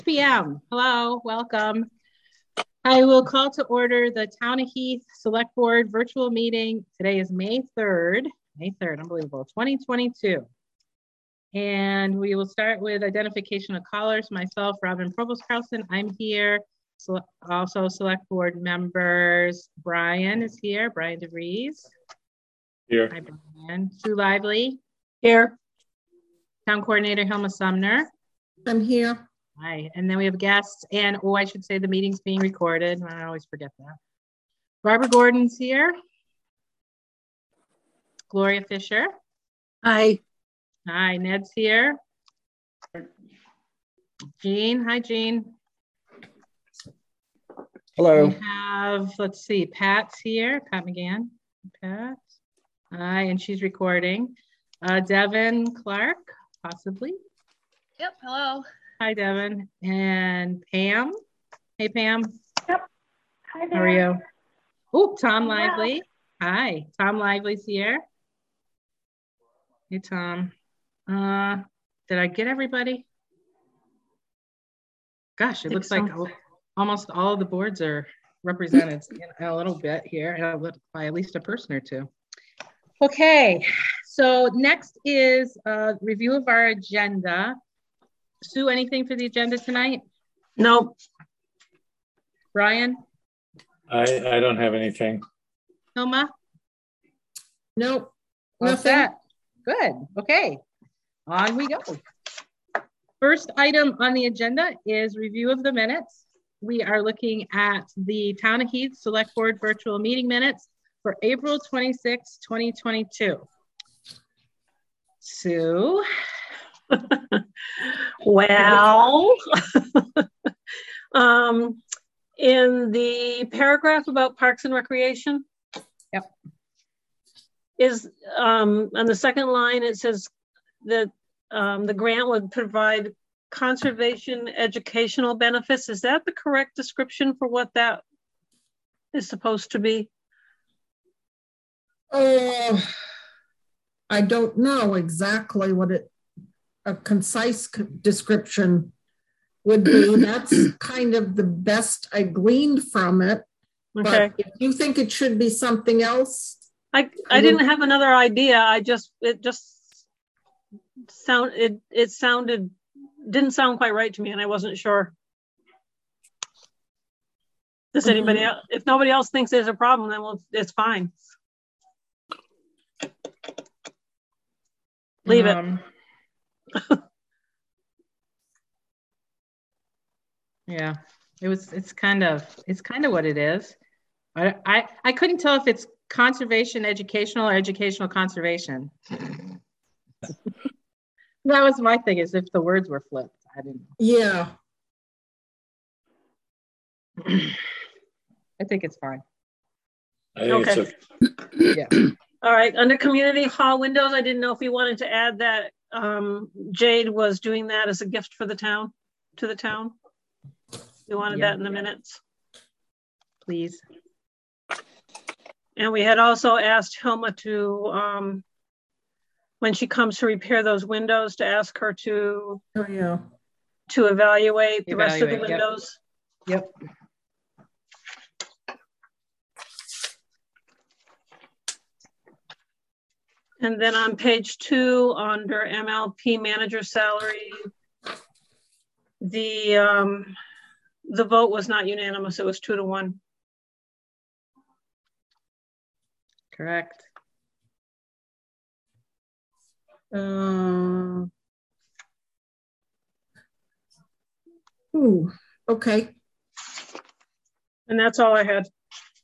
p.m. Hello, welcome. I will call to order the Town of Heath Select Board virtual meeting. Today is May 3rd, unbelievable, 2022. And we will start with identification of callers. Myself, Robin Provost-Carlson, I'm here. So also select board members, Brian is here, Brian DeVries. Here. Hi, Brian. Sue Lively. Here. Town coordinator, Hilma Sumner. I'm here. Hi, and then we have guests, and I should say the meeting's being recorded. I always forget that. Barbara Gordon's here. Gloria Fisher. Hi. Hi, Ned's here. Jean, hi Jean. Hello. We have, let's see, Pat's here, Pat McGann. Pat. Hi, and she's recording. Devin Clark, possibly. Yep, hello. Hi, Devin. And Pam. Hey, Pam. Yep. Hi there. How are you? Oh, Tom Lively. Hi, Tom Lively's here. Hey, Tom. Did I get everybody? Gosh, it looks like almost all of the boards are represented in a little bit here, by at least a person or two. Okay, so next is a review of our agenda. Sue, anything for the agenda tonight? No. Brian? I don't have anything. Hilma? Nope. Nothing. Good. Okay. On we go. First item on the agenda is review of the minutes. We are looking at the Town of Heath Select Board virtual meeting minutes for April 26, 2022. Sue? Well, in the paragraph about Parks and Recreation, yep, is on the second line, it says that the grant would provide conservation educational benefits. Is that the correct description for what that is supposed to be? I don't know exactly what a concise description would be. That's kind of the best I gleaned from it. Okay. But if you think it should be something else, I didn't have another idea. It didn't sound quite right to me, and I wasn't sure. Does anybody else? If nobody else thinks there's a problem, then it's fine. Leave it. Yeah, it's kind of what it is. I couldn't tell if it's conservation educational or educational conservation. That was my thing, is if the words were flipped. I didn't know. Yeah. I think it's fine. I think okay. Yeah. All right, under community hall windows, I didn't know if you wanted to add that Jade was doing that as a gift for the town, to the town. You wanted that in the minutes. Please. And we had also asked Hilma to, when she comes to repair those windows, to ask her to, to evaluate the rest of the windows. Yep. And then on page 2, under MLP manager salary, the vote was not unanimous. It was 2-1. Correct. Okay. And that's all I had.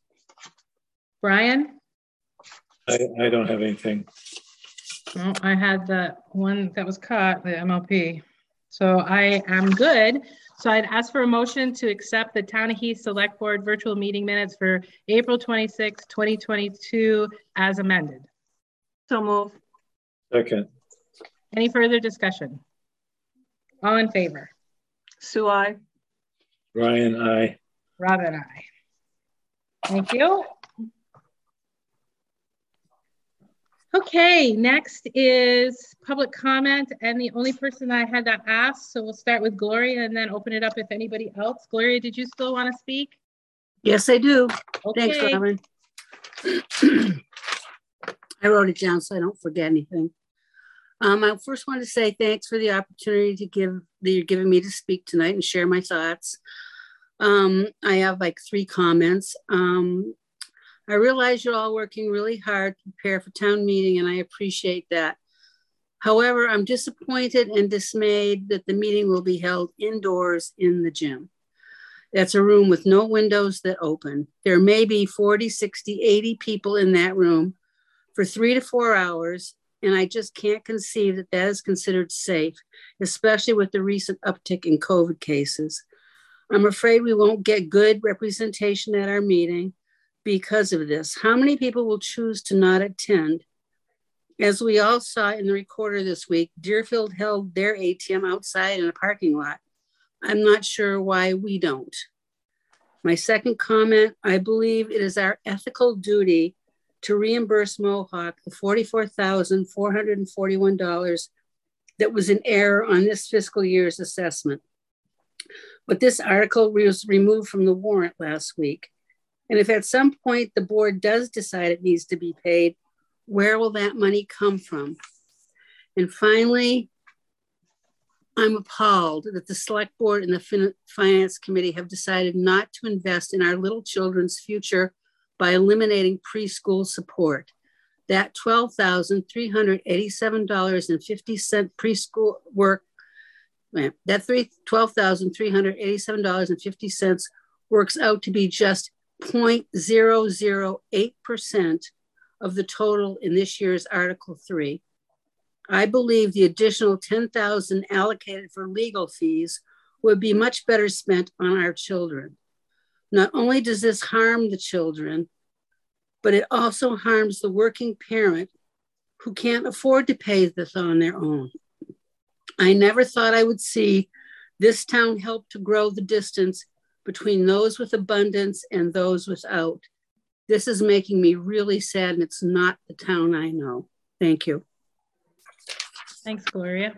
Brian? I don't have anything. Well, I had the one that was caught, the MLP. So I am good. So I'd ask for a motion to accept the Town of Heath Select Board virtual meeting minutes for April 26, 2022 as amended. So move. Second. Any further discussion? All in favor? Sue, aye. Brian, aye. Robin, aye. Thank you. Okay, next is public comment, and the only person I had that asked, so we'll start with Gloria and then open it up if anybody else. Gloria, did you still want to speak? Yes, I do. Okay. Thanks, Robin. I wrote it down so I don't forget anything. I first want to say thanks for the opportunity that you're giving me to speak tonight and share my thoughts. I have like 3 comments. I realize you're all working really hard to prepare for town meeting, and I appreciate that. However, I'm disappointed and dismayed that the meeting will be held indoors in the gym. That's a room with no windows that open. There may be 40, 60, 80 people in that room for 3 to 4 hours, and I just can't conceive that that is considered safe, especially with the recent uptick in COVID cases. I'm afraid we won't get good representation at our meeting because of this. How many people will choose to not attend? As we all saw in the recorder this week, Deerfield held their ATM outside in a parking lot. I'm not sure why we don't. My second comment, I believe it is our ethical duty to reimburse Mohawk the $44,441 that was in error on this fiscal year's assessment. But this article was removed from the warrant last week. And if at some point the board does decide it needs to be paid, where will that money come from? And finally, I'm appalled that the select board and the finance committee have decided not to invest in our little children's future by eliminating preschool support. That $12,387.50 preschool work, that $12,387.50 works out to be just 0.008% of the total in this year's Article 3. I believe the additional $10,000 allocated for legal fees would be much better spent on our children. Not only does this harm the children, but it also harms the working parent who can't afford to pay this on their own. I never thought I would see this town help to grow the distance between those with abundance and those without. This is making me really sad, and it's not the town I know. Thank you. Thanks, Gloria.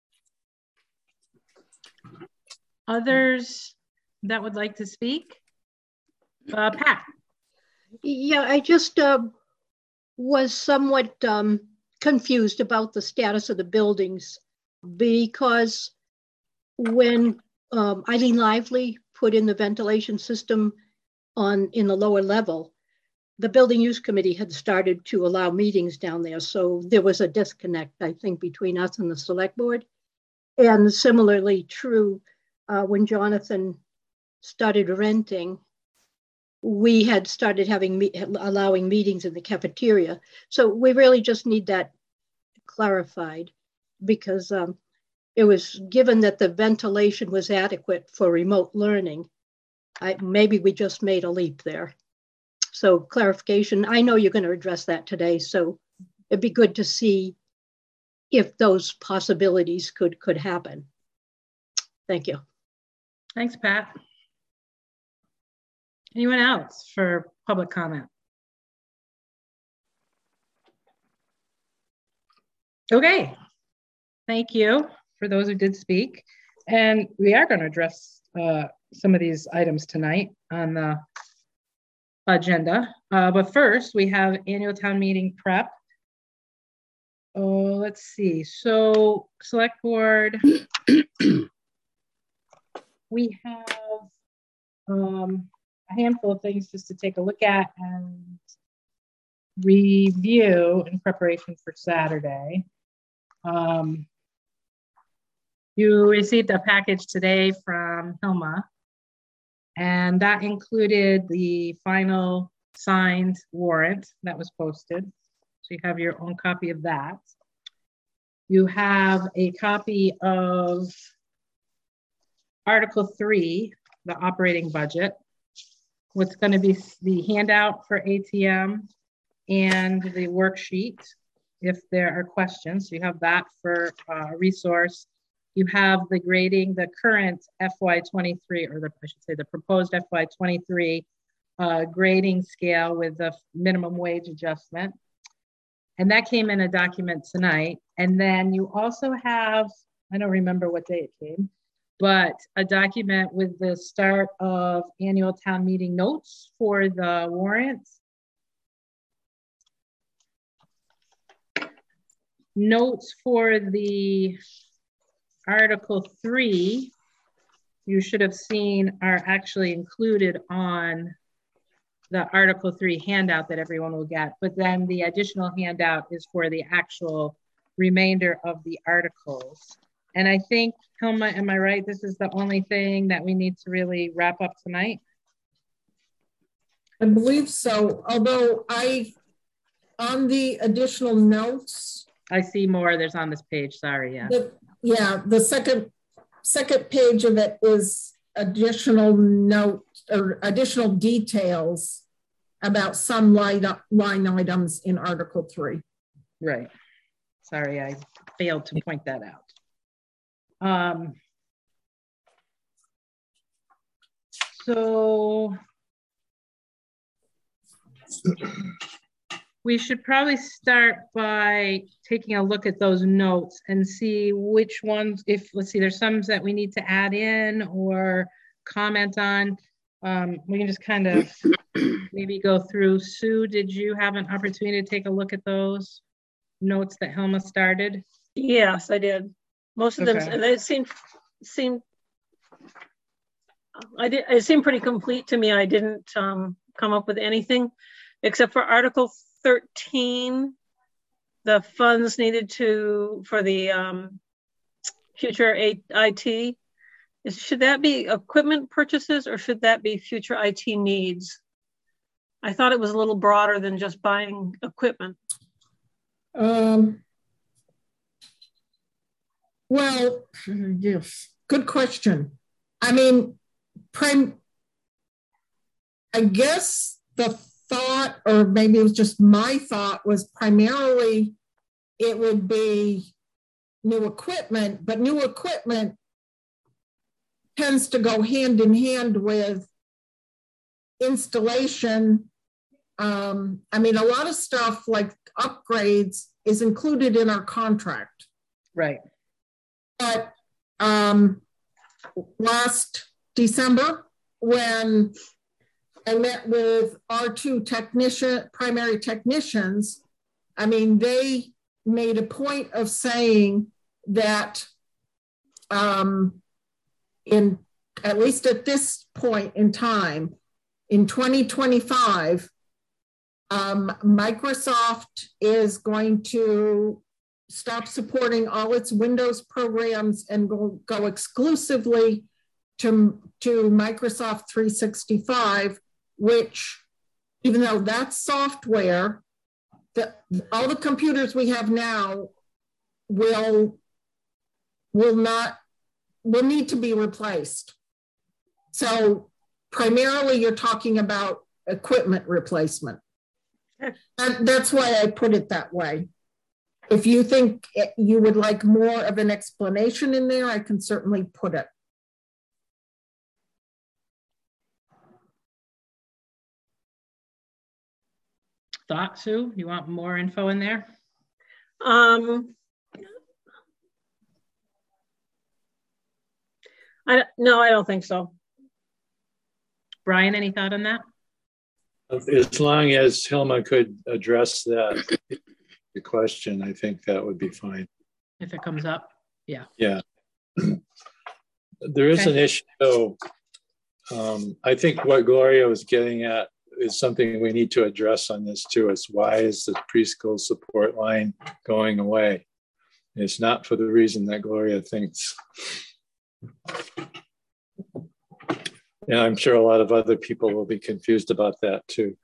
Others that would like to speak? Pat. Yeah, I just was somewhat confused about the status of the buildings, because when Eileen Lively put in the ventilation system in the lower level, the building use committee had started to allow meetings down there. So there was a disconnect, I think, between us and the select board. And similarly true when Jonathan started renting, we had started allowing meetings in the cafeteria. So we really just need that clarified, because it was given that the ventilation was adequate for remote learning. Maybe we just made a leap there. So clarification, I know you're going to address that today, so it'd be good to see if those possibilities could happen. Thank you. Thanks, Pat. Anyone else for public comment? Okay, thank you for those who did speak. And we are going to address some of these items tonight on the agenda. But first, we have annual town meeting prep. Oh, let's see. So, select board, we have a handful of things just to take a look at and review in preparation for Saturday. You received a package today from Hilma, and that included the final signed warrant that was posted. So you have your own copy of that. You have a copy of Article 3, the operating budget, what's going to be the handout for ATM, and the worksheet if there are questions. You have that for resource. You have the grading, the current FY23, or I should say the proposed FY23 grading scale with the minimum wage adjustment. And that came in a document tonight. And then you also have, I don't remember what day it came, but a document with the start of annual town meeting notes for the warrants. Notes for the Article 3, you should have seen, are actually included on the Article 3 handout that everyone will get. But then the additional handout is for the actual remainder of the articles. And I think, Hilma, am I right? This is the only thing that we need to really wrap up tonight? I believe so. Although on the additional notes, I see more. There's on this page. Sorry. Yeah. The second page of it is additional note or additional details about some line items in Article 3. Right. Sorry, I failed to point that out. So we should probably start by taking a look at those notes and see which ones, let's see, there's some that we need to add in or comment on. We can just kind of maybe go through. Sue, did you have an opportunity to take a look at those notes that Hilma started? Yes, I did. Most of them, and they seemed it seemed pretty complete to me. I didn't come up with anything except for Article 13, the funds needed for the future IT. Should that be equipment purchases or should that be future IT needs? I thought it was a little broader than just buying equipment. Well, yes, good question. I mean, I guess the thought, or maybe it was just my thought, was primarily it would be new equipment, but new equipment tends to go hand in hand with installation. I mean, a lot of stuff like upgrades is included in our contract. Right. But last December, when I met with our two primary technicians, I mean, they made a point of saying that at least at this point in time, in 2025, Microsoft is going to stop supporting all its Windows programs and go exclusively to Microsoft 365, which, even though that's software, all the computers we have now will need to be replaced. So primarily you're talking about equipment replacement. And that's why I put it that way. If you think you would like more of an explanation in there, I can certainly put it. Thought, Sue? You want more info in there? No, I don't think so. Brian, any thought on that? As long as Hilma could address the question, I think that would be fine. If it comes up, yeah. Yeah. There is an issue, though. I think what Gloria was getting at is something we need to address on this too, is why is the preschool support line going away? It's not for the reason that Gloria thinks. And I'm sure a lot of other people will be confused about that too.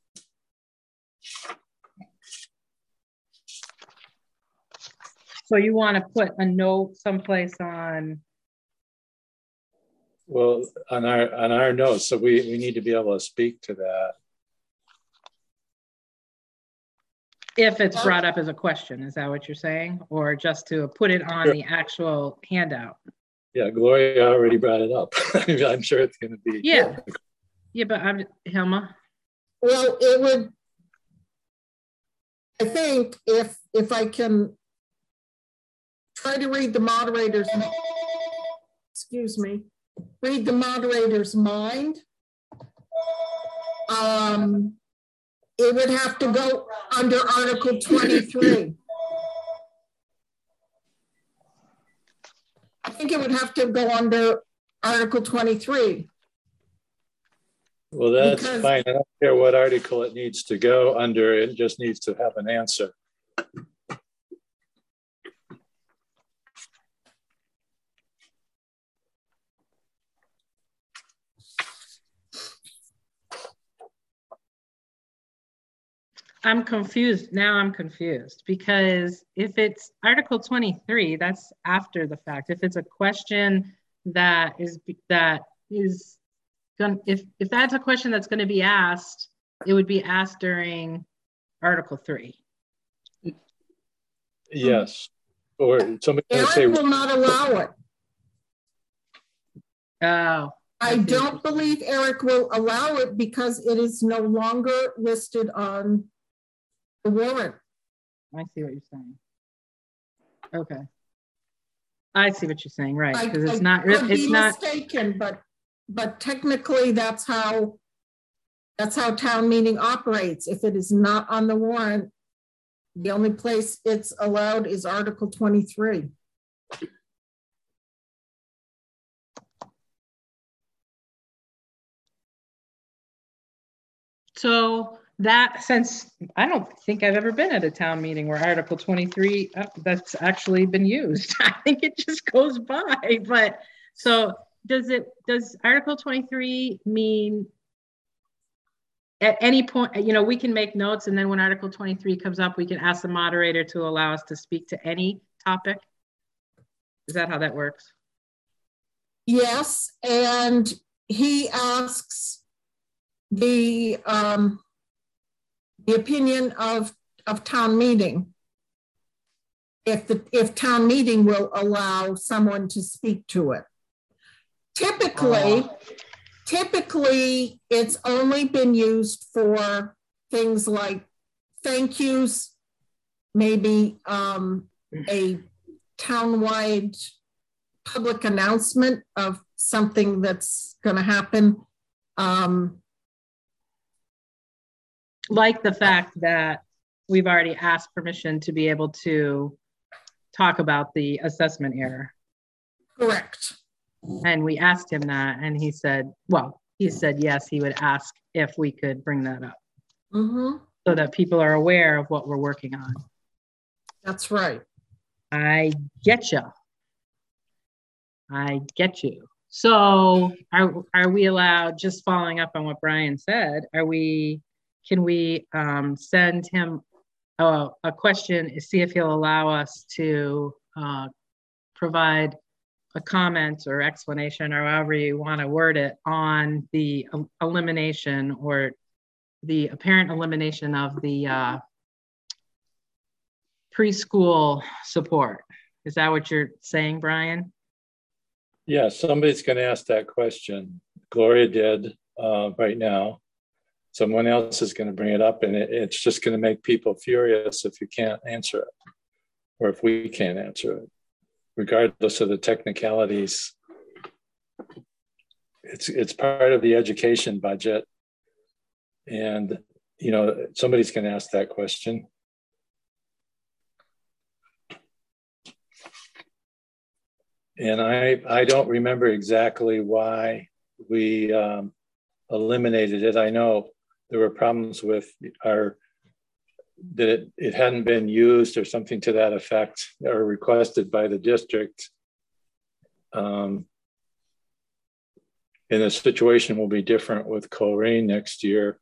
So you want to put a note someplace on? Well, on our notes, so we need to be able to speak to that. If it's brought up as a question, is that what you're saying? Or just to put it on the actual handout? Yeah, Gloria already brought it up. I'm sure it's going to be. Yeah. Yeah, but Hilma? Well, it would, I think if I can try to read the moderator's, excuse me, read the moderator's mind, it would have to go under Article 23. I think it would have to go under Article 23. Well, that's fine. I don't care what article it needs to go under. It just needs to have an answer. I'm confused. Now I'm confused because if it's Article 23, that's after the fact. If it's a question that is going, if that's a question that's going to be asked, it would be asked during Article 3. Yes. Or somebody Eric say will not allow it. Oh. I don't believe Eric will allow it because it is no longer listed on the warrant. I see what you're saying. Okay. I see what you're saying, right? Because it's not really, it's not mistaken, but technically that's how town meeting operates. If it is not on the warrant, the only place it's allowed is Article 23. So that, since I don't think I've ever been at a town meeting where Article 23 that's actually been used. I think it just goes by. But so does Article 23 mean at any point, you know, we can make notes and then when Article 23 comes up, we can ask the moderator to allow us to speak to any topic? Is that how that works? Yes, and he asks the opinion of town meeting if town meeting will allow someone to speak to it. Typically it's only been used for things like thank yous, maybe a town-wide public announcement of something that's going to happen. Like the fact that we've already asked permission to be able to talk about the assessment error. Correct. And we asked him that and he said, well, he said, yes, he would ask if we could bring that up. Mm-hmm. So that people are aware of what we're working on. That's right. I get you. I get you. So are we allowed, just following up on what Brian said, can we send him a question, see if he'll allow us to provide a comment or explanation or however you want to word it on the elimination or the apparent elimination of the preschool support. Is that what you're saying, Brian? Yeah, somebody's going to ask that question. Gloria did right now. Someone else is going to bring it up, and it's just going to make people furious if you can't answer it, or if we can't answer it, regardless of the technicalities. It's part of the education budget, and you know somebody's going to ask that question. And I don't remember exactly why we eliminated it. I know there were problems with that it hadn't been used or something to that effect or requested by the district. And the situation will be different with Coleraine next year.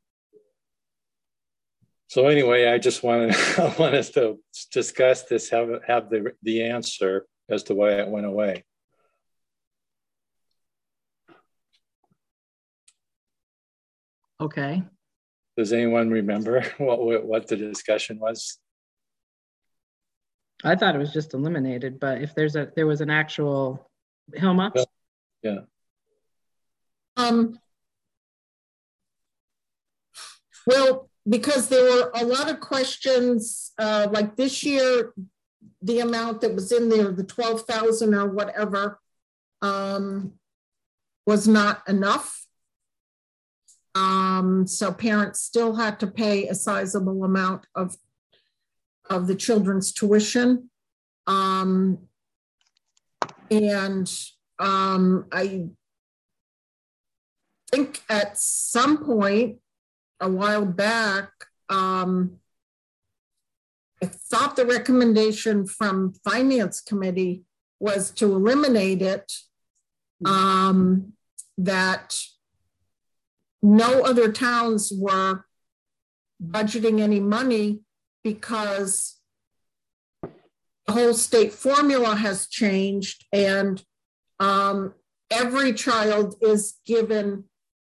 So anyway, I just want us to discuss this, have the answer as to why it went away. Okay. Does anyone remember what the discussion was? I thought it was just eliminated, but if there was an actual Hilma? Yeah. Well, because there were a lot of questions, like this year, the amount that was in there, the 12,000 or whatever, was not enough. So parents still had to pay a sizable amount of the children's tuition. I think at some point a while back, I thought the recommendation from Finance Committee was to eliminate it, that no other towns were budgeting any money because the whole state formula has changed, and every child is given,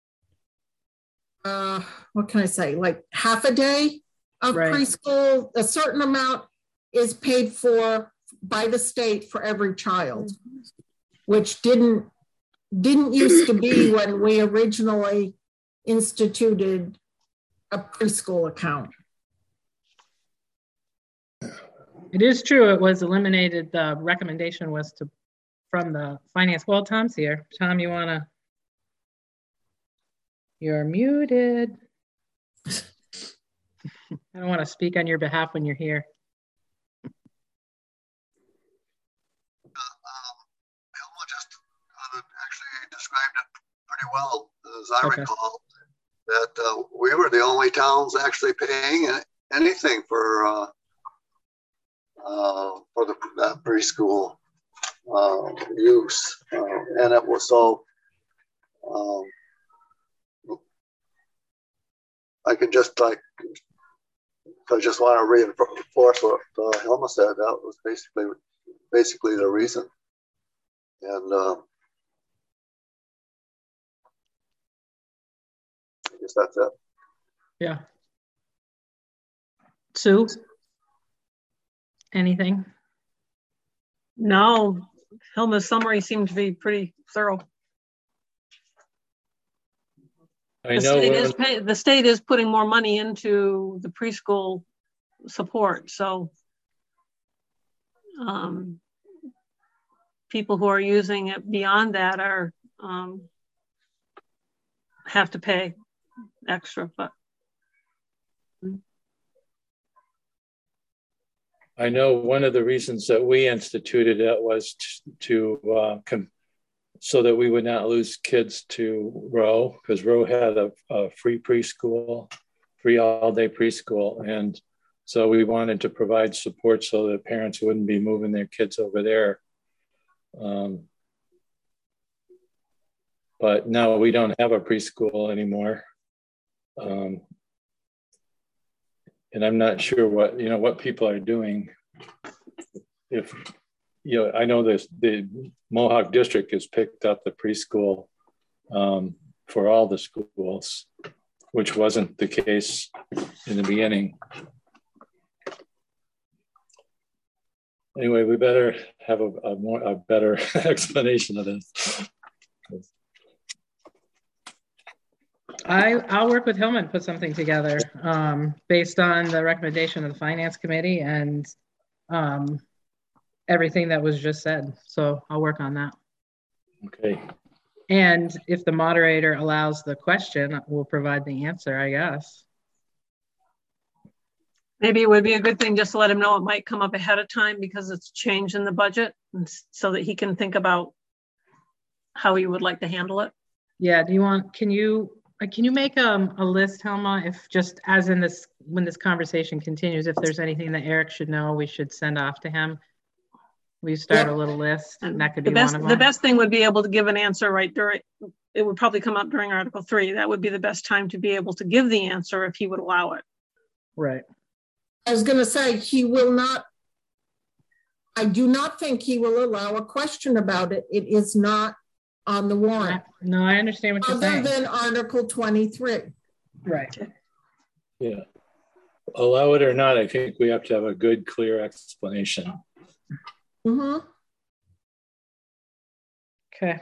what can I say, like half a day of preschool. A certain amount is paid for by the state for every child, which didn't used to be when we originally instituted a preschool account. It is true, it was eliminated. The recommendation was from the finance. Well, Tom's here. Tom, you're muted. I don't want to speak on your behalf when you're here. Hilma just actually described it pretty well, as I recall, that we were the only towns actually paying anything for that preschool use, and it was so. I can just I just want to reinforce what Hilma said. That was basically the reason, and I guess that's it. Yeah. Sue, anything? No, Hilma's summary seemed to be pretty thorough. I know the state is putting more money into the preschool support, so people who are using it beyond that are have to pay extra. But I know one of the reasons that we instituted it was so that we would not lose kids to Roe, because Roe had a free preschool, free all-day preschool. And so we wanted to provide support so that parents wouldn't be moving their kids over there. But no, we don't have a preschool anymore. And I'm not sure what people are doing. If I know the Mohawk district has picked up the preschool for all the schools, which wasn't the case in the beginning. Anyway, we better have a better explanation of this. I'll work with Hillman, put something together based on the recommendation of the Finance Committee and everything that was just said. So I'll work on that. Okay. And if the moderator allows the question, we'll provide the answer, I guess. Maybe it would be a good thing just to let him know it might come up ahead of time because it's changed in the budget, and so that he can think about how he would like to handle it. Yeah, can you make a list, Helma, if just as in this, when this conversation continues, if there's anything that Eric should know, we should send off to him. We start a little list, and that could be one of them. The best thing would be able to give an answer right during, it would probably come up during Article 3. That would be the best time to be able to give the answer if he would allow it. Right. I was going to say, he will not, I do not think he will allow a question about it. It is not on the warrant. No, I understand what you're saying. Other than Article 23. Right. Yeah. Allow it or not, I think we have to have a good, clear explanation. Mm-hmm. Okay.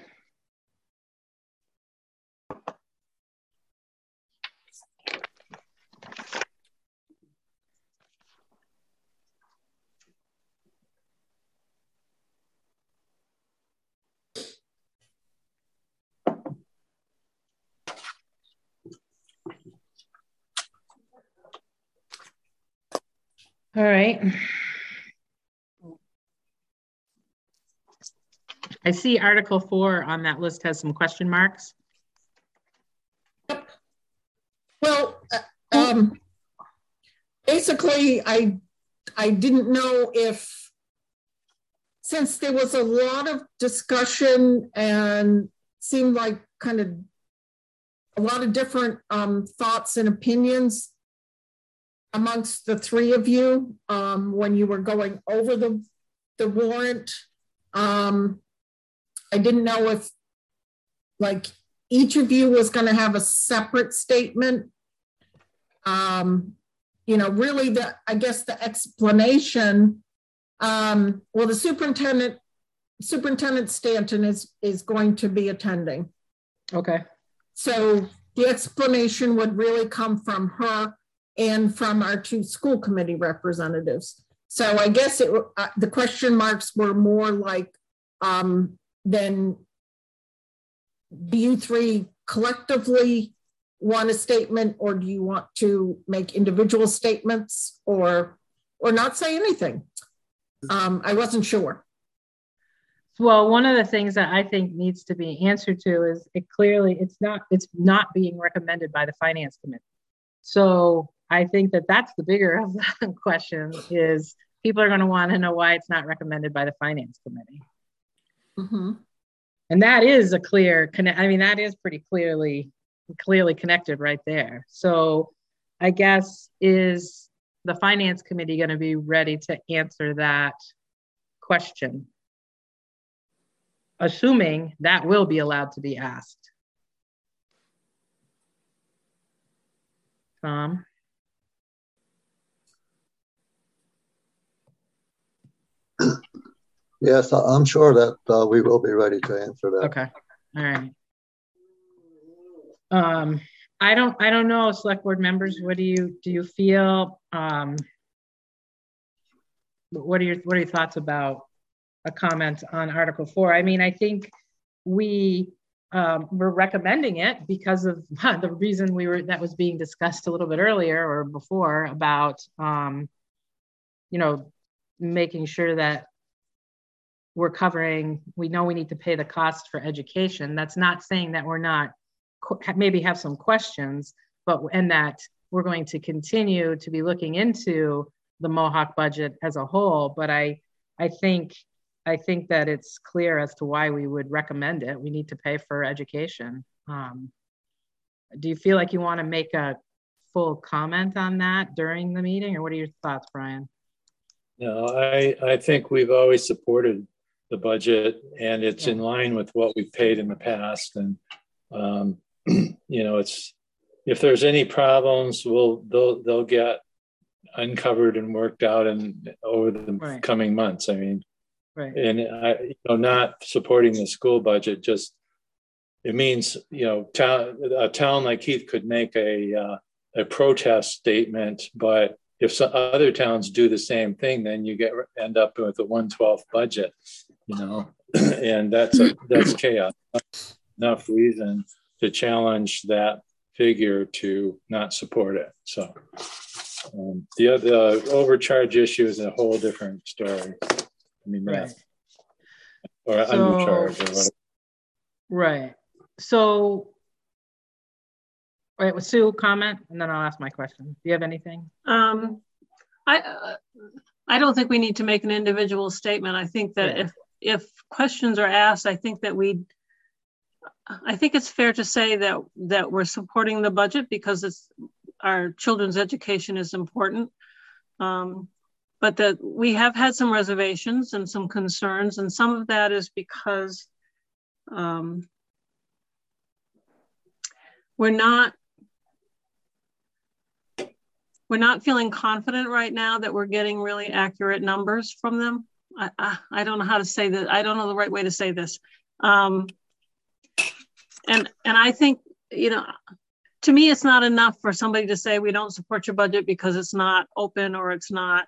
All right. I see Article 4 on that list has some question marks. Well, basically, I didn't know if, since there was a lot of discussion and seemed like kind of a lot of different thoughts and opinions amongst the three of you when you were going over the warrant. I didn't know if like each of you was going to have a separate statement. You know, really I guess the explanation, well, the Superintendent Stanton is going to be attending. Okay. So the explanation would really come from her and from our two school committee representatives. So I guess the question marks were more like, then do you three collectively want a statement, or do you want to make individual statements or not say anything? I wasn't sure. Well, one of the things that I think needs to be answered to is it's not being recommended by the Finance Committee. So I think that's the bigger of the question is people are going to want to know why it's not recommended by the Finance Committee. Mm-hmm. And that is a clear connect. I mean, that is pretty clearly connected right there. So I guess, is the Finance Committee going to be ready to answer that question? Assuming that will be allowed to be asked. Tom? Yes, I'm sure that we will be ready to answer that. Okay, all right. I don't know, select board members, what do you feel? What are your thoughts about a comment on Article 4? I mean, I think we're recommending it because of the reason that was being discussed a little bit earlier or before about, you know, making sure that we're covering, we know we need to pay the cost for education. That's not saying that we're not, maybe have some questions, and that we're going to continue to be looking into the Mohawk budget as a whole. But I think that it's clear as to why we would recommend it. We need to pay for education. Do you feel like you want to make a full comment on that during the meeting, or what are your thoughts, Brian? No, I think we've always supported the budget, and it's in line with what we've paid in the past. And you know, if there's any problems, they'll get uncovered and worked out over the coming months. I mean, and not supporting the school budget it means, you know, a town like Heath could make a protest statement, but if some other towns do the same thing, then you end up with a 1/12 budget, you know, and that's chaos. Enough reason to challenge that figure to not support it. So the overcharge issue is a whole different story. I mean, or undercharge or whatever. Right. So, all right, Sue, comment, and then I'll ask my question. Do you have anything? I don't think we need to make an individual statement. I think that if questions are asked, I think it's fair to say that we're supporting the budget because our children's education is important. But that we have had some reservations and some concerns, and some of that is because we're not feeling confident right now that we're getting really accurate numbers from them. I don't know how to say that. I don't know the right way to say this. And I think, you know, to me, it's not enough for somebody to say we don't support your budget because it's not open or it's not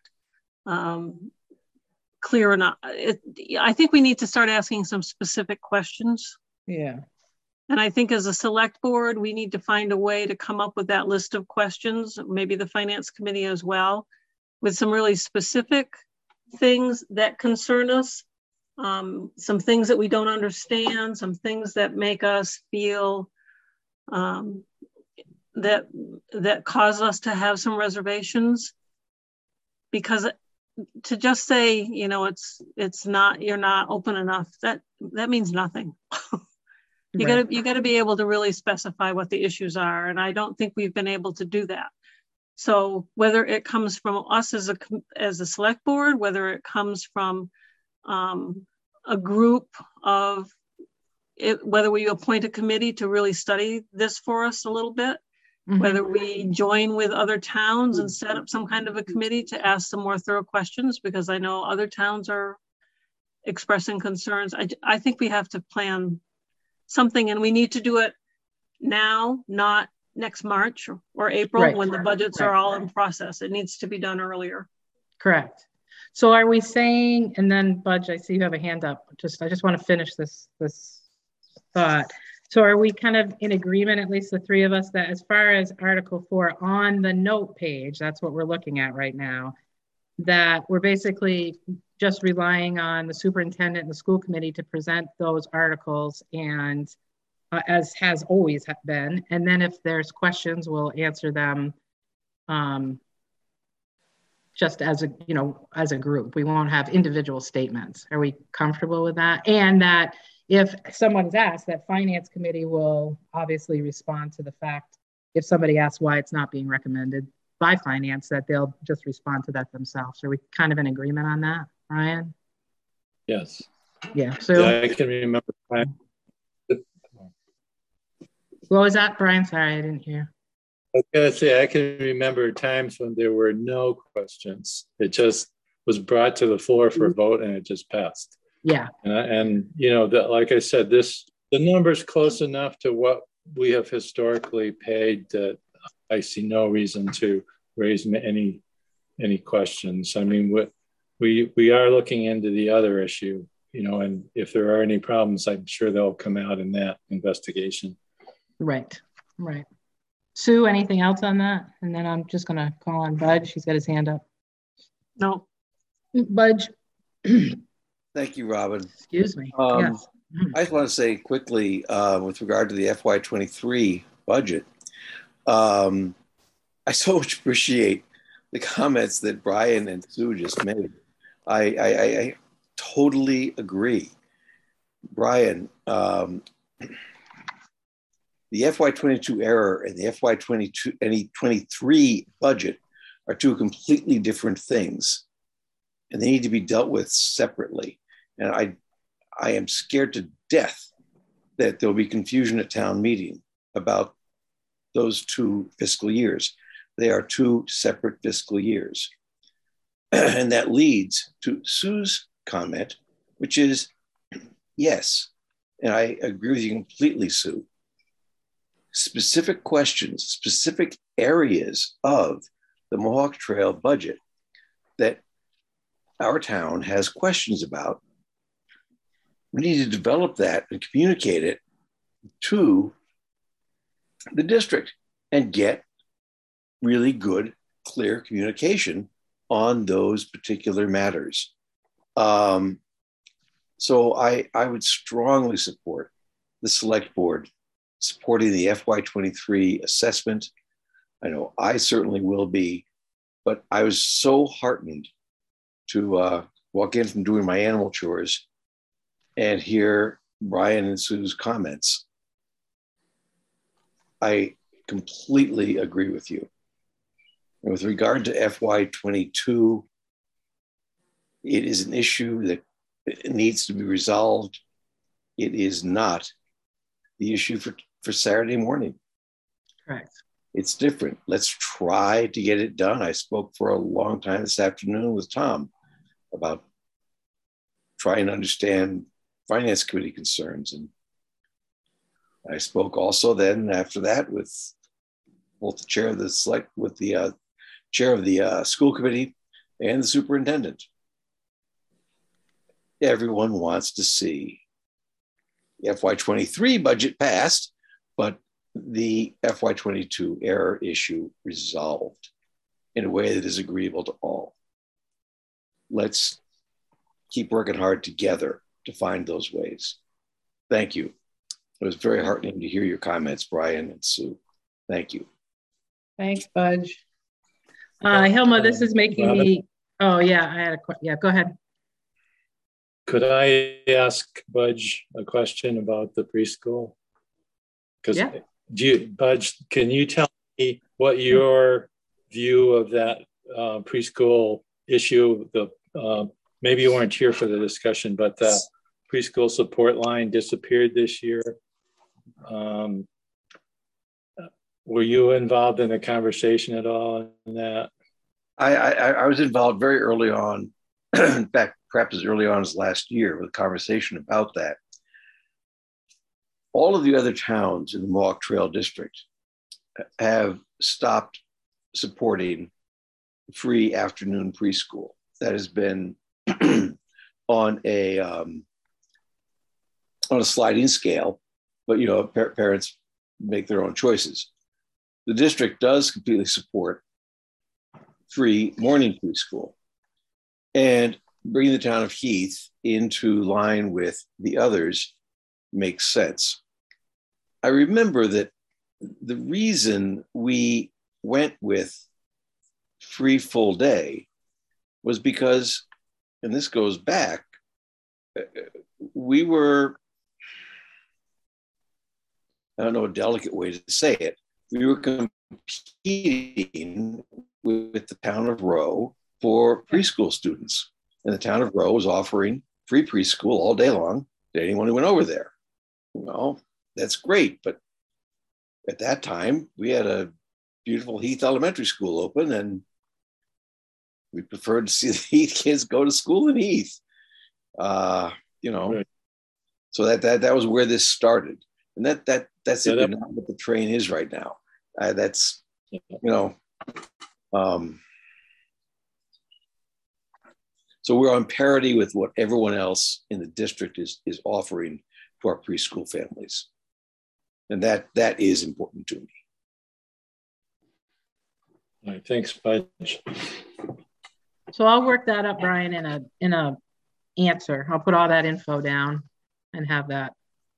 clear enough. I think we need to start asking some specific questions. Yeah. And I think as a select board, we need to find a way to come up with that list of questions, maybe the Finance Committee as well, with some really specific things that concern us, some things that we don't understand, some things that make us feel that cause us to have some reservations. Because to just say, you know, it's not, you're not open enough, that means nothing. You gotta be able to really specify what the issues are, and I don't think we've been able to do that. So whether it comes from us as a select board, whether it comes from a group of it, whether we appoint a committee to really study this for us a little bit, whether we join with other towns and set up some kind of a committee to ask some more thorough questions, because I know other towns are expressing concerns. I think we have to plan something, and we need to do it now, not next March or April when the budgets are all in process. It needs to be done earlier. Correct. So are we saying, and then Budge, I see you have a hand up. I just want to finish this thought. So are we kind of in agreement, at least the three of us, that as far as Article 4 on the note page, that's what we're looking at right now, that we're basically just relying on the superintendent and the school committee to present those articles, and as has always been. And then if there's questions, we'll answer them just as a group. We won't have individual statements. Are we comfortable with that? And that if someone's asked, that finance committee will obviously respond to the fact, if somebody asks why it's not being recommended by finance, that they'll just respond to that themselves. Are we kind of in agreement on that, Brian? Yes. Yeah. So yeah, I can remember. What was that, Brian? Sorry, I didn't hear. I was going to say, I can remember times when there were no questions. It just was brought to the floor for a vote and it just passed. Yeah. And you know, that, like I said, the number's close enough to what we have historically paid that I see no reason to raise any questions. I mean, we are looking into the other issue, you know, and if there are any problems, I'm sure they'll come out in that investigation. Right. Sue, anything else on that? And then I'm just going to call on Budge. He's got his hand up. No. Budge. Thank you, Robin. Excuse me. Yes. I just want to say quickly with regard to the FY23 budget, I so much appreciate the comments that Brian and Sue just made. I totally agree. Brian, the FY22 error and the FY23 budget are two completely different things, and they need to be dealt with separately. And I am scared to death that there'll be confusion at town meeting about those two fiscal years. They are two separate fiscal years. And that leads to Sue's comment, which is, yes, and I agree with you completely, Sue. Specific questions, specific areas of the Mohawk Trail budget that our town has questions about, we need to develop that and communicate it to the district and get really good, clear communication on those particular matters. So I would strongly support the select board supporting the FY23 assessment. I know I certainly will be, but I was so heartened to walk in from doing my animal chores and hear Brian and Sue's comments. I completely agree with you. And with regard to FY22, it is an issue that needs to be resolved. It is not the issue for Saturday morning. Correct. It's different. Let's try to get it done. I spoke for a long time this afternoon with Tom about trying to understand finance committee concerns. And I spoke also then after that with both the chair of the chair of the school committee and the superintendent. Everyone wants to see the FY23 budget passed, but the FY22 error issue resolved. in a way that is agreeable to all. Let's keep working hard together to find those ways. Thank you. It was very heartening to hear your comments, Brian and Sue. Thank you. Thanks, Budge. Hilma, this is making me, oh yeah, I had a question. Yeah, go ahead. Could I ask Budge a question about the preschool? Because Budge, can you tell me what your view of that preschool issue, maybe you weren't here for the discussion, but the preschool support line disappeared this year. Were you involved in the conversation at all in that? I was involved very early on, in fact, perhaps as early on as last year, with a conversation about that. All of the other towns in the Mohawk Trail District have stopped supporting free afternoon preschool. That has been on a sliding scale, but you know, parents make their own choices. The district does completely support free morning preschool, and bringing the town of Heath into line with the others makes sense. I remember that the reason we went with free full day was because, and this goes back, we were, I don't know a delicate way to say it, we were competing with the town of Rowe for preschool students. And the town of Rowe was offering free preschool all day long to anyone who went over there. Well, that's great, but at that time, we had a beautiful Heath Elementary School open, and we preferred to see the Heath kids go to school in Heath. You know, right. So that was where this started. And that's simply not what the train is right now. That's, you know, so we're on parity with what everyone else in the district is offering to our preschool families. And that is important to me. All right, thanks, Budge. So I'll work that up, Brian, in a answer. I'll put all that info down and have that.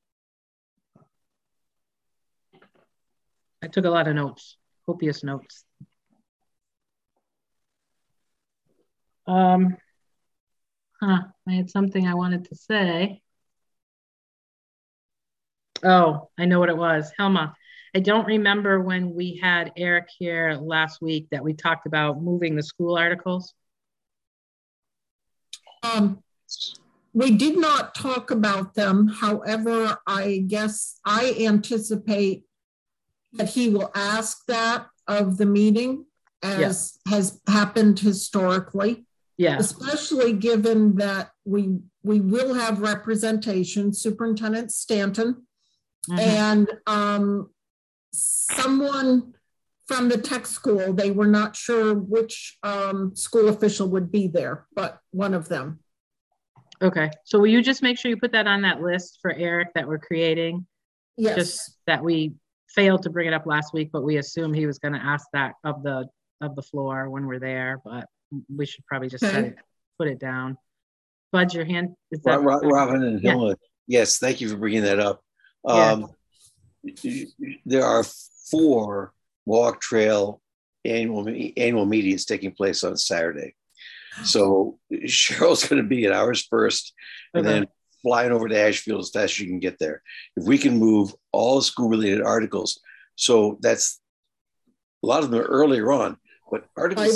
I took a lot of notes, copious notes. I had something I wanted to say. Oh, I know what it was. Hilma, I don't remember when we had Eric here last week that we talked about moving the school articles. We did not talk about them. However, I guess I anticipate that he will ask that of the meeting, as has happened historically. Yeah. Especially given that we will have representation, Superintendent Stanton, and someone from the tech school. They were not sure which school official would be there, but one of them. Okay, so will you just make sure you put that on that list for Eric that we're creating? Yes. Just that we failed to bring it up last week, but we assume he was going to ask that of the floor when we're there, but we should probably just put it down. Budge, your hand is that Robin and Hilma. Yes, thank you for bringing that up. There are 4 Mohawk Trail annual meetings taking place on Saturday. So Cheryl's going to be at ours first, and then flying over to Ashfield as fast as you can get there. If we can move all school-related articles, so that's a lot of them are earlier on, but Article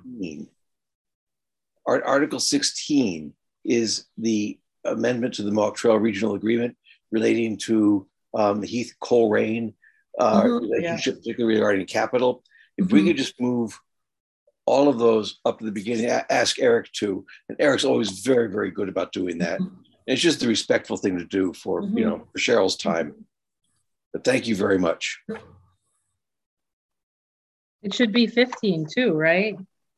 16 is the amendment to the Mohawk Trail Regional Agreement relating to the Heath Coleraine relationship, particularly regarding capital. If we could just move all of those up to the beginning, ask Eric to, and Eric's always very, very good about doing that. And it's just the respectful thing to do for, you know, for Cheryl's time. But thank you very much. It should be 15 too, right?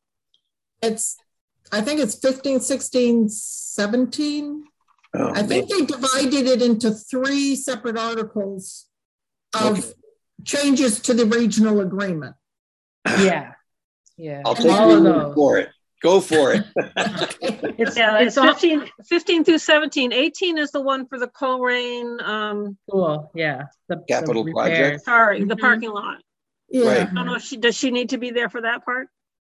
I think it's 15, 16, 17. Oh, I think they divided it into 3 separate articles of changes to the regional agreement. Yeah. Yeah. I'll take all your of word those. for it. Go for it. It's 15 through 17. 18 is the one for the Coleraine. Cool. Yeah. The Capital repairs. project. Sorry, the Mhm. parking lot. Yeah. Right. I don't know if does she need to be there for that part?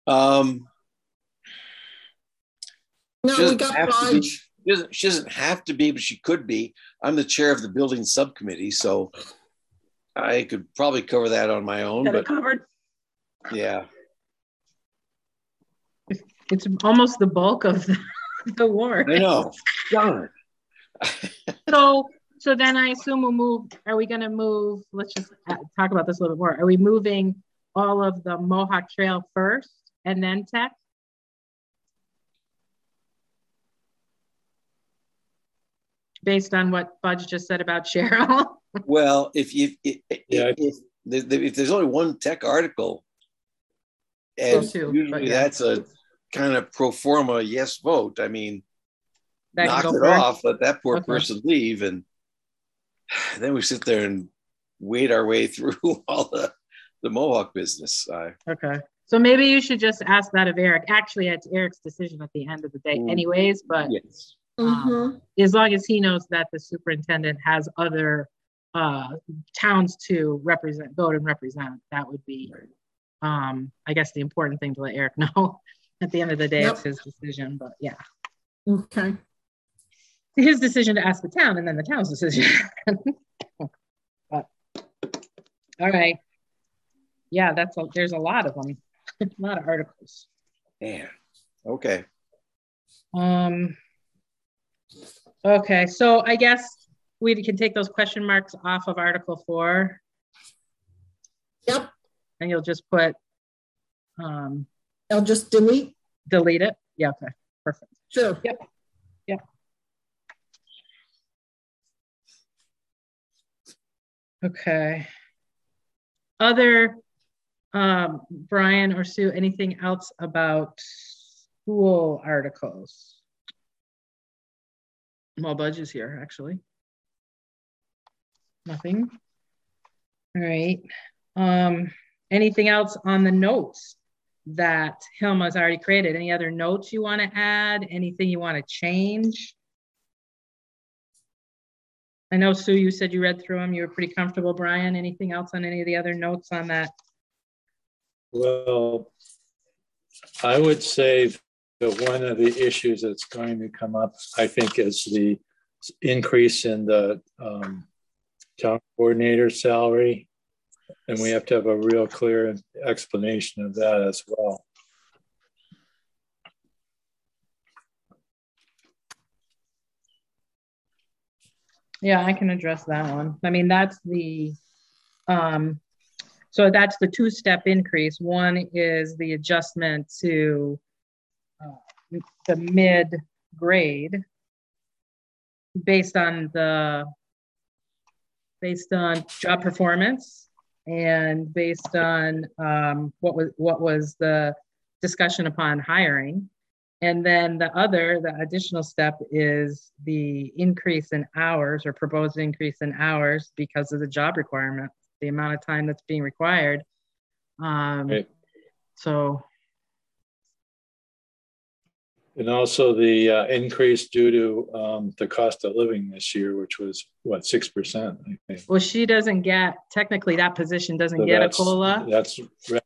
No, She we doesn't got have to be. Raj. She doesn't have to be, but she could be. I'm the chair of the building subcommittee, so I could probably cover that on my own. Got it But covered. yeah, It's almost the bulk of the warrant. I know. Darn. So then I assume we'll move. Are we going to move? Let's just talk about this a little bit more. Are we moving all of the Mohawk Trail first and then tech? Based on what Budge just said about Cheryl. Well, if there's only one tech article, and Two, usually that's a kind of pro forma yes vote. I mean, That knock can it go first? off, let that poor Okay. person leave, and then we sit there and wade our way through all the Mohawk business. Okay. So maybe you should just ask that of Eric. Actually, it's Eric's decision at the end of the day anyways, but Yes. as long as he knows that the superintendent has other towns to vote and represent, that would be, I guess, the important thing to let Eric know. At the end of the day, It's his decision, but yeah. Okay. His decision to ask the town and then the town's decision. But, all right. Yeah, there's a lot of them, a lot of articles. Man. Okay. Okay, so I guess we can take those question marks off of Article 4. Yep. And you'll just put I'll just delete it. Yeah, okay, perfect. Sure. Yep. Okay. Other Brian or Sue, anything else about school articles? Well, Budge is here, actually. Nothing. All right. Anything else on the notes that Hilma's already created? Any other notes you want to add? Anything you want to change? I know, Sue, you said you read through them. You were pretty comfortable. Brian, anything else on any of the other notes on that? Well, I would say that one of the issues that's going to come up, I think, is the increase in the town coordinator salary. And we have to have a real clear explanation of that as well. Yeah, I can address that one. I mean, that's the, so that's the two-step increase. One is the adjustment to the mid-grade based on job performance and based on what was the discussion upon hiring. And then the additional step is the increase in hours or proposed increase in hours because of the job requirement, the amount of time that's being required. Right. So. And also the increase due to the cost of living this year, which was what, 6%, I think. Well, she doesn't get, technically that position doesn't get a COLA. That's right.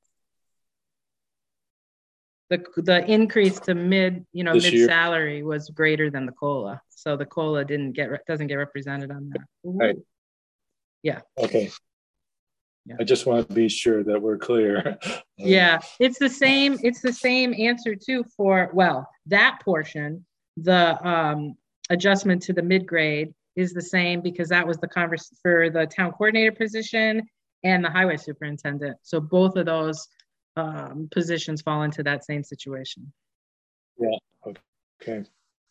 The increase to mid Year. salary was greater than the COLA. So the COLA doesn't get represented on that. Right. Yeah. Okay. Yeah. I just want to be sure that we're clear. Yeah, it's the same answer too for, well, that portion, the adjustment to the mid-grade is the same because that was the conversation for the town coordinator position and the highway superintendent. So both of those positions fall into that same situation. Yeah, okay.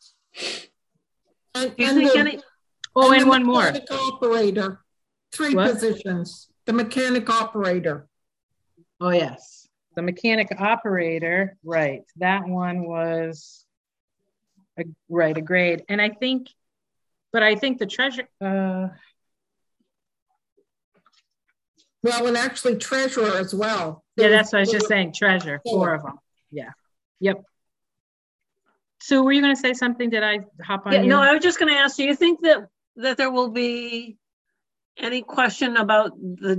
And one more. Mechanic operator, 3 positions. The mechanic operator. Oh, yes. The mechanic operator, right. That one was, a grade. And I think the treasurer, Well, and actually treasurer as well. Yeah, that's what I was just saying, treasurer, 4 of them. Yeah, yep. Sue, were you going to say something? Did I hop on you? No, I was just going to ask, do you think that there will be any question about the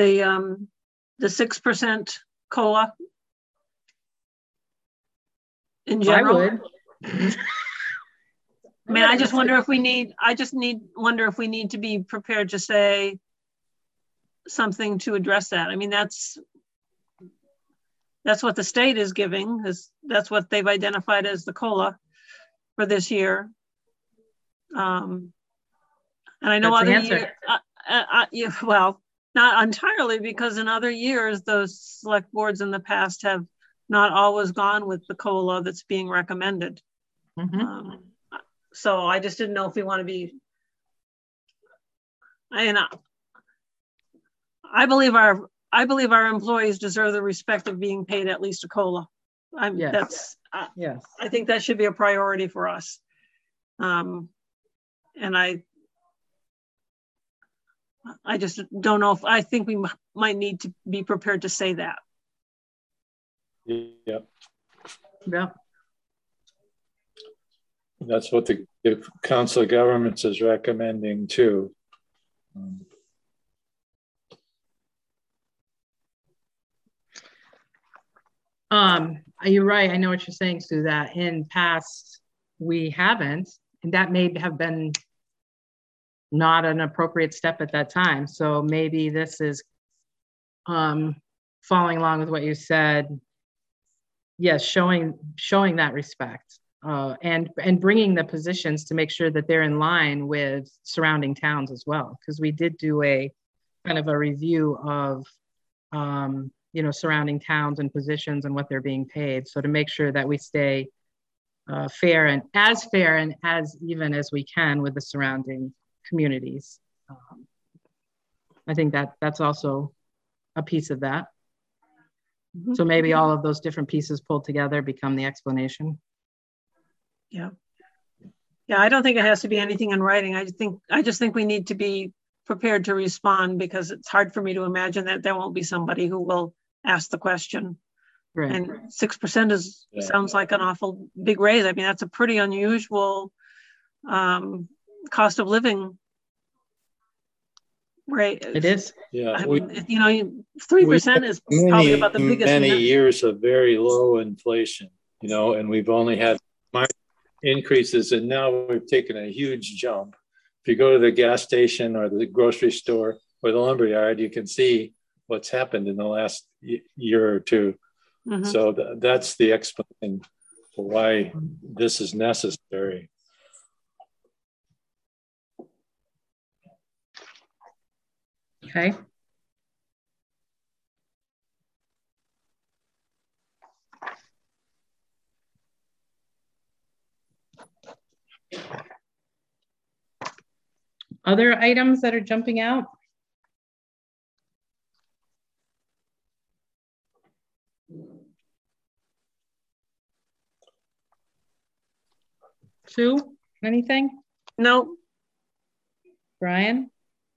6% COLA in general? I would. I mean, I just wonder if we need to be prepared to say something to address that. I mean, that's what the state is giving, that's what they've identified as the COLA for this year. And I know other years, well, not entirely, because in other years, those select boards in the past have not always gone with the COLA that's being recommended. Mm-hmm. So I just didn't know if we want to be, I believe our employees deserve the respect of being paid at least a COLA. Yes. Yes. I think that should be a priority for us. And I just don't know I think we might need to be prepared to say that. Yep. Yeah. That's what the Council of Governments is recommending too. You're right. I know what you're saying, Sue, that in past we haven't, and that may have been not an appropriate step at that time. So maybe this is following along with what you said. Yes, showing that respect and bringing the positions to make sure that they're in line with surrounding towns as well. Because we did do a kind of a review of surrounding towns and positions and what they're being paid. So to make sure that we stay fair and as even as we can with the surrounding communities. I think that's also a piece of that. Mm-hmm. So maybe all of those different pieces pulled together become the explanation. Yeah. Yeah, I don't think it has to be anything in writing. I just think we need to be prepared to respond, because it's hard for me to imagine that there won't be somebody who will ask the question. Right. And 6% sounds like an awful big raise. I mean, that's a pretty unusual cost of living rate. It is. Yeah. 3% is probably about the biggest. Many years of very low inflation, and we've only had increases, and now we've taken a huge jump. If you go to the gas station or the grocery store or the lumberyard, you can see what's happened in the last year or two. Mm-hmm. So that's the explanation for why this is necessary. Okay. Other items that are jumping out? Sue, anything? No. Brian?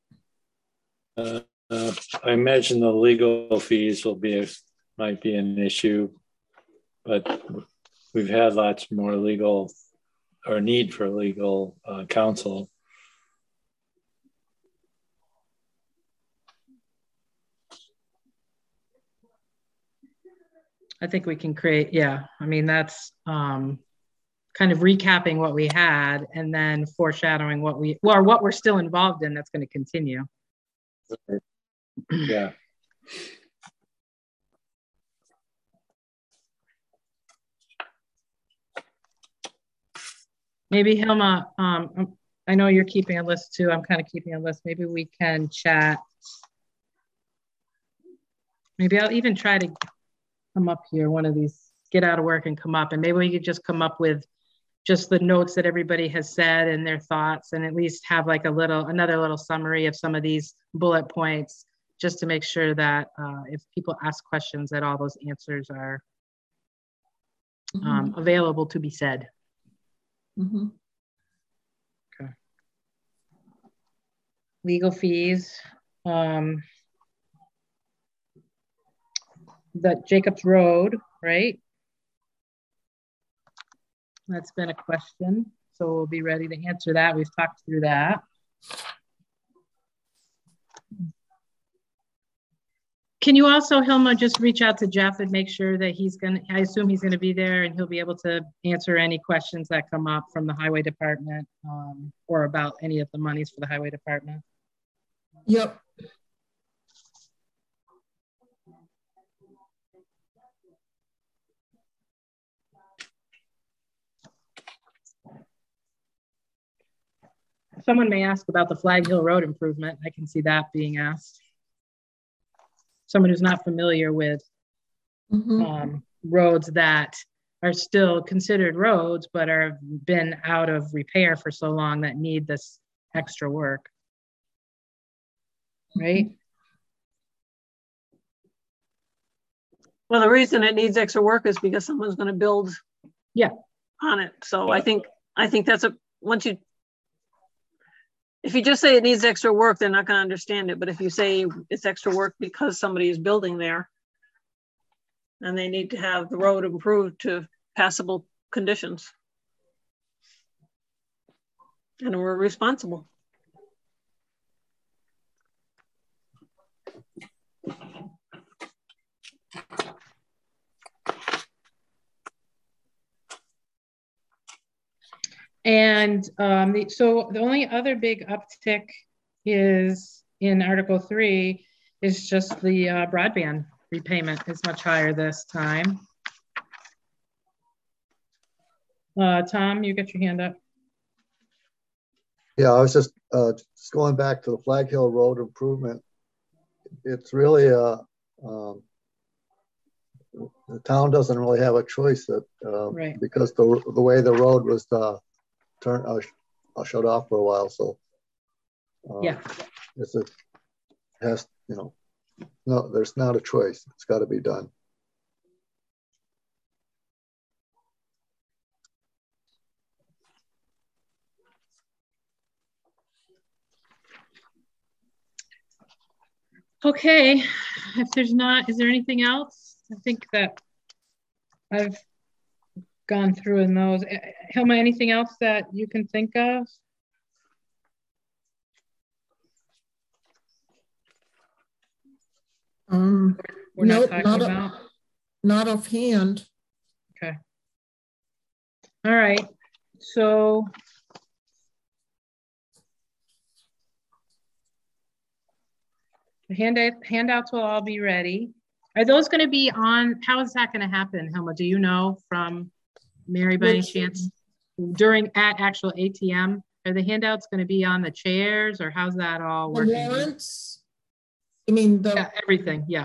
I imagine the legal fees might be an issue, but we've had lots more legal or need for legal counsel. I think we can create, I mean, that's kind of recapping what we had and then foreshadowing what we're still involved in that's going to continue. Yeah. Maybe Hilma, I know you're keeping a list too. I'm kind of keeping a list. Maybe we can chat. Maybe I'll even try to come up here, one of these, get out of work and come up, and maybe we could just come up with just the notes that everybody has said and their thoughts, and at least have like another little summary of some of these bullet points, just to make sure that if people ask questions, that all those answers are available to be said. Mm-hmm. Okay. Legal fees. the Jacobs Road, right? That's been a question, so we'll be ready to answer that. We've talked through that. Can you also, Hilma, just reach out to Jeff and make sure that I assume he's gonna be there and he'll be able to answer any questions that come up from the highway department or about any of the monies for the highway department? Yep. Someone may ask about the Flag Hill Road improvement. I can see that being asked. Someone who's not familiar with roads that are still considered roads, but are been out of repair for so long that need this extra work, right? Well, the reason it needs extra work is because someone's going to build on it. So I think that's if you just say it needs extra work, they're not going to understand it. But if you say it's extra work because somebody is building there and they need to have the road improved to passable conditions, and we're responsible. And so the only other big uptick is in Article 3 is just the broadband repayment is much higher this time. Tom, you get your hand up. Yeah, I was just going back to the Flag Hill Road improvement. It's really the town doesn't really have a choice that right. because the way the road was shut off for a while, so it has, no, there's not a choice. It's got to be done. Okay, if there's not, is there anything else? I think that I've gone through in those. Hilma, anything else that you can think of? We're not talking about? Not offhand. Okay. All right, so the handouts will all be ready. Are those going to be on? How is that going to happen, Hilma? Do you know from Mary by any chance? At actual ATM, are the handouts going to be on the chairs, or how's that all working? The warrants? I mean everything. Yeah.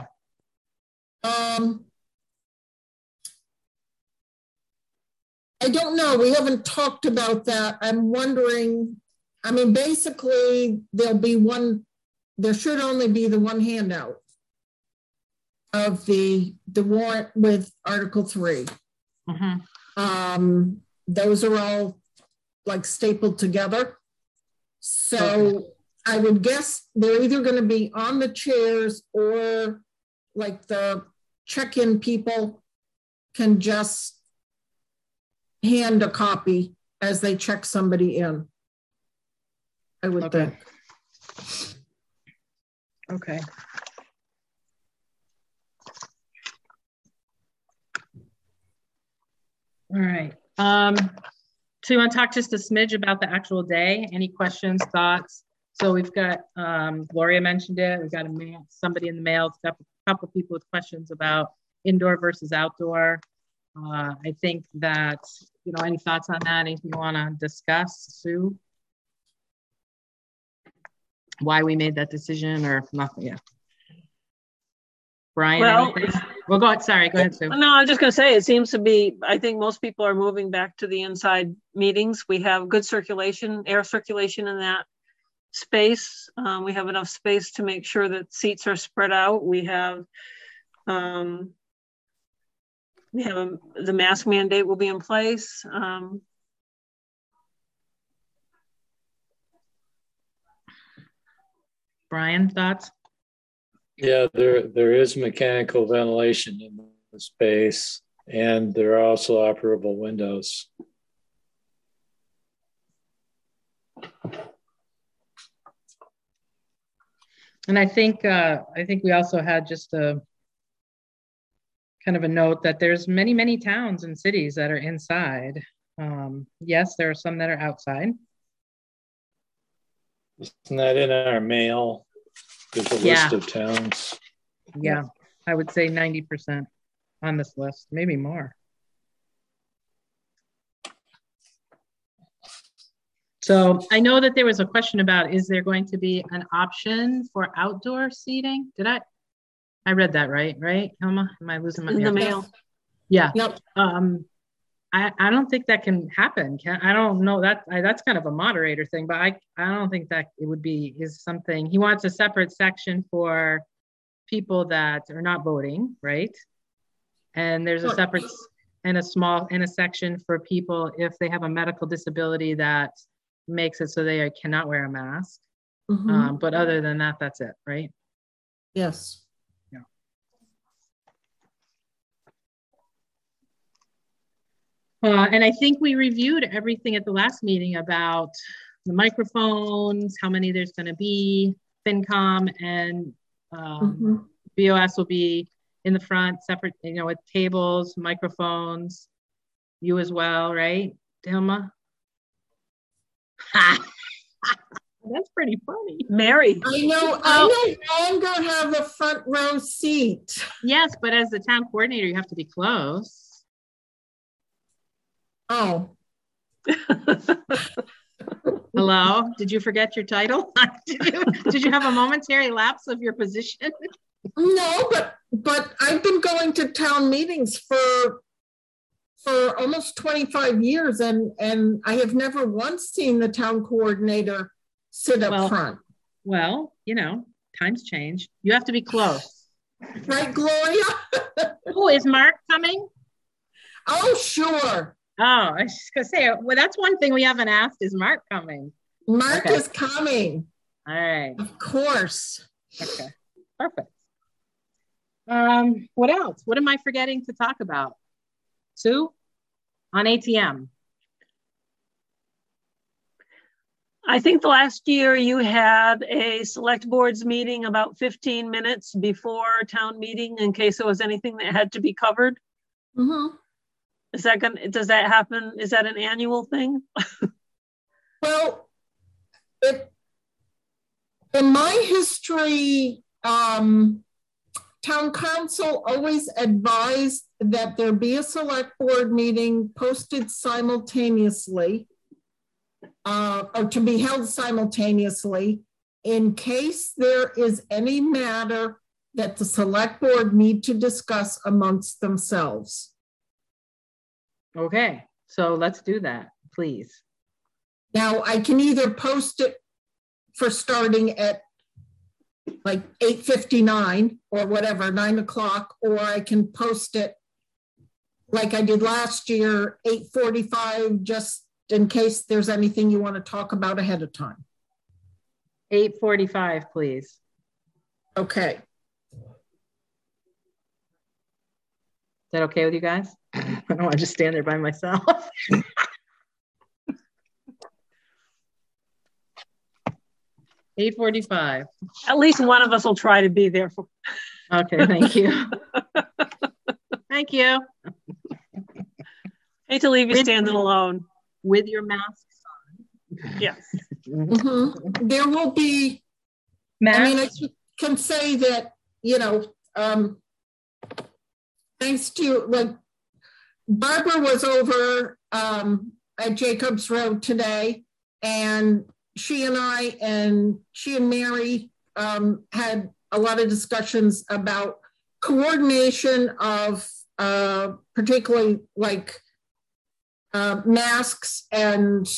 I don't know. We haven't talked about that. I'm wondering. I mean, basically, there'll be one. There should only be the one handout of the warrant with Article 3. Those are all like stapled together. So I would guess they're either going to be on the chairs, or like the check-in people can just hand a copy as they check somebody in, I would think. Okay. All right. So you want to talk just a smidge about the actual day? Any questions, thoughts? So we've got, Gloria mentioned it. We've got somebody in the mail, a couple people with questions about indoor versus outdoor. I think that, any thoughts on that? Anything you want to discuss, Sue? Why we made that decision or nothing? Yeah. Brian, well, go ahead. Sorry, go ahead, Sue. No, I was just going to say, it seems to be, I think most people are moving back to the inside meetings. We have good circulation, air circulation in that space. We have enough space to make sure that seats are spread out. We have the mask mandate will be in place. Brian, thoughts? Yeah, there is mechanical ventilation in the space, and there are also operable windows. And I think we also had just a kind of a note that there's many, many towns and cities that are inside. Yes, there are some that are outside. Isn't that in our mail? There's a list of towns. Yeah, I would say 90% on this list, maybe more. So I know that there was a question about, is there going to be an option for outdoor seating? Did I read that right, Hilma? Am I losing my in the mail? Yeah. Yep. I don't think that can happen. I don't know that that's kind of a moderator thing, but I don't think that it would be is something. He wants a separate section for people that are not voting, right? And there's a separate and a section for people if they have a medical disability that makes it so they cannot wear a mask. Mm-hmm. But other than that, that's it, right? Yes. And I think we reviewed everything at the last meeting about the microphones, how many there's going to be, FinCom and BOS will be in the front, separate, with tables, microphones, you as well, right, Hilma? That's pretty funny. Mary. I no longer have a front row seat. Yes, but as the town coordinator, you have to be close. Oh. Hello, did you forget your title? Did you have a momentary lapse of your position? No, but I've been going to town meetings for almost 25 years and I have never once seen the town coordinator sit up front. Well, times change. You have to be close. Right, Gloria? Oh, is Mark coming? Oh, sure. Oh, I was just going to say, well, that's one thing we haven't asked. Is Mark coming? Mark is coming. All right. Of course. Okay, perfect. What else? What am I forgetting to talk about? Sue, on ATM. I think the last year you had a select boards meeting about 15 minutes before town meeting in case there was anything that had to be covered. Mm-hmm. Does that happen? Is that an annual thing? Well, in my history, town council always advised that there be a select board meeting posted simultaneously, or to be held simultaneously in case there is any matter that the select board need to discuss amongst themselves. Okay, so let's do that, please. Now, I can either post it for starting at like 8:59 or whatever, 9 o'clock, or I can post it like I did last year, 8:45, just in case there's anything you want to talk about ahead of time. 8:45, please. Okay. Is that okay with you guys? I don't want to just stand there by myself. $8:45. At least one of us will try to be there. Okay, thank you. Thank you. Hate to leave you standing alone. With your masks on. Yes. Mm-hmm. There will be, masks. I mean, I can say that, thanks to, like, Barbara was over at Jacobs Road today, and she and Mary had a lot of discussions about coordination of particularly like masks and,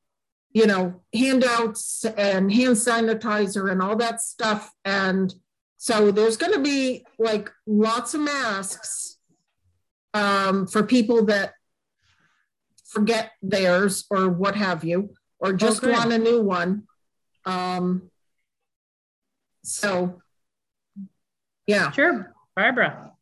handouts and hand sanitizer and all that stuff. And so there's going to be like lots of masks for people that forget theirs or what have you, or just want a new one. So Yeah. Sure, Barbara.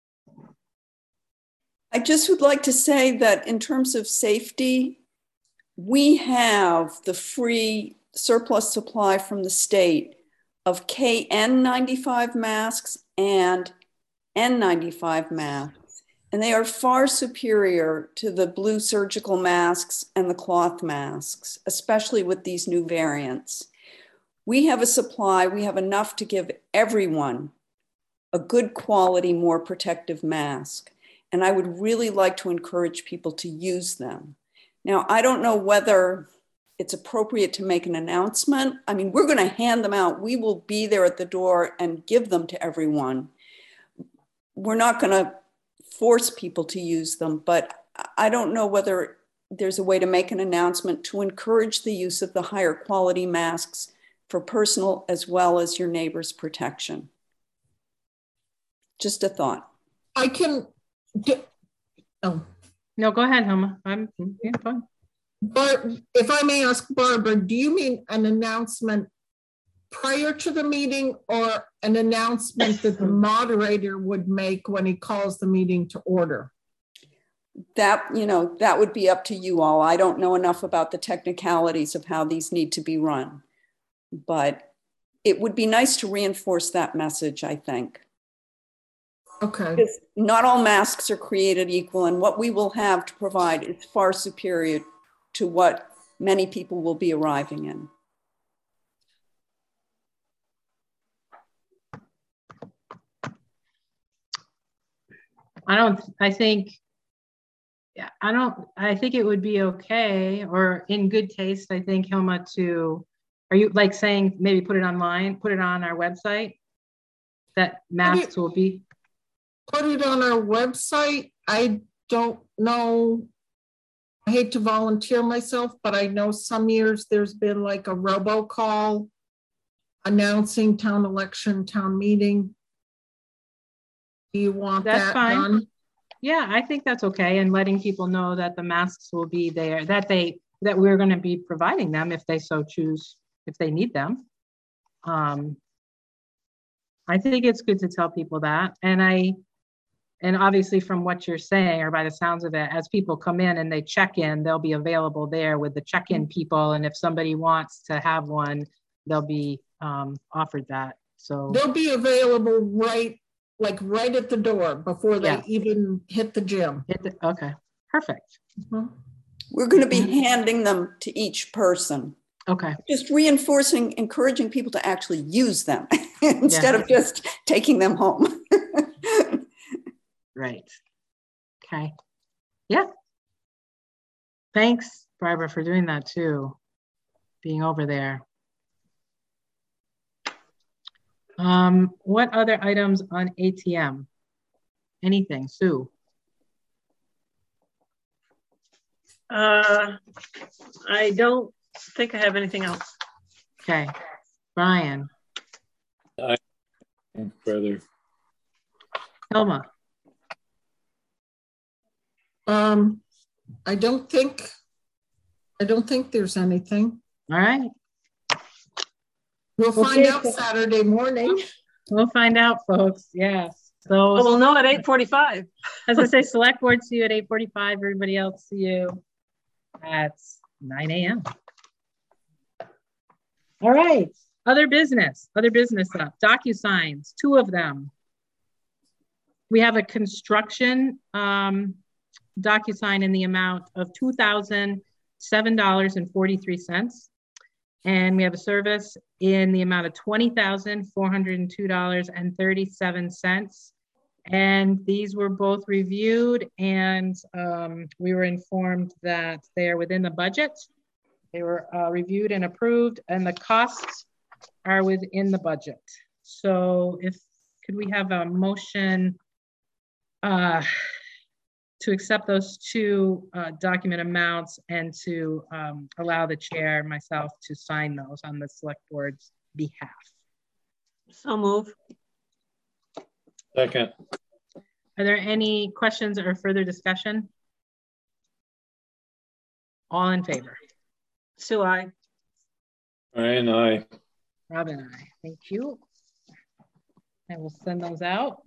I just would like to say that in terms of safety, we have the free surplus supply from the state of KN95 masks and N95 masks. And they are far superior to the blue surgical masks and the cloth masks, especially with these new variants. We have a supply, we have enough to give everyone a good quality, more protective mask. And I would really like to encourage people to use them. Now, I don't know whether it's appropriate to make an announcement. I mean, we're going to hand them out. We will be there at the door and give them to everyone. We're not going to force people to use them, but I don't know whether there's a way to make an announcement to encourage the use of the higher quality masks for personal as well as your neighbor's protection. Just a thought. I can get, oh. No, go ahead, Hilma. I'm fine. But if I may ask Barbara, do you mean an announcement prior to the meeting or an announcement that the moderator would make when he calls the meeting to order? That, you know, that would be up to you all. I don't know enough about the technicalities of how these need to be run, but it would be nice to reinforce that message, I think. Okay. Because not all masks are created equal, and what we will have to provide is far superior to what many people will be arriving in. I think it would be okay, or in good taste, I think, Hilma, are you like saying maybe put it online, put it on our website, that masks will be? Put it on our website. I don't know. I hate to volunteer myself, but I know some years there's been like a robocall announcing town election, town meeting. Do you want that done? Yeah, I think that's okay. And letting people know that the masks will be there, that we're going to be providing them if they so choose, if they need them. I think it's good to tell people that. And obviously from what you're saying, or by the sounds of it, as people come in and they check in, they'll be available there with the check-in people. And if somebody wants to have one, they'll be offered that. So they'll be available right at the door before they even hit the gym. Okay, perfect. Mm-hmm. We're going to be handing them to each person. Okay. Just reinforcing, encouraging people to actually use them instead of just taking them home. Right. Okay. Yeah. Thanks, Barbara, for doing that too, being over there. What other items on ATM? Anything, Sue? I don't think I have anything else. Okay. Brian? Further. Hilma? I don't think there's anything. All right. We'll find out Saturday morning. We'll find out, folks. Yes. So we'll know at 8:45. As I say, select board see you at 8:45. Everybody else see you at 9 a.m. All right. Other business stuff. DocuSigns, 2 of them. We have a construction DocuSign in the amount of $2,007.43. And we have a service in the amount of $20,402.37. And these were both reviewed, and we were informed that they are within the budget. They were reviewed and approved, and the costs are within the budget. So could we have a motion to accept those 2 document amounts and to allow the chair, myself, to sign those on the select board's behalf? So move. Second. Are there any questions or further discussion? All in favor? Sue, aye. Brian, aye. Robin, aye. Thank you. I will send those out.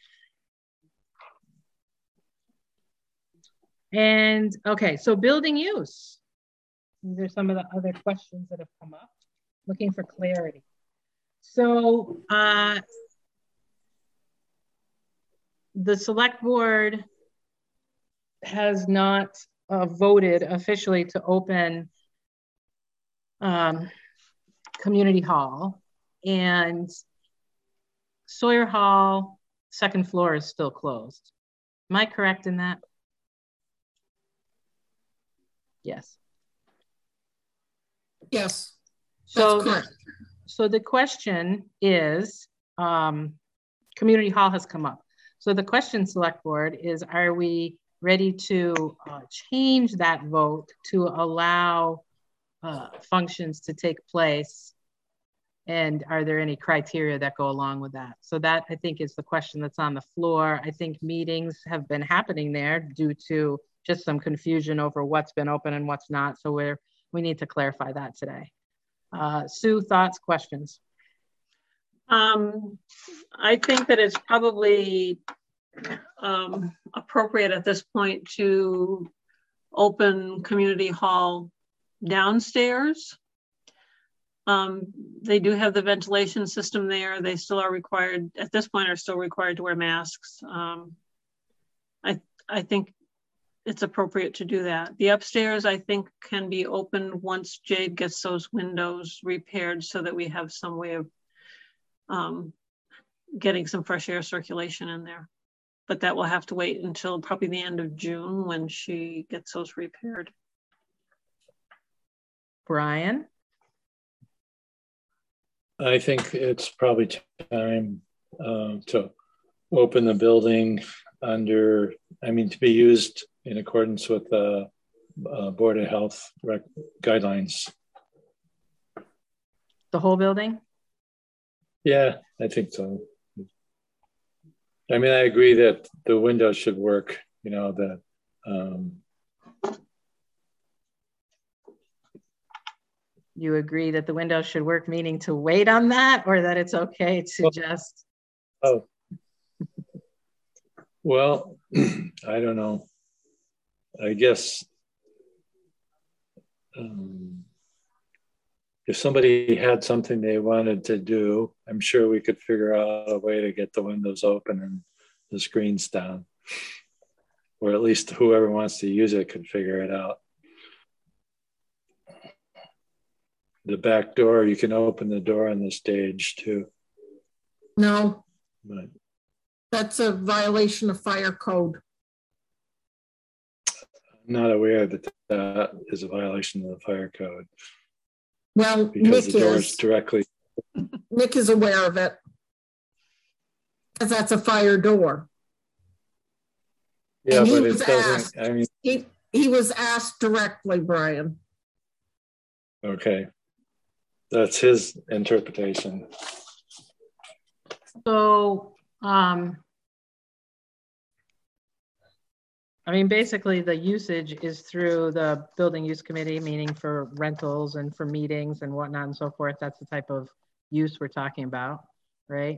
And okay, so building use. These are some of the other questions that have come up, looking for clarity. So the select board has not voted officially to open community hall, and Sawyer Hall second floor is still closed. Am I correct in that? Yes. Yes. So, so the question is, community hall has come up. So the question, select board, is are we ready to change that vote to allow functions to take place? And are there any criteria that go along with that? So that, I think, is the question that's on the floor. I think meetings have been happening there due to just some confusion over what's been open and what's not. So we need to clarify that today. Sue, thoughts, questions? I think that it's probably appropriate at this point to open community hall downstairs. They do have the ventilation system there. They still are required, at this point, are still required to wear masks. I think it's appropriate to do that. The upstairs, I think, can be opened once Jade gets those windows repaired so that we have some way of getting some fresh air circulation in there. But that will have to wait until probably the end of June when she gets those repaired. Brian? I think it's probably time to open the building under, to be used in accordance with the Board of Health guidelines. The whole building? Yeah, I think so. I agree that the windows should work, You agree that the windows should work, meaning to wait on that, or that it's okay to just... Oh. Well, I don't know. I guess if somebody had something they wanted to do, I'm sure we could figure out a way to get the windows open and the screens down. Or at least whoever wants to use it could figure it out. The back door, you can open the door on the stage too. No. But that's a violation of fire code. I'm not aware that that is a violation of the fire code. Well, because Nick the door is directly. Nick is aware of it. Because that's a fire door. Yeah, and but it doesn't, asked, he was asked directly, Brian. Okay. That's his interpretation. So, basically the usage is through the building use committee, meaning for rentals and for meetings and whatnot and so forth. That's the type of use we're talking about, right?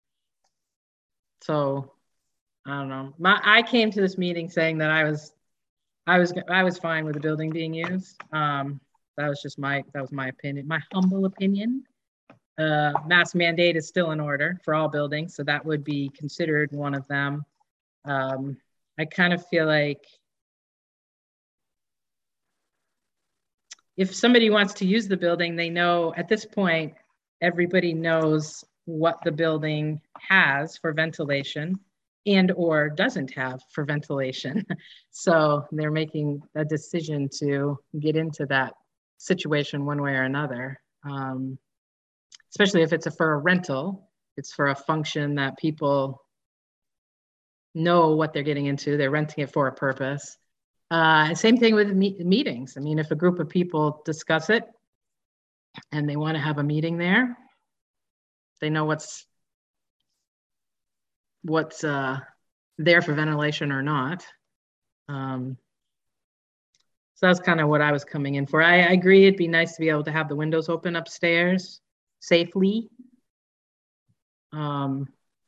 So, I don't know. I came to this meeting saying that I was fine with the building being used. That was my opinion, my humble opinion. Mask mandate is still in order for all buildings, so that would be considered one of them. I kind of feel like if somebody wants to use the building, they know at this point, everybody knows what the building has for ventilation and or doesn't have for ventilation. So they're making a decision to get into that situation one way or another. Especially if it's for a rental, it's for a function that people know what they're getting into. They're renting it for a purpose. Same thing with meetings. If a group of people discuss it and they want to have a meeting there, they know what's there for ventilation or not. So that's kind of what I was coming in for. I agree it'd be nice to be able to have the windows open upstairs safely.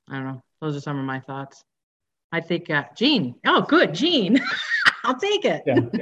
I don't know. Those are some of my thoughts. I think Jean. Oh, good, Jean. I'll take it.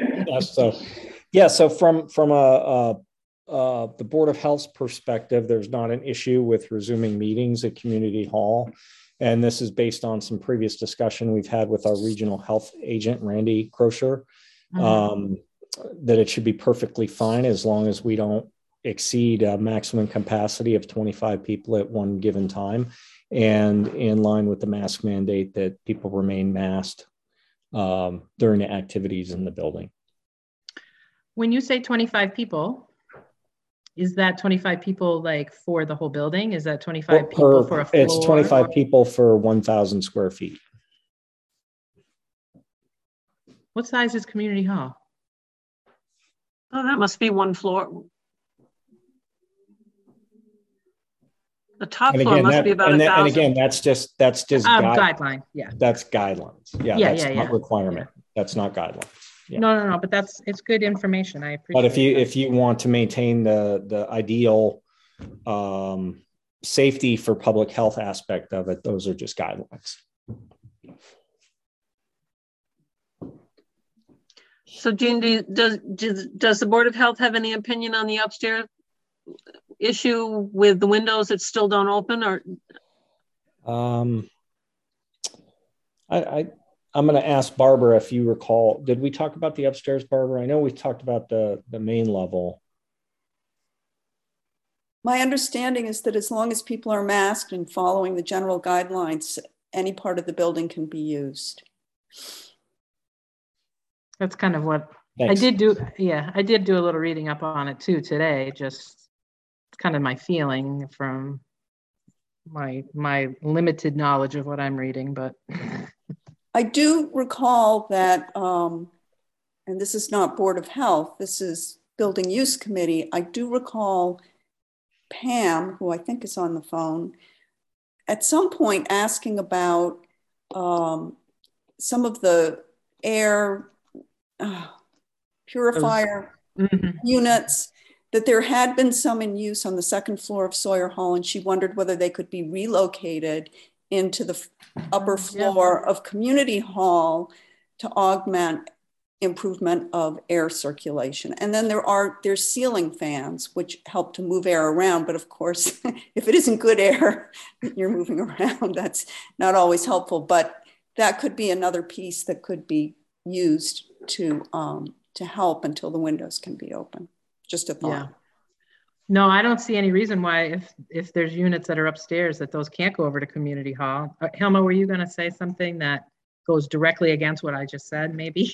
So from the Board of Health's perspective, there's not an issue with resuming meetings at Community Hall. And this is based on some previous discussion we've had with our regional health agent, Randy Crosher, that it should be perfectly fine as long as we don't exceed a maximum capacity of 25 people at one given time, and in line with the mask mandate that people remain masked during the activities in the building. When you say 25 people, is that 25 people like for the whole building? Is that 25 people for a floor? It's 25 people for 1,000 square feet. What size is Community Hall? Oh, that must be one floor. The top floor must be about 1,000. And again, that's just guideline. Yeah. That's guidelines. That's not requirement. That's not guidelines. Yeah. No, but it's good information. I appreciate it. But if you want to maintain the ideal safety for public health aspect of it, those are just guidelines. So Jean, does the Board of Health have any opinion on the upstairs issue with the windows that still don't open? Or I'm going to ask Barbara if you recall. Did we talk about the upstairs, Barbara? I know we talked about the main level. My understanding is that as long as people are masked and following the general guidelines, any part of the building can be used. That's kind of what Thanks. I did do. Yeah, I did do a little reading up on it too today. Just kind of my feeling from my limited knowledge of what I'm reading, but I do recall that, and this is not Board of Health, this is Building Use Committee. I do recall Pam, who I think is on the phone, at some point asking about some of the air purifier units, that there had been some in use on the second floor of Sawyer Hall, and she wondered whether they could be relocated into the upper floor of Community Hall to augment improvement of air circulation. And then there's ceiling fans, which help to move air around. But of course, if it isn't good air, you're moving around, that's not always helpful. But that could be another piece that could be used to help until the windows can be open. Just a thought. Yeah. No, I don't see any reason why if there's units that are upstairs that those can't go over to Community Hall. Helma, were you going to say something that goes directly against what I just said, maybe?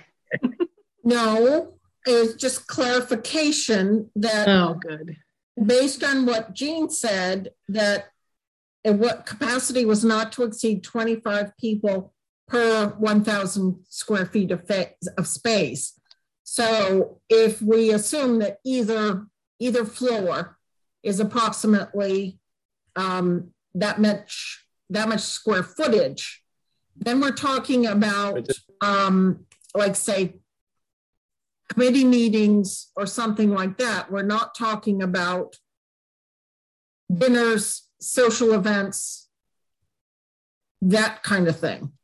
No, it's just clarification that good. Based on what Jean said, that what capacity was not to exceed 25 people per 1,000 square feet of space. So if we assume that either floor is approximately that much square footage, then we're talking about like say committee meetings or something like that. We're not talking about dinners, social events, that kind of thing.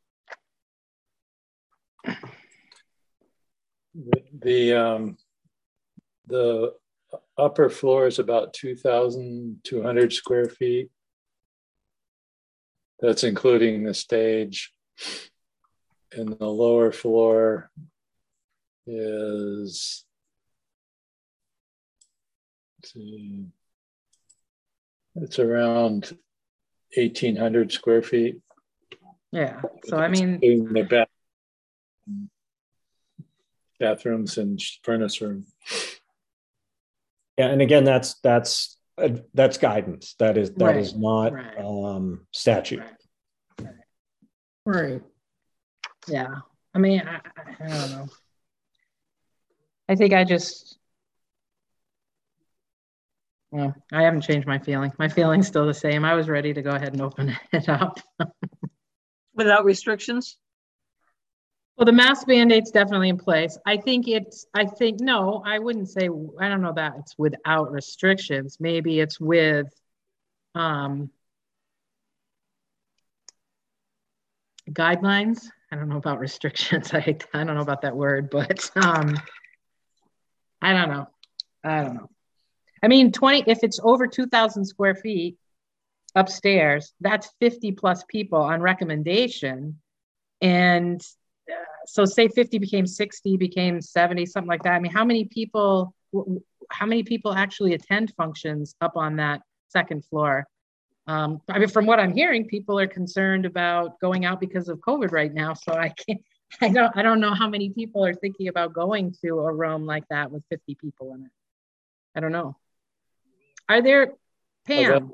The upper floor is about 2,200 square feet. That's including the stage. And the lower floor is, let's see, it's around 1,800 square feet. Yeah, so I mean, the bathrooms and furnace room. Yeah, and again, that's guidance. That is not statute. Right. Yeah. I mean, I don't know. I think I haven't changed my feeling. My feeling's still the same. I was ready to go ahead and open it up. Without restrictions? Well, the mask mandate's definitely in place. I wouldn't say, I don't know that it's without restrictions. Maybe it's with, guidelines. I don't know about restrictions. I don't know about that word, but I don't know. I mean, if it's over 2,000 square feet upstairs, that's 50 plus people on recommendation. And so say 50 became 60, became 70, something like that. I mean, how many people actually attend functions up on that second floor? I mean, from what I'm hearing, people are concerned about going out because of COVID right now. So I don't know how many people are thinking about going to a room like that with 50 people in it. I don't know. Are there, Pam?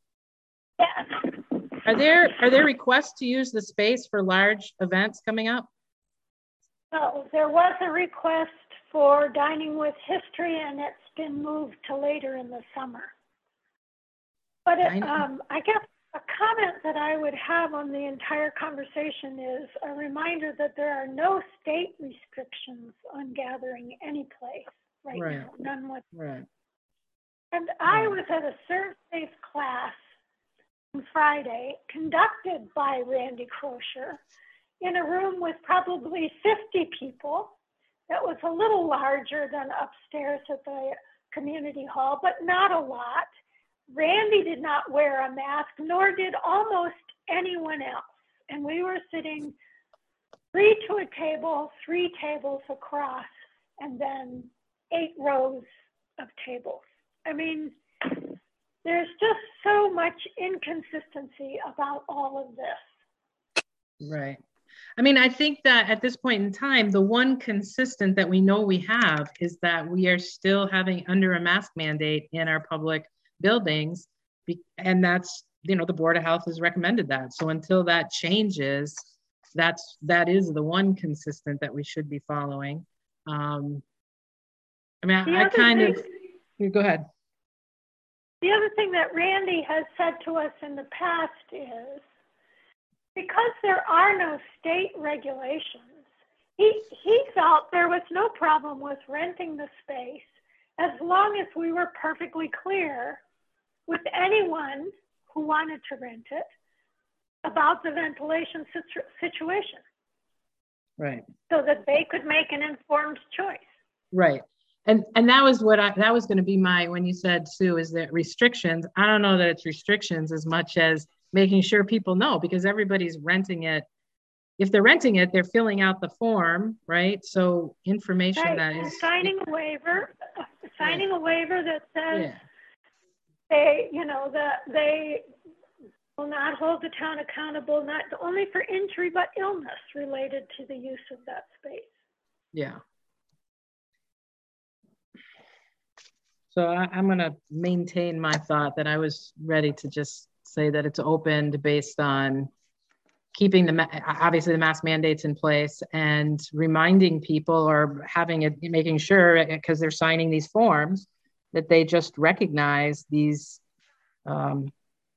Are there requests to use the space for large events coming up? So there was a request for dining with history, and it's been moved to later in the summer. But I guess a comment that I would have on the entire conversation is a reminder that there are no state restrictions on gathering any place right now, none whatsoever. Right. And I was at a ServSafe class on Friday, conducted by Randy Crosher, in a room with probably 50 people. That was a little larger than upstairs at the community hall, but not a lot. Randy did not wear a mask, nor did almost anyone else. And we were sitting 3 to a table, 3 tables across, and then 8 rows of tables. I mean, there's just so much inconsistency about all of this. Right. I mean, I think that at this point in time, the one consistent that we know we have is that we are still having under a mask mandate in our public buildings. And that's, the Board of Health has recommended that. So until that changes, that is the one consistent that we should be following. I mean, go ahead. The other thing that Randy has said to us in the past is, because there are no state regulations, he felt there was no problem with renting the space as long as we were perfectly clear with anyone who wanted to rent it about the ventilation situation. Right. So that they could make an informed choice. Right. And that was that was going to be when you said, Sue, is that restrictions? I don't know that it's restrictions as much as making sure people know, because everybody's renting it. If they're renting it, they're filling out the form, right? So information that is signing a waiver that says they will not hold the town accountable, not only for injury, but illness related to the use of that space. Yeah. So I'm going to maintain my thought that I was ready to just say that it's opened based on keeping obviously the mask mandates in place and reminding people or making sure, because they're signing these forms, that they just recognize these, the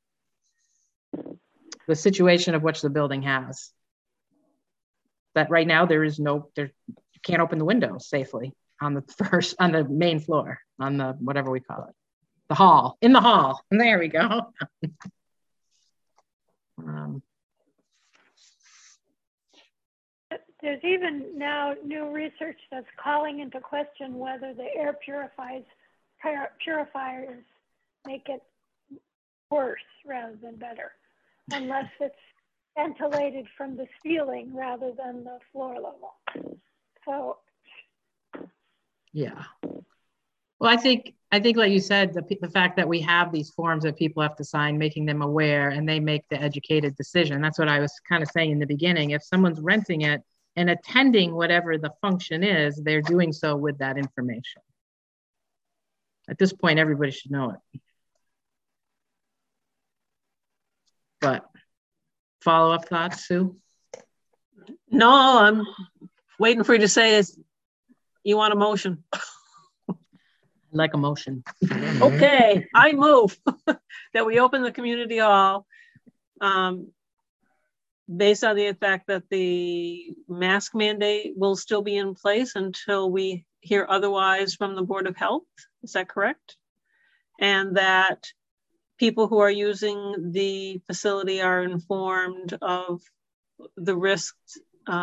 situation of which the building has. That right now you can't open the windows safely on the main floor, on the, whatever we call it, in the hall. And there we go. There's even now new research that's calling into question whether the air purifiers make it worse rather than better, unless it's ventilated from the ceiling rather than the floor level. So, yeah. Well, I think like you said, the fact that we have these forms that people have to sign, making them aware, and they make the educated decision. That's what I was kind of saying in the beginning. If someone's renting it and attending whatever the function is, they're doing so with that information. At this point, everybody should know it. But follow-up thoughts, Sue? No, I'm waiting for you to say is you want a motion. Like a motion. Okay, I move that we open the community hall based on the fact that the mask mandate will still be in place until we hear otherwise from the Board of Health. Is that correct? And that people who are using the facility are informed of the risks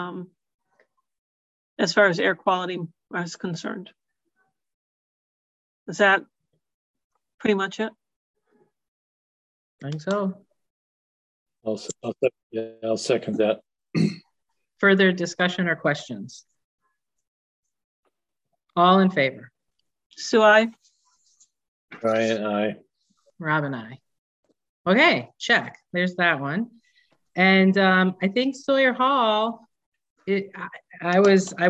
as far as air quality is concerned. Is that pretty much it? I think so. I'll second that. Further discussion or questions? All in favor? Sue, aye. Brian, aye. Rob and I. Okay, check. There's that one. And I think Sawyer Hall, I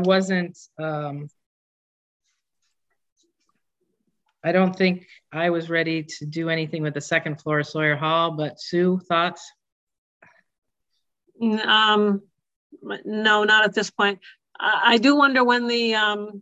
don't think I was ready to do anything with the second floor of Sawyer Hall, but Sue, thoughts? No, not at this point. I do wonder when the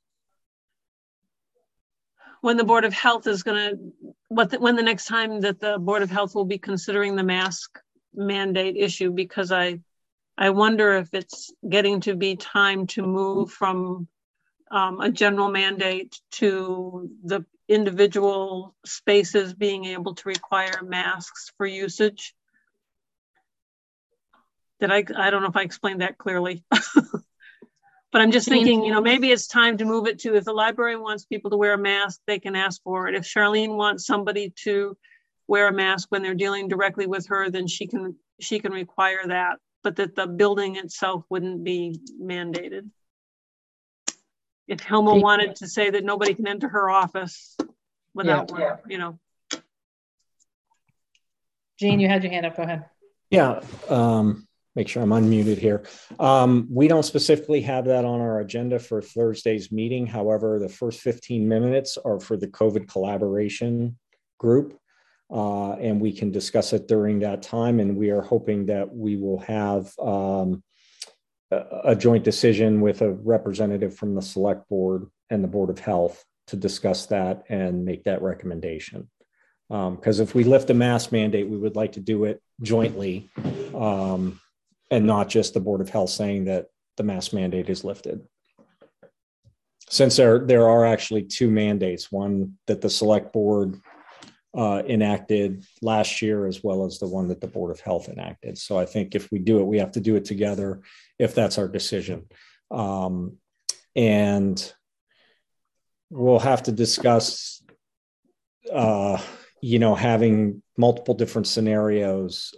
Board of Health is going to, when the next time that the Board of Health will be considering the mask mandate issue, because I wonder if it's getting to be time to move from a general mandate to the individual spaces being able to require masks for usage. I don't know if I explained that clearly. But I'm just thinking, maybe it's time to move it to, if the library wants people to wear a mask, they can ask for it. If Charlene wants somebody to wear a mask when they're dealing directly with her, then she can require that, but that the building itself wouldn't be mandated. If Hilma wanted to say that nobody can enter her office without one, Jean, you had your hand up, go ahead. Yeah. Make sure I'm unmuted here. We don't specifically have that on our agenda for Thursday's meeting. However, the first 15 minutes are for the COVID collaboration group, and we can discuss it during that time. And we are hoping that we will have a joint decision with a representative from the Select Board and the Board of Health to discuss that and make that recommendation. Because if we lift the mask mandate, we would like to do it jointly. And not just the Board of Health saying that the mask mandate is lifted. Since there are actually two mandates, one that the Select Board enacted last year, as well as the one that the Board of Health enacted. So I think if we do it, we have to do it together if that's our decision. And we'll have to discuss, having multiple different scenarios.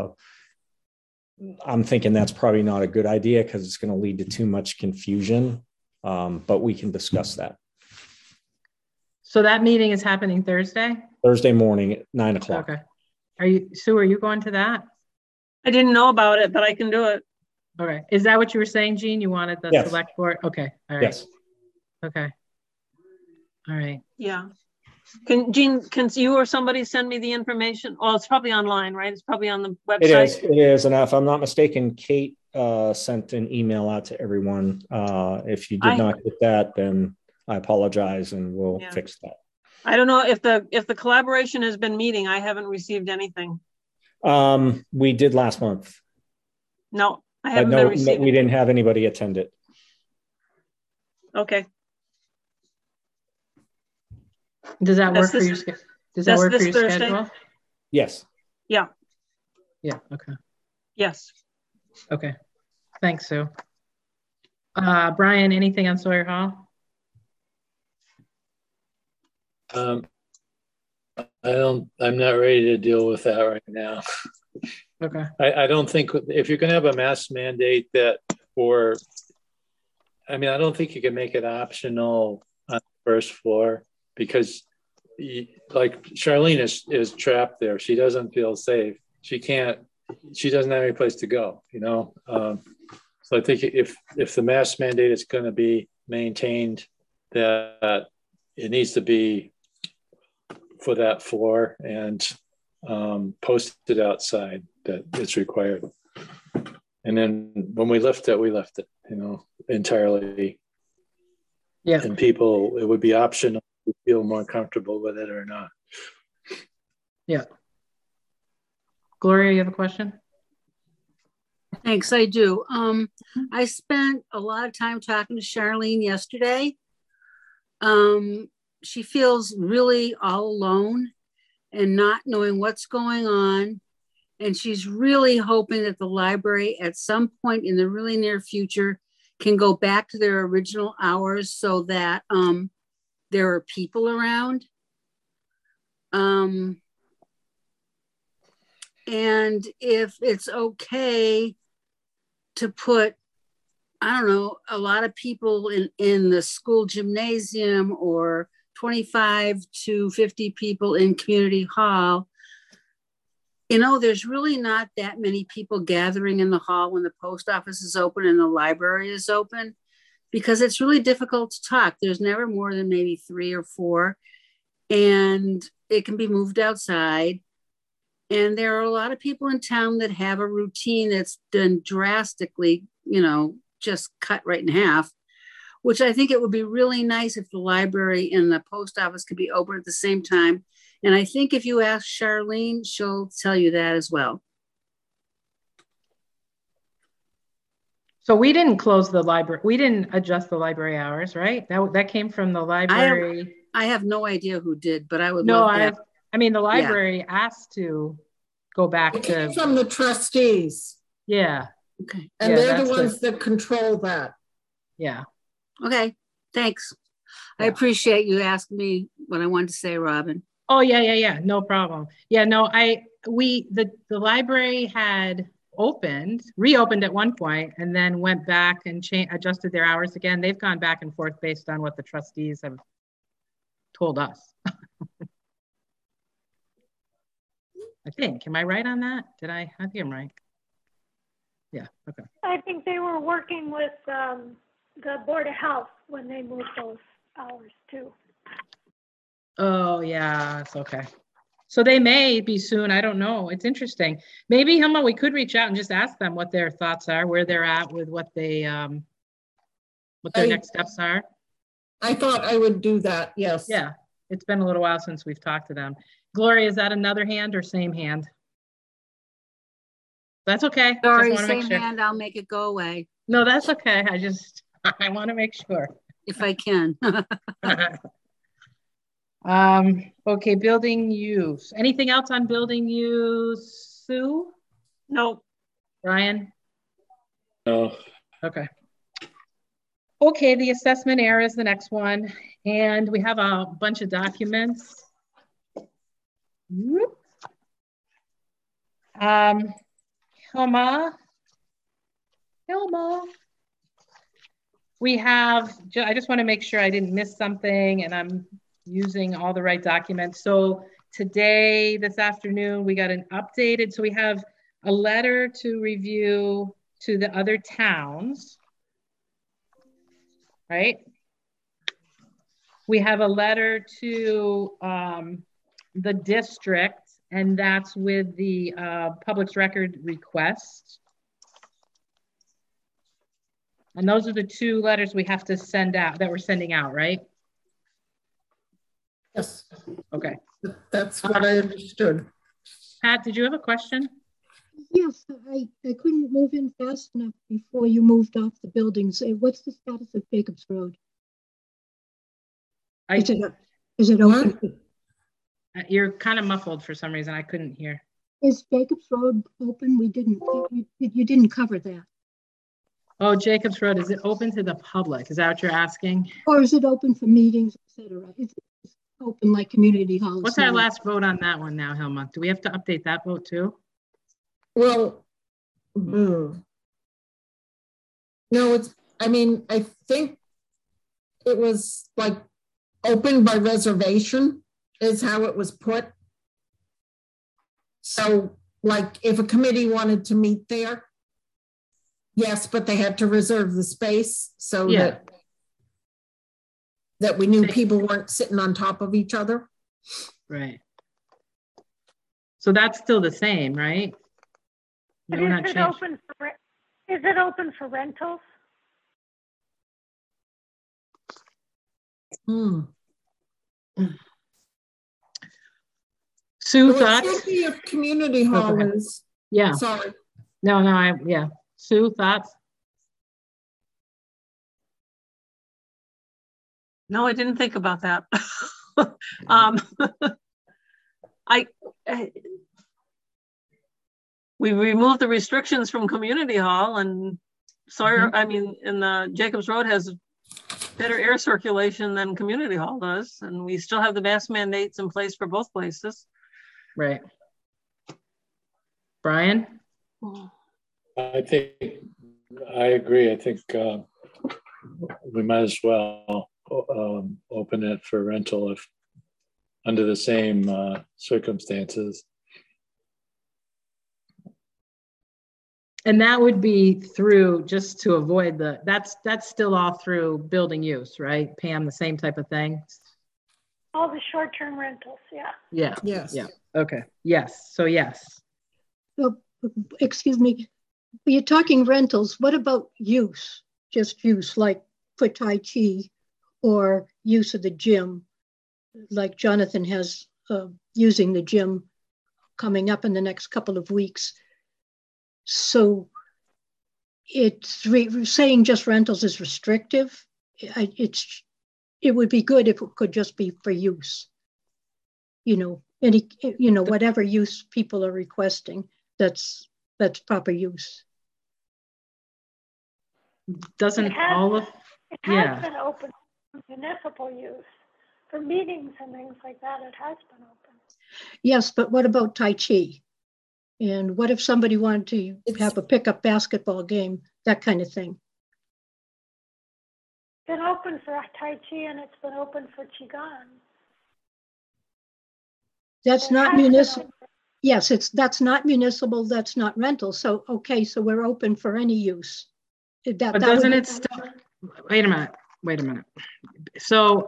I'm thinking that's probably not a good idea because it's going to lead to too much confusion, but we can discuss that. So that meeting is happening Thursday? Thursday morning at 9 o'clock. Okay. Sue, are you going to that? I didn't know about it, but I can do it. Okay. Is that what you were saying, Jean? You wanted the Select Board? Okay. All right. Yes. Okay. All right. Yeah. Jean, can you or somebody send me the information? Oh, it's probably online, right? It's probably on the website. It is. And if I'm not mistaken, Kate sent an email out to everyone. If you did not get that, then I apologize and we'll fix that. I don't know if the collaboration has been meeting. I haven't received anything. We did last month. No, I haven't been receiving. We didn't have anybody attend it. Okay. Does that work for your schedule? Does that work for your schedule? Yes. Yeah. Yeah. Okay. Yes. Okay. Thanks, Sue. Brian, anything on Sawyer Hall? I'm not ready to deal with that right now. Okay. I don't think if you're going to have a mask mandate I don't think you can make it optional on the first floor, because like Charlene is trapped there. She doesn't feel safe. She doesn't have any place to go, So I think if the mask mandate is going to be maintained, that it needs to be for that floor and posted outside that it's required. And then when we lift it, entirely. Yeah. And people, it would be optional to feel more comfortable with it or not. Yeah. Gloria, you have a question? Thanks, I do. I spent a lot of time talking to Charlene yesterday. She feels really all alone and not knowing what's going on. And she's really hoping that the library at some point in the really near future can go back to their original hours so that there are people around. And if it's okay to put, I don't know, a lot of people in the school gymnasium, or 25 to 50 people in community hall. You know, there's really not that many people gathering in the hall when the post office is open and the library is open, because it's really difficult to talk. There's never more than maybe 3 or 4, and it can be moved outside. And there are a lot of people in town that have a routine that's been drastically, you know, just cut right in half, which I think it would be really nice if the library and the post office could be open at the same time. And I think if you ask Charlene, she'll tell you that as well. So we didn't close the library. We didn't adjust the library hours, right? That came from the library. I have no idea who did, but I would no, love that. I mean, the library asked to go back It to came from the trustees. Yeah. Okay. And Yeah, they're the ones that control that. Yeah. Okay. Thanks. Yeah. I appreciate you asking me what I wanted to say, Robin. Oh yeah. No problem. Yeah, no, the library had reopened at one point, and then went back and adjusted their hours again. They've gone back and forth based on what the trustees have told us. I think. Am I right on that? I think I'm right. Yeah, okay. I think they were working with the Board of Health when they moved those hours too. Oh yeah, it's okay. So they may be soon. I don't know. It's interesting. Maybe, Hilma, we could reach out and just ask them what their thoughts are, where they're at with what they, what their next steps are. I thought I would do that. Yes. Yeah. It's been a little while since we've talked to them. Gloria, is that another hand or same hand? That's okay. Sorry, same hand. I'll make it go away. No, that's okay. I want to make sure. If I can. Okay, building use. Anything else on building use, Sue? No. Brian? No. Okay. Okay, the assessment error is the next one. And we have a bunch of documents. Hilma. We have, I just want to make sure I didn't miss something and I'm using all the right documents. So today, this afternoon, we got an updated, so we have a letter to review to the other towns, right? We have a letter to the district, and that's with the public's record request. And those are the 2 letters we have to send out, that we're sending out, right? Yes. Okay. That's what I understood. Pat, did you have a question? Yes, I couldn't move in fast enough before you moved off the buildings. What's the status of Jacobs Road? Is it open? You're kind of muffled for some reason. I couldn't hear. Is Jacobs Road open? You didn't cover that. Oh, Jacobs Road, is it open to the public? Is that what you're asking? Or is it open for meetings, etc.? It's open like community halls. What's our last vote on that one now, Hilma? Do we have to update that vote too? Well, no, I think it was like open by reservation is how it was put. So like if a committee wanted to meet there, yes, but they had to reserve the space so that we knew people weren't sitting on top of each other. Right. So that's still the same, right? But is it open for rentals? Sue, thoughts? If community hall is. Yeah. Sorry. No, yeah. Sue, thoughts? No, I didn't think about that. we removed the restrictions from community hall, and Sawyer, I mean, in the Jacobs Road has better air circulation than community hall does. And we still have the mask mandates in place for both places. Right. Brian? I think, I agree. I think we might as well open it for rental if under the same circumstances. And that would be through, just to avoid that's still all through building use, right? Pam, the same type of thing? All the short-term rentals, yeah. Yeah. Yes. Yeah. Okay. Yes. So yes. So, excuse me, you're talking rentals. What about use? Just use, like for Tai Chi or use of the gym, like Jonathan has using the gym coming up in the next couple of weeks. So it's saying just rentals is restrictive. It would be good if it could just be for use. You know, any, you know, whatever use people are requesting, that's proper use. Doesn't all of, it has been open for municipal use. For meetings and things like that, it has been open. Yes, but what about Tai Chi? And what if somebody wanted to have a pickup basketball game, that kind of thing? It's been open for Tai Chi and it's been open for Qigong. That's not municipal. Yes, that's not municipal, that's not rental. So, okay, so we're open for any use. But doesn't it still, wait a minute. So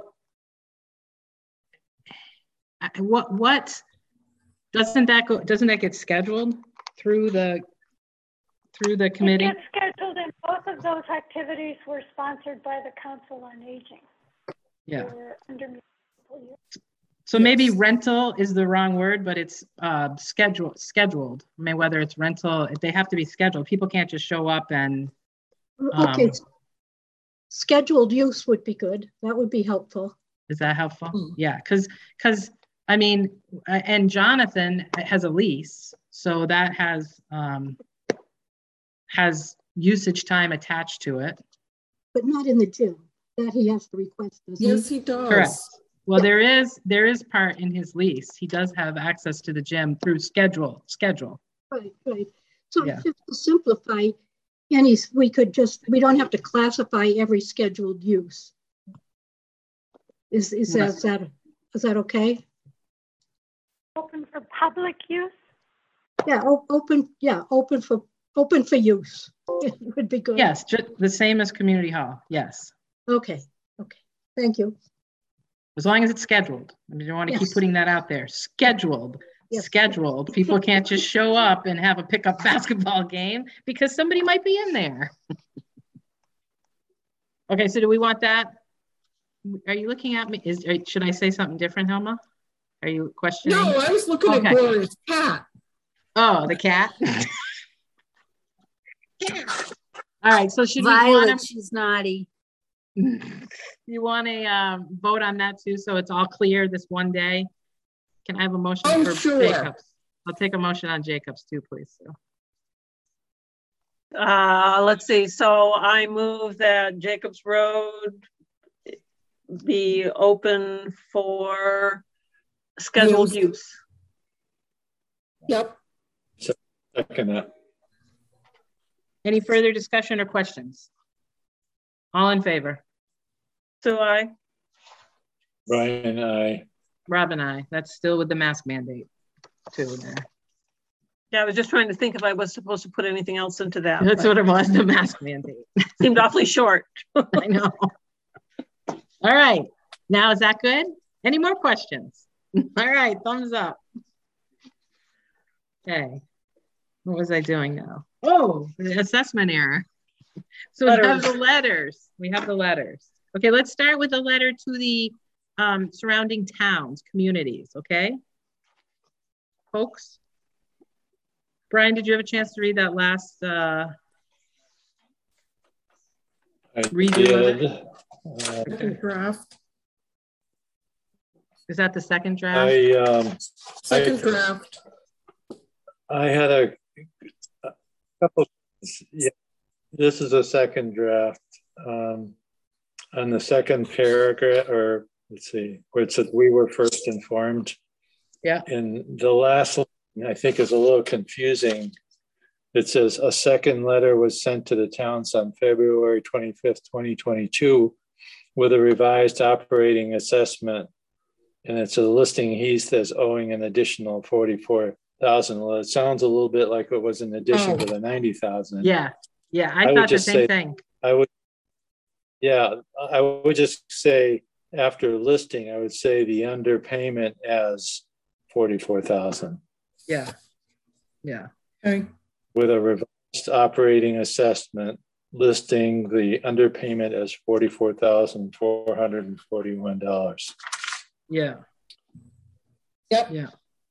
what doesn't that get scheduled through the committee? It gets scheduled, and both of those activities were sponsored by the Council on Aging. Yeah. Under municipal use. So maybe rental is the wrong word, but it's scheduled. I mean, whether it's rental, they have to be scheduled. People can't just show up and. Okay. Scheduled use would be good. That would be helpful. Is that helpful? Yeah, because I mean, and Jonathan has a lease, so that has usage time attached to it. But not in the gym. That he has to request. Yes, he does. Correct. Well, there is part in his lease. He does have access to the gym through schedule. Right. So just to simplify, we don't have to classify every scheduled use. Is that okay? Open for public use? Yeah, open for use. It would be good. Yes, just the same as community hall. Yes. Okay. Thank you. As long as it's scheduled. I mean, you don't want to keep putting that out there. Scheduled. Yes. Scheduled. People can't just show up and have a pickup basketball game because somebody might be in there. Okay, so do we want that? Are you looking at me? Should I say something different, Helma? Are you questioning? No, I was looking at Gloria's cat. Oh, the cat. All right, so should Violet, she's naughty. You want to vote on that too, so it's all clear this one day? Can I have a motion for Jacobs? I'll take a motion on Jacobs too, please. Let's see. So I move that Jacobs Road be open for scheduled use. Yep. Second that. Any further discussion or questions? All in favor? So I. Brian, I. Rob and I. That's still with the mask mandate too. Yeah, I was just trying to think if I was supposed to put anything else into that. That's what it was, the mask mandate. Seemed awfully short. I know. All right. Now, is that good? Any more questions? All right, thumbs up. Okay. What was I doing now? Oh, the assessment error. So we have the letters. We have the letters. Okay, let's start with a letter to the surrounding towns, communities, okay? Folks? Brian, did you have a chance to read that last redo of it? Second draft. Is that the second draft? Second draft. I had a Yeah, this is a second draft. On the second paragraph, or let's see, where it says we were first informed. Yeah. And the last line, I think, is a little confusing. It says a second letter was sent to the towns on February 25th, 2022 with a revised operating assessment. And it's a listing Heath as owing an additional 44,000. Well, it sounds a little bit like it was in addition to the 90,000. Yeah. Yeah. I thought the same thing. I would just say after listing, I would say the underpayment as 44,000. Yeah. Yeah. Okay. With a revised operating assessment listing the underpayment as $44,441. Yeah. Yep. Yeah.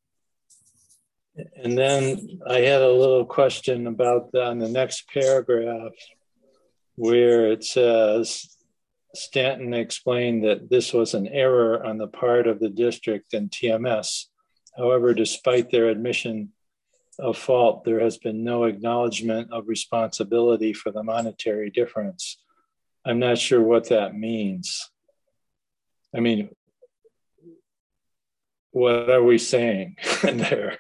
And then I had a little question about on the next paragraph where it says Stanton explained that this was an error on the part of the district and TMS. However, despite their admission of fault, there has been no acknowledgement of responsibility for the monetary difference. I'm not sure what that means. I mean, what are we saying there?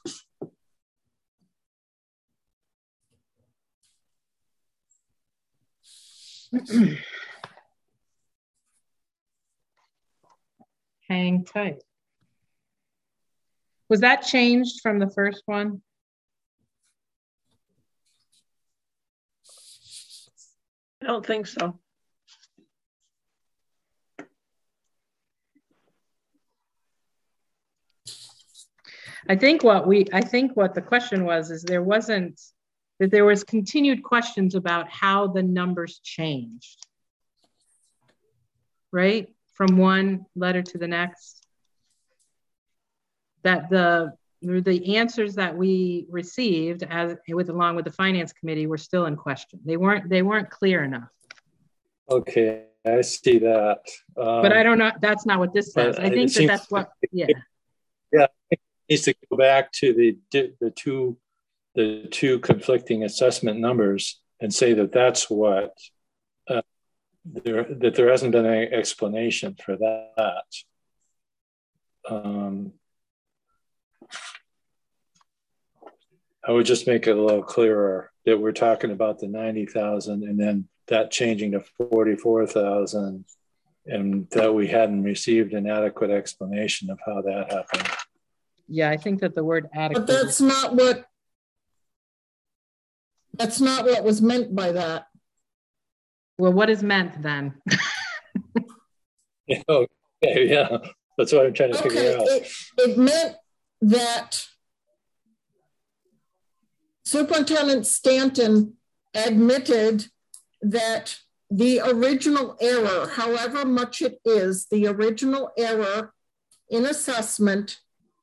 Hang tight. Was that changed from the first one? I don't think so. I think what the question was is there was continued questions about how the numbers changed, right? From one letter to the next. That the answers that we received along with the finance committee were still in question. They weren't clear enough. Okay, I see that. But I don't know. That's not what this says. I think that's what. Yeah. Yeah, it needs to go back to the two conflicting assessment numbers and say that that's what that there hasn't been any explanation for that. I would just make it a little clearer that we're talking about the 90,000 and then that changing to 44,000 and that we hadn't received an adequate explanation of how that happened. Yeah, I think that the word adequate. But that's not what was meant by that. Well, what is meant then? Okay, yeah, that's what I'm trying to figure out. It meant that Superintendent Stanton admitted that the original error, however much it is, the original error in assessment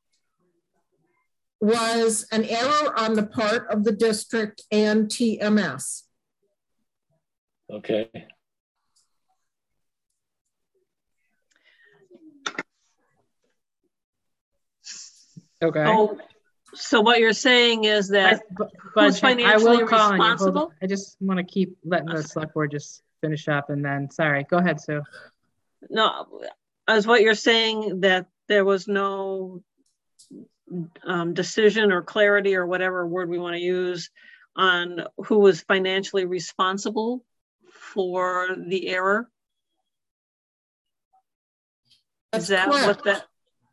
was an error on the part of the district and TMS. Okay. Okay. Oh, so what you're saying is that who's financially responsible? I just want to keep letting the select board just finish up and then, sorry, go ahead, Sue. No, as what you're saying that there was no decision or clarity or whatever word we want to use on who was financially responsible for the error? That's Is that correct. what that?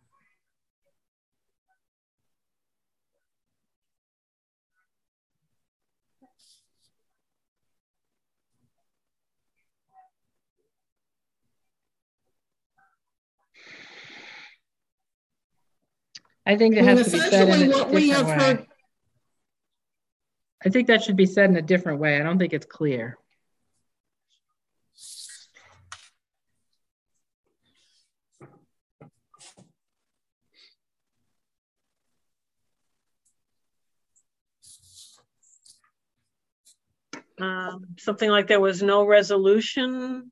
I think it has to be said in a different way. Heard... I think that should be said in a different way. I don't think it's clear. Something like there was no resolution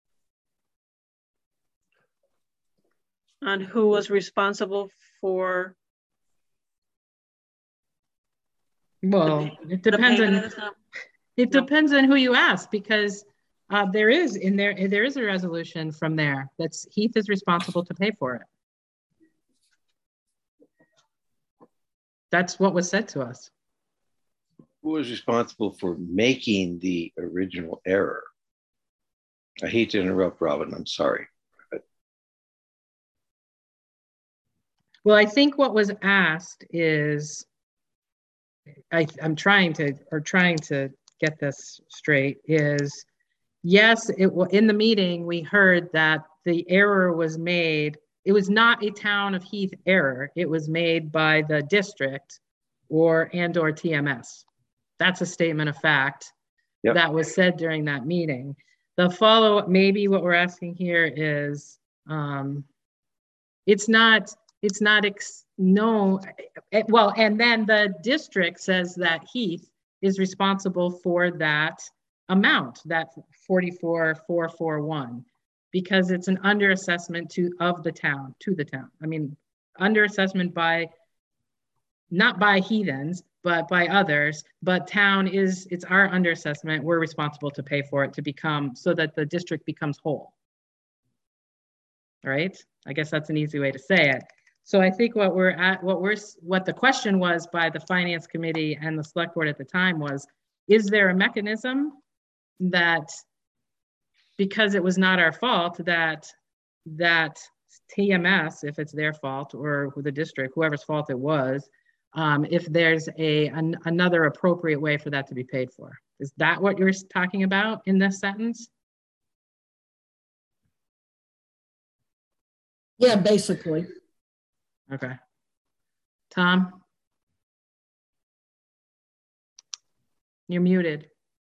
on who was responsible for Well, it depends on depends on who you ask, because there is a resolution from there that's Heath is responsible to pay for it. That's what was said to us. Who was responsible for making the original error? I hate to interrupt, Robin, I'm sorry. Well, I think what was asked is, I'm trying to get this straight, is yes, in the meeting, we heard that the error was made. It was not a town of Heath error. It was made by the district or TMS. That's a statement of fact. Yep. That was said during that meeting. The follow-up, maybe what we're asking here is, well, and then the district says that Heath is responsible for that amount, that 44,441, because it's an underassessment to the town. I mean, underassessment by, not by heathens, but by others, but town it's our underassessment. We're responsible to pay for it to become, so that the district becomes whole. Right? I guess that's an easy way to say it. So I think what the question was by the finance committee and the select board at the time was, is there a mechanism that, because it was not our fault, that TMS, if it's their fault, or the district, whoever's fault it was, if there's another appropriate way for that to be paid for? Is that what you're talking about in this sentence? Yeah, basically. Okay. Tom? You're muted.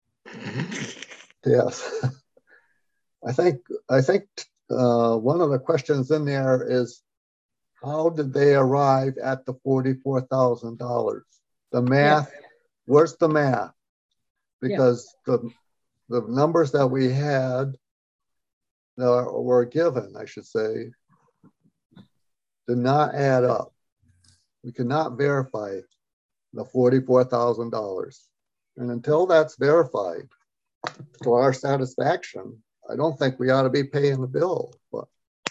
Yes. I think one of the questions in there is, how did they arrive at the $44,000? The math, yeah. Where's the math? Because yeah. the numbers that we had were given, I should say, did not add up. We cannot verify the $44,000. And until that's verified to our satisfaction, I don't think we ought to be paying the bill. But.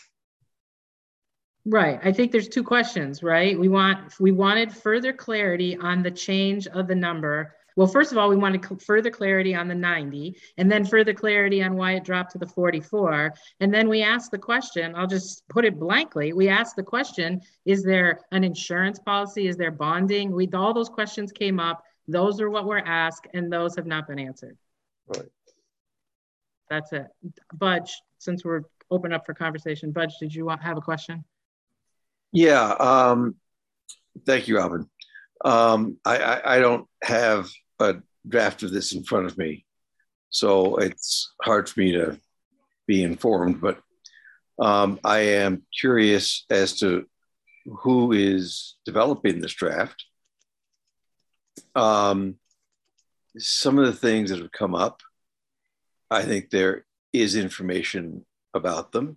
Right. I think there's two questions, right? We wanted further clarity on the change of the number. Well, first of all, we wanted further clarity on the 90, and then further clarity on why it dropped to the 44. And then we asked the question, I'll just put it blankly. We asked the question, is there an insurance policy? Is there bonding? All those questions came up. Those are what were asked, and those have not been answered. Right. That's it. Budge, since we're open up for conversation, Budge, did you have a question? Yeah, thank you, Robin. I don't have a draft of this in front of me, so it's hard for me to be informed, but I am curious as to who is developing this draft. Some of the things that have come up, I think there is information about them.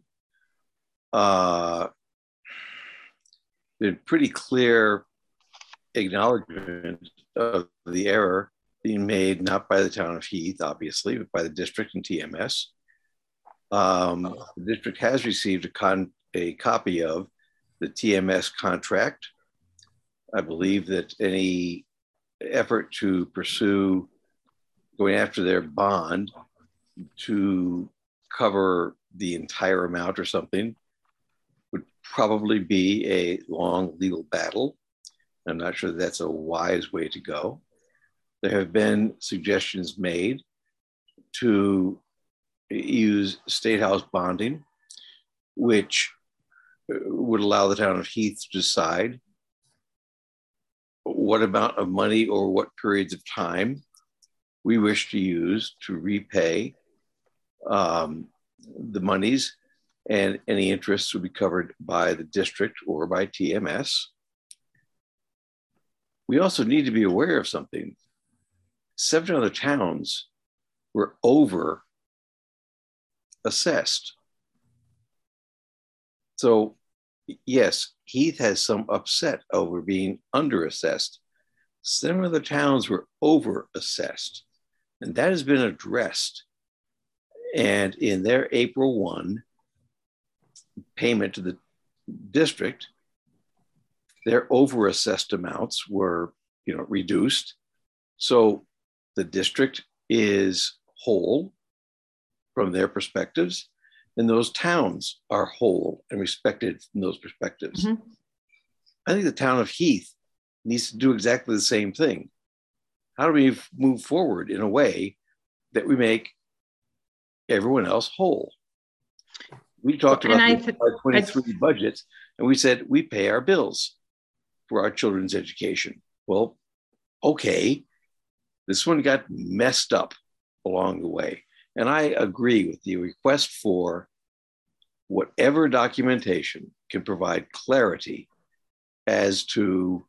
There's pretty clear acknowledgement of the error being made, not by the town of Heath, obviously, but by the district and TMS. The district has received a copy of the TMS contract. I believe that any effort to pursue going after their bond to cover the entire amount or something would probably be a long legal battle. I'm not sure that's a wise way to go. There have been suggestions made to use State House bonding, which would allow the town of Heath to decide what amount of money or what periods of time we wish to use to repay the monies, and any interest would be covered by the district or by TMS. We also need to be aware of something. 7 other towns were over assessed. So yes, Heath has some upset over being under assessed. some of the towns were over-assessed, and that has been addressed. And in their April 1 payment to the district, their over-assessed amounts were, reduced. So the district is whole from their perspectives, and those towns are whole and respected from those perspectives. Mm-hmm. I think the town of Heath needs to do exactly the same thing. How do we move forward in a way that we make everyone else whole? We talked about the 23 budgets, and we said we pay our bills for our children's education. Well, okay, this one got messed up along the way. And I agree with the request for whatever documentation can provide clarity as to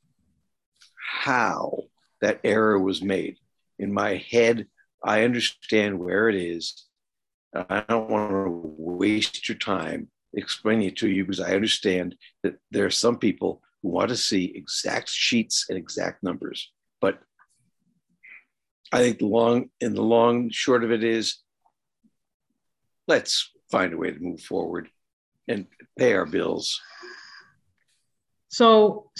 how that error was made. In my head, I understand where it is. I don't want to waste your time explaining it to you, because I understand that there are some people who want to see exact sheets and exact numbers. But I think the long short of it is, let's find a way to move forward and pay our bills. So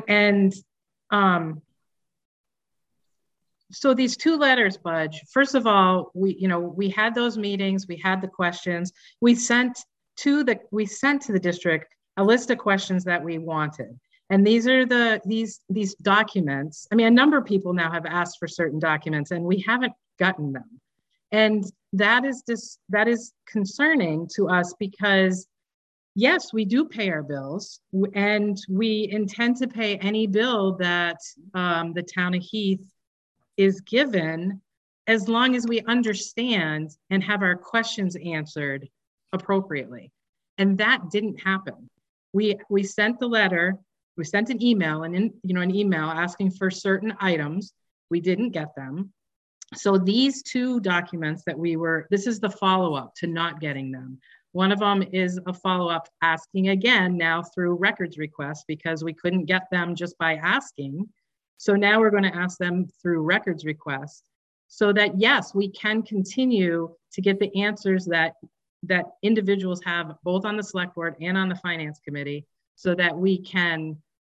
these two letters, Budge, first of all, we had those meetings, we had the questions, we sent to the district a list of questions that we wanted. And these are these documents. I mean, a number of people now have asked for certain documents and we haven't gotten them. And that is concerning to us, because yes, we do pay our bills, and we intend to pay any bill that the town of Heath is given, as long as we understand and have our questions answered appropriately. And that didn't happen. We sent the letter, we sent an email, and an email asking for certain items. We didn't get them. So these two documents this is the follow-up to not getting them. One of them is a follow-up asking again now through records requests, because we couldn't get them just by asking. So now we're going to ask them through records requests, so that yes, we can continue to get the answers that individuals have, both on the select board and on the finance committee, so that we can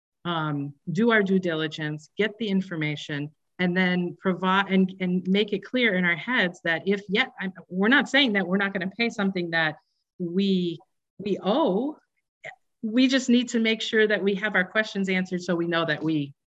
do our due diligence, get the information, and then provide and make it clear in our heads that we're not saying that we're not going to pay something that we owe. We just need to make sure that we have our questions answered, so we know that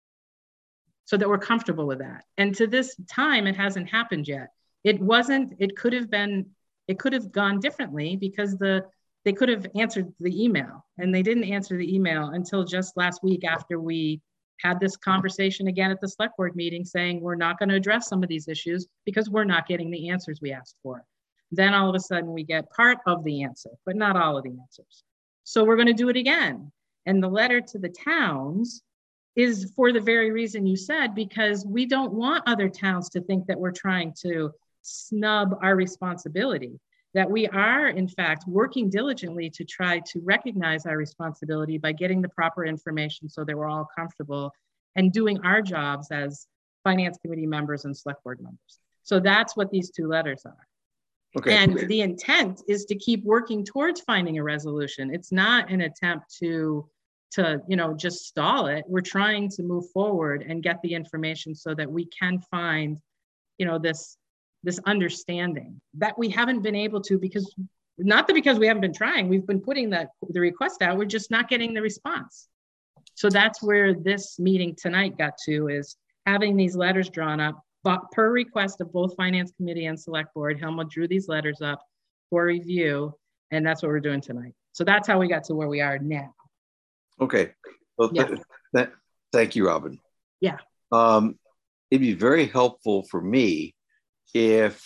so that we're comfortable with that. And to this time, it hasn't happened yet. It could have gone differently, because they could have answered the email, and they didn't answer the email until just last week, after we had this conversation again at the select board meeting, saying we're not going to address some of these issues because we're not getting the answers we asked for. Then all of a sudden we get part of the answer, but not all of the answers. So we're going to do it again. And the letter to the towns is for the very reason you said, because we don't want other towns to think that we're trying to snub our responsibility, that we are in fact working diligently to try to recognize our responsibility by getting the proper information so that we're all comfortable and doing our jobs as finance committee members and select board members. So that's what these two letters are. Okay. And the intent is to keep working towards finding a resolution. It's not an attempt to just stall it. We're trying to move forward and get the information so that we can find, this understanding that we haven't been able to, because we haven't been trying, we've been putting the request out, we're just not getting the response. So that's where this meeting tonight got to, is having these letters drawn up, but per request of both finance committee and select board. Helma drew these letters up for review, and that's what we're doing tonight. So that's how we got to where we are now. Okay. Well, yeah. Thank you, Robin. Yeah. It'd be very helpful for me if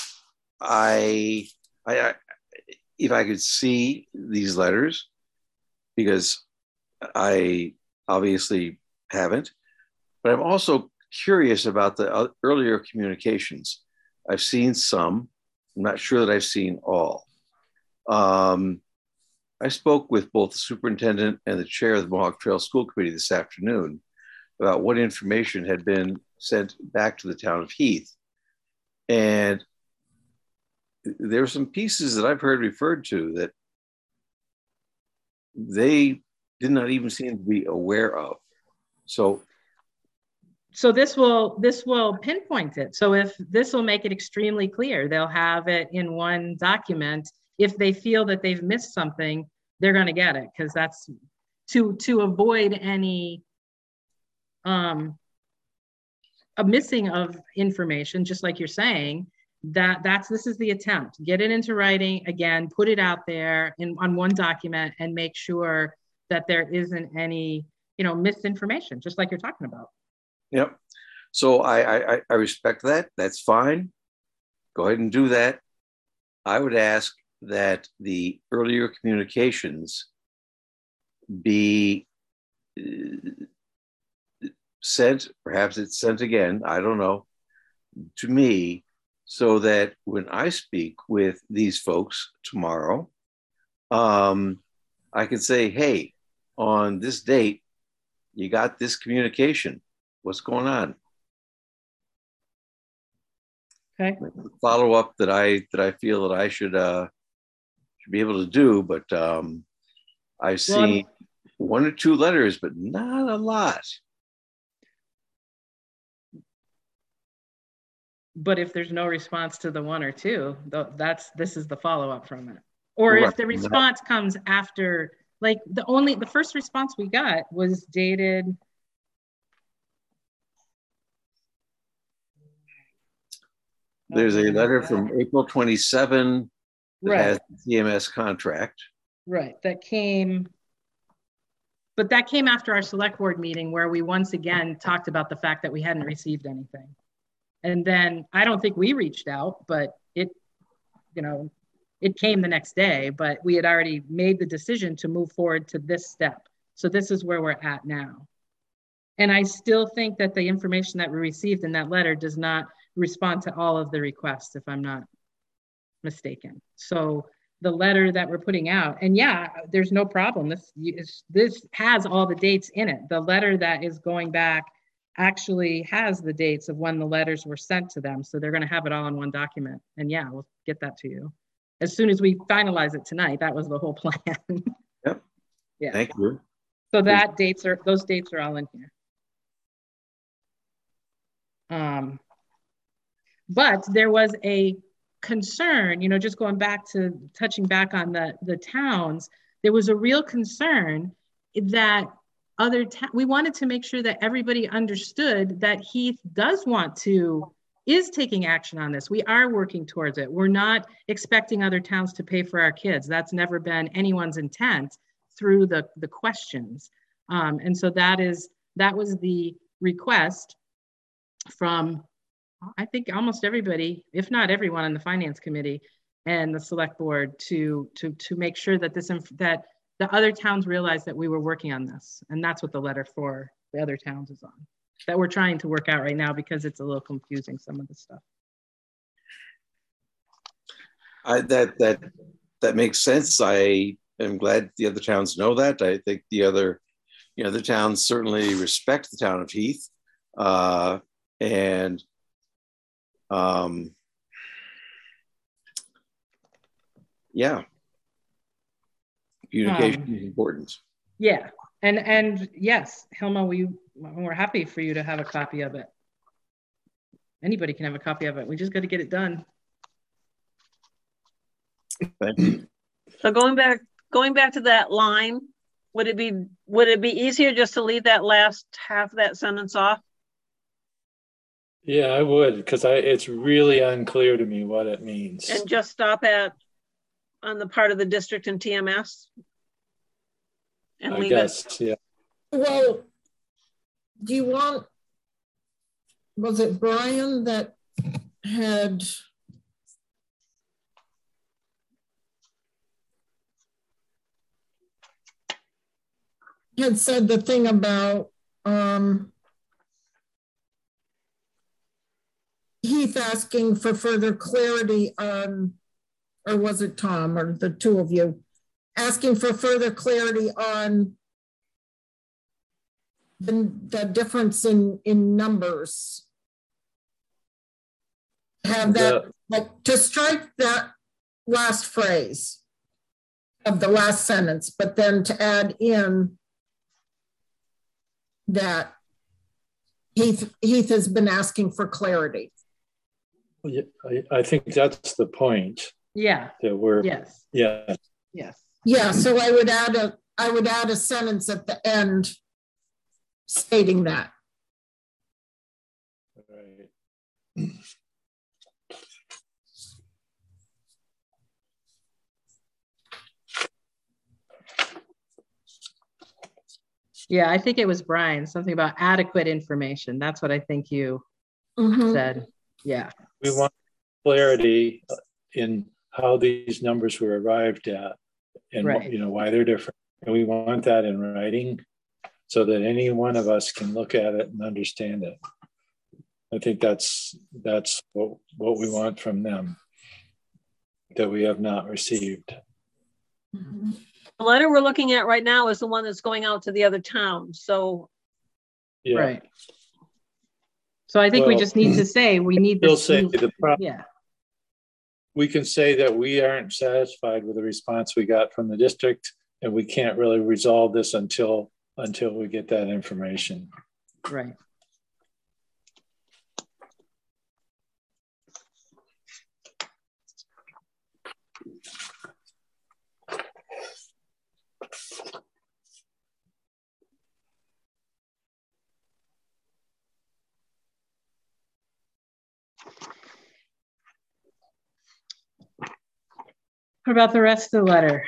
I could see these letters, because I obviously haven't, but I'm also curious about the earlier communications. I've seen some. I'm not sure that I've seen all. I spoke with both the superintendent and the chair of the Mohawk Trail School Committee this afternoon about what information had been sent back to the town of Heath. And there are some pieces that I've heard referred to that they did not even seem to be aware of. So this will pinpoint it. So if this will make it extremely clear, they'll have it in one document. If they feel that they've missed something, they're going to get it, because that's to avoid any a missing of information, just like you're saying. This is the attempt. Get it into writing again, put it out there on one document, and make sure that there isn't any, misinformation, just like you're talking about. Yep. So I respect that. That's fine. Go ahead and do that. I would ask that the earlier communications be sent, perhaps it's sent again, I don't know, to me, so that when I speak with these folks tomorrow, I can say, hey, on this date, you got this communication. What's going on? Okay. Follow up that I feel that I should be able to do, but I've seen one or two letters, but not a lot. But if there's no response to the one or two, this is the follow-up from it. Or if the response comes after, like the first response we got was dated. There's a letter from April 27 that has the CMS contract. Right, that came after our select board meeting, where we once again talked about the fact that we hadn't received anything. And then I don't think we reached out, but it came the next day, but we had already made the decision to move forward to this step. So this is where we're at now. And I still think that the information that we received in that letter does not respond to all of the requests, if I'm not mistaken. So the letter that we're putting out, and yeah, there's no problem. This has all the dates in it. The letter that is going back actually has the dates of when the letters were sent to them. So they're going to have it all in one document. And yeah, we'll get that to you as soon as we finalize it tonight. That was the whole plan. Yep. Yeah. Thank you. So those dates are all in here. But there was a concern, just going back to touching back on the towns, there was a real concern that we wanted to make sure that everybody understood that Heath is taking action on this. We are working towards it. We're not expecting other towns to pay for our kids. That's never been anyone's intent through the questions. And so that was the request from, I think, almost everybody, if not everyone on the finance committee and the select board, to make sure that that the other towns realize that we were working on this. And that's what the letter for the other towns is on, that we're trying to work out right now, because it's a little confusing, some of the stuff. That makes sense. I am glad the other towns know that. I think the other towns certainly respect the town of Heath. Yeah. Communication is important. Yeah, and yes, Hilma, we're happy for you to have a copy of it. Anybody can have a copy of it. We just got to get it done. Thank you. So going back to that line, would it be easier just to leave that last half of that sentence off? Yeah, I would, because it's really unclear to me what it means. And just stop on the part of the district and TMS? And leave it? Yeah. Well, was it Brian that had said the thing about Heath asking for further clarity on, or was it Tom, or the two of you, asking for further clarity on the difference in numbers. Have that, like, to strike that last phrase of the last sentence, but then to add in that Heath has been asking for clarity. I think that's the point. Yeah. That we're, yes. Yeah. Yes. Yeah, so I would add a sentence at the end stating that. Right. Yeah, I think it was Brian, something about adequate information. That's what I think you said. Yeah. We want clarity in how these numbers were arrived at and right. Why they're different. And we want that in writing so that any one of us can look at it and understand it. I think that's what we want from them that we have not received. The letter we're looking at right now is the one that's going out to the other towns. So, yeah. Right. So I think we just need to say we need this. Yeah. We can say that we aren't satisfied with the response we got from the district, and we can't really resolve this until we get that information. Right. What about the rest of the letter?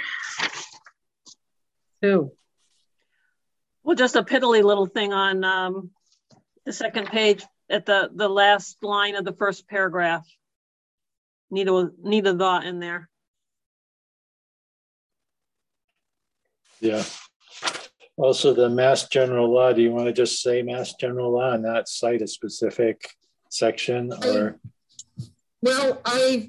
Sue. Well, just a piddly little thing on the second page at the last line of the first paragraph. Need a thought in there. Yeah. Also, the Mass General Law. Do you want to just say Mass General Law and not cite a specific section, or? Well, I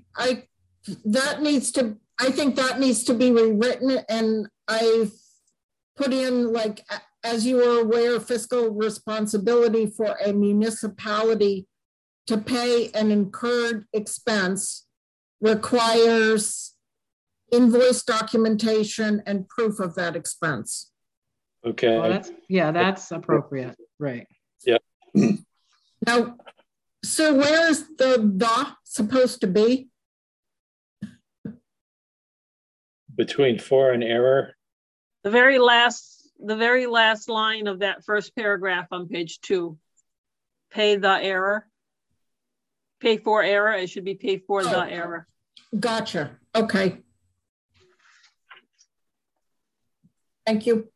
think that needs to be rewritten, and I've put in, like, as you are aware, fiscal responsibility for a municipality to pay an incurred expense requires invoice documentation and proof of that expense. Okay. Well, that's appropriate. Right. Yeah. Now, so where is the supposed to be? Between for and error. The very last line of that first paragraph on page 2. Pay the error. Pay for error. It should be pay for the error. Gotcha. Okay. Thank you.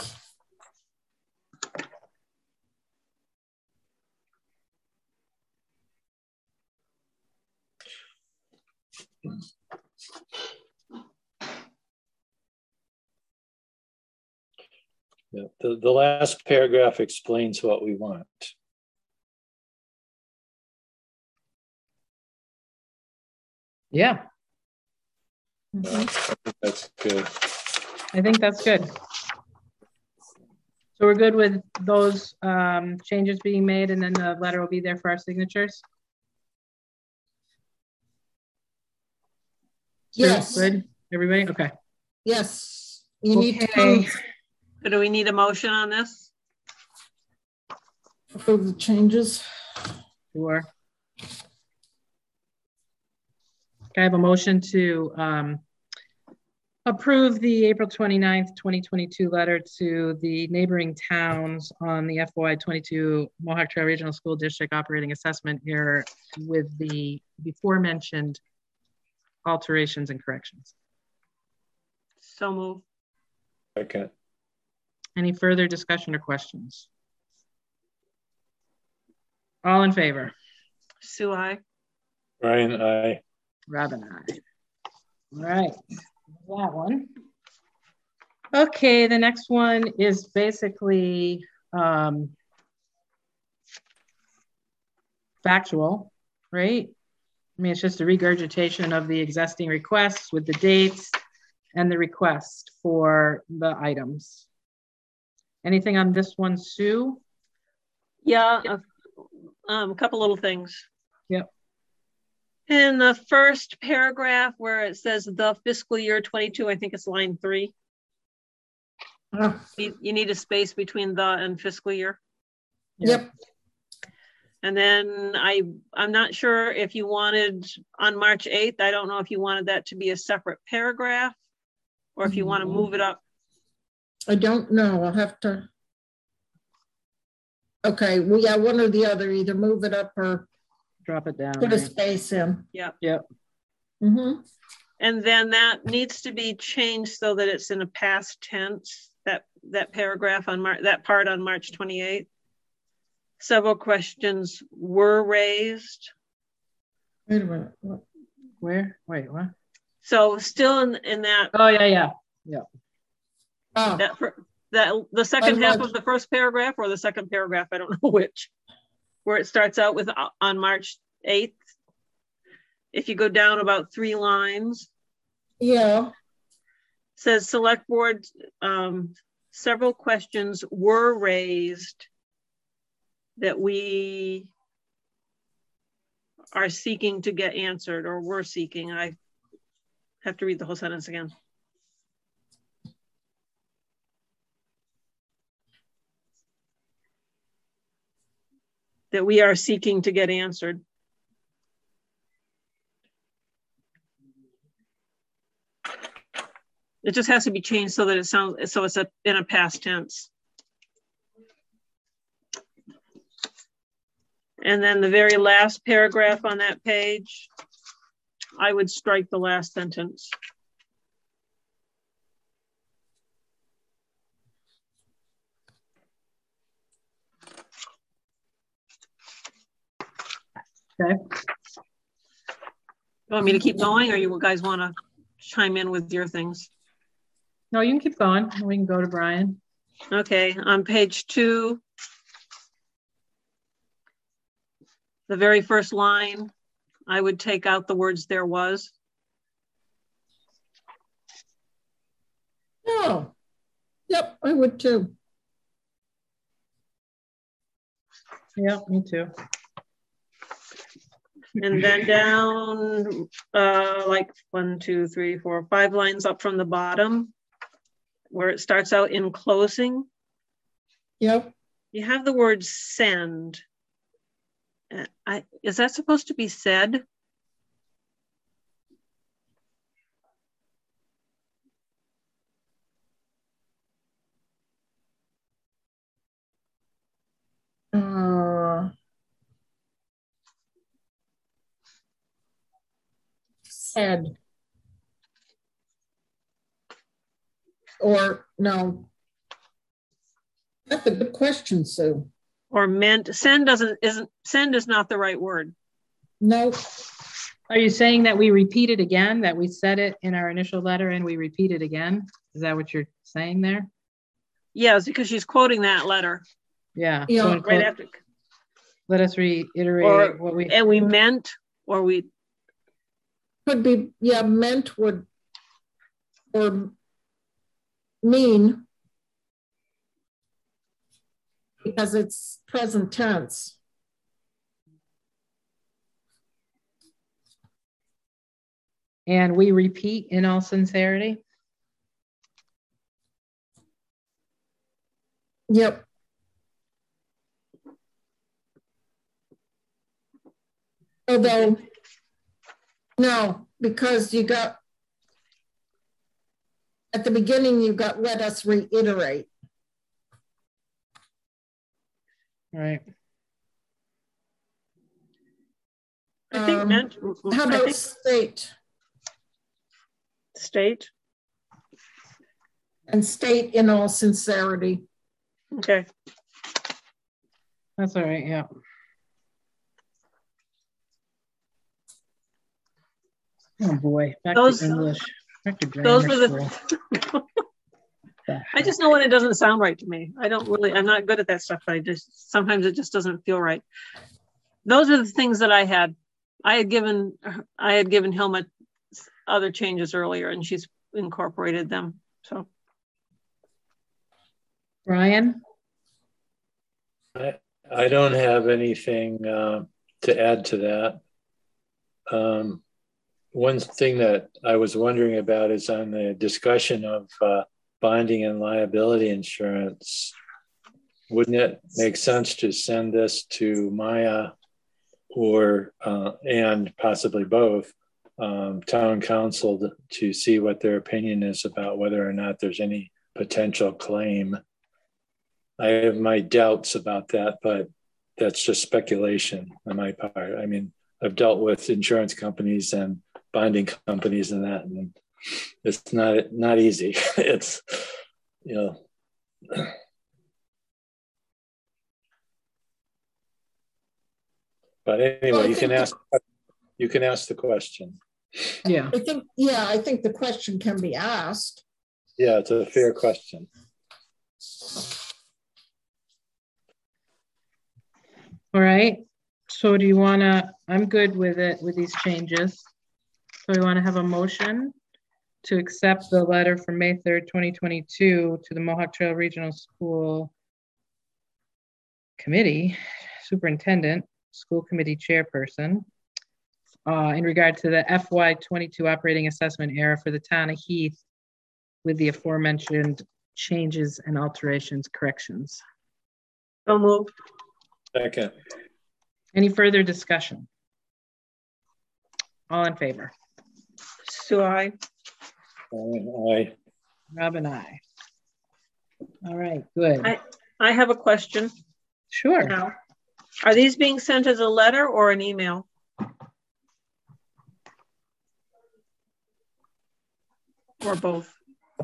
Yeah, the last paragraph explains what we want. Yeah. I think that's good. I think that's good. So we're good with those changes being made, and then the letter will be there for our signatures? Yes. Good, everybody? Okay. Yes. You need to do we need a motion on this? approve the changes. Sure. I have a motion to approve the April 29th, 2022 letter to the neighboring towns on the FY22 Mohawk Trail Regional School District operating assessment here with the before mentioned alterations and corrections. So moved. Okay. Any further discussion or questions? All in favor? Sue, aye. Brian, aye. Robin, aye. All right, that one. Okay, the next one is basically factual, right? I mean, it's just a regurgitation of the existing requests with the dates and the request for the items. Anything on this one, Sue? Yeah, a couple little things. Yep. In the first paragraph where it says the fiscal year 22, I think it's line 3. You need a space between the and fiscal year. Yep. And then I'm not sure if you wanted on March 8th, I don't know if you wanted that to be a separate paragraph or if you want to move it up. I don't know. I'll have to. Okay, well, yeah, one or the other, either move it up or drop it down. Put a space in. Yep. Yep. Mm-hmm. And then that needs to be changed so that it's in a past tense, that paragraph on that part on March 28th. Several questions were raised. Wait a minute. What? Where? Wait, what? So still in that. Oh, yeah. Oh. That the second half of the first paragraph or the second paragraph, I don't know which, where it starts out with on March 8th. If you go down about 3 lines. Yeah. Says select board, several questions were raised that we are seeking to get answered, or we're seeking. I have to read the whole sentence again. That we are seeking to get answered. It just has to be changed so that it sounds, so it's in a past tense. And then the very last paragraph on that page, I would strike the last sentence. Okay. You want me to keep going, or you guys want to chime in with your things? No, you can keep going. We can go to Brian. Okay, on page 2, the very first line, I would take out the words "there was." Oh, yep, I would too. Yep, me too. And then down like 1, 2, 3, 4, 5 lines up from the bottom, where it starts out in closing. Yep. You have the word send. Is that supposed to be said? Said. Or no. That's a good question, Sue. Or meant. Send is not the right word. No. Are you saying that we repeat it again, that we said it in our initial letter and we repeat it again? Is that what you're saying there? Yes, because she's quoting that letter. Yeah. Yeah. So Right after. Let us reiterate what we... And we meant, or we... Could be, yeah, meant would, or mean, because it's present tense. And we repeat in all sincerity? Yep. Although, no, because you got, at the beginning, you got let us reiterate. Right. I think meant. How about state? State. And state in all sincerity. Okay. That's all right, yeah. Oh boy, back to English. Back to grammar those were school. I just know when it doesn't sound right to me. I'm not good at that stuff. Sometimes it just doesn't feel right. Those are the things that I had given Hilma other changes earlier, and she's incorporated them. So Brian? I don't have anything to add to that. One thing that I was wondering about is on the discussion of bonding and liability insurance. Wouldn't it make sense to send this to Maya or and possibly both town council to see what their opinion is about whether or not there's any potential claim? I have my doubts about that, but that's just speculation on my part. I mean, I've dealt with insurance companies and bonding companies and that, and it's not easy. It's, you know. But anyway, well, you can ask the question. Yeah. I think the question can be asked. Yeah, it's a fair question. All right. So do you want to, I'm good with it, with these changes. So we want to have a motion to accept the letter from May 3rd, 2022 to the Mohawk Trail Regional School Committee, Superintendent, School Committee Chairperson, in regard to the FY22 operating assessment error for the town of Heath with the aforementioned changes and alterations, corrections. So moved. Second. Any further discussion? All in favor? Sue, aye. Aye. Rob and I. All right, good. I have a question. Sure. Now, are these being sent as a letter or an email? Or both?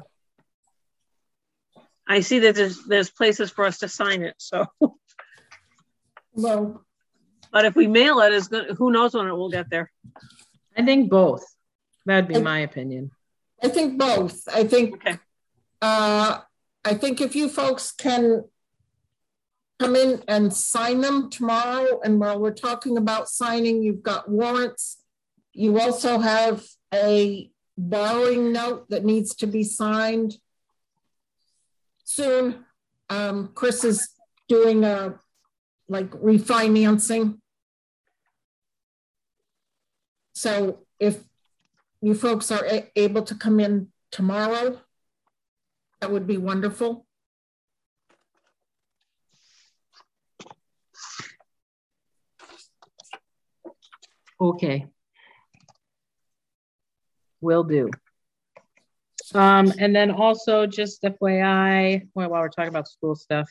I see that there's places for us to sign it, so. Well, but if we mail it, who knows when it will get there? I think both. That'd be my opinion. I think both. I think. Okay. I think if you folks can come in and sign them tomorrow, and while we're talking about signing, you've got warrants. You also have a borrowing note that needs to be signed soon. Chris is doing a refinancing. So if you folks are able to come in tomorrow, that would be wonderful. Okay. Will do. And then also just FYI, while we're talking about school stuff,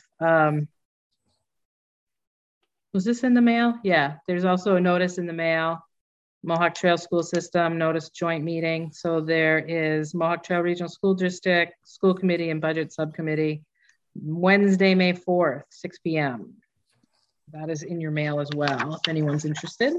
was this in the mail? Yeah, there's also a notice in the mail. Mohawk Trail School System notice joint meeting. So there is Mohawk Trail Regional School District, School Committee and Budget Subcommittee, Wednesday, May 4th, 6 p.m. That is in your mail as well, if anyone's interested.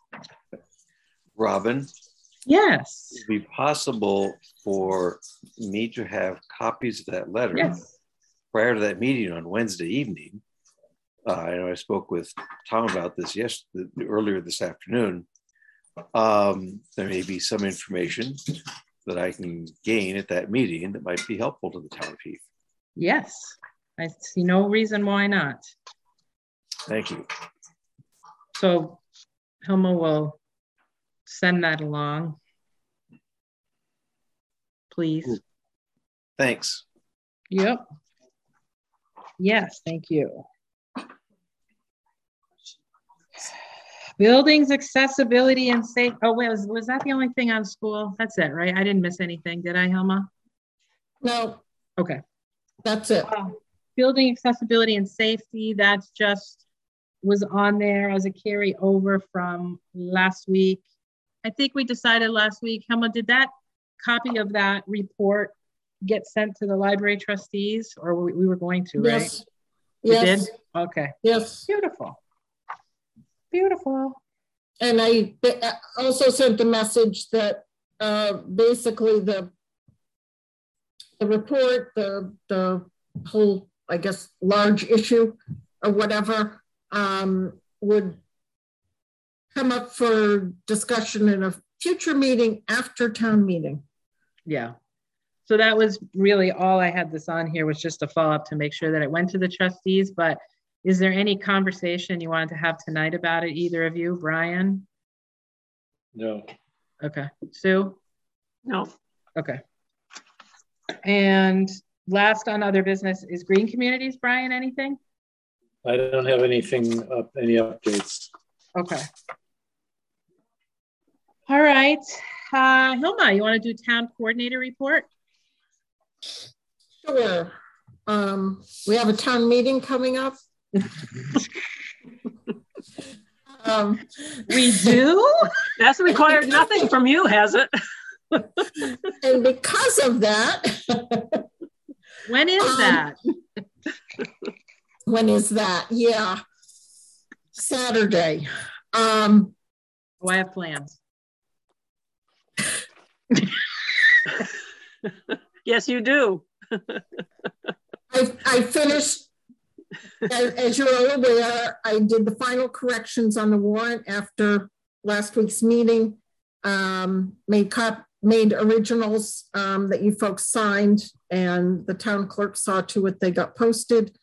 Robin? Yes. Would it be possible for me to have copies of that letter prior to that meeting on Wednesday evening? I know I spoke with Tom about this earlier this afternoon. There may be some information that I can gain at that meeting that might be helpful to the town of Heath. Yes, I see no reason why not. Thank you. So Hilma will send that along, please. Thanks. Yep. Yes, thank you. Buildings, accessibility, and safe. Oh, wait, was that the only thing on school? That's it, right? I didn't miss anything, did I, Hilma? No. Okay. That's it. Building, accessibility, and safety. That's just was on there as a carryover from last week. I think we decided last week. Hilma, did that copy of that report get sent to the library trustees, or we were going to, right? Yes. You did? Okay. Yes. Beautiful. Beautiful. And I also sent a message that basically the report, the whole, I guess, large issue or whatever would come up for discussion in a future meeting after town meeting. Yeah. So that was really all I had this on here, was just a follow up to make sure that it went to the trustees. But is there any conversation you wanted to have tonight about it, either of you? Brian? No. Okay. Sue? No. Okay. And last on other business is Green Communities. Brian, anything? I don't have anything up, any updates. Okay. All right. Hilma, you want to do town coordinator report? Sure. We have a town meeting coming up. We do? That's required nothing from you, has it? And because of that. When is that? When is that? Yeah. Saturday. I have plans. Yes, you do. I finished, as you're all aware, I did the final corrections on the warrant after last week's meeting. Made originals that you folks signed, and the town clerk saw to it they got posted.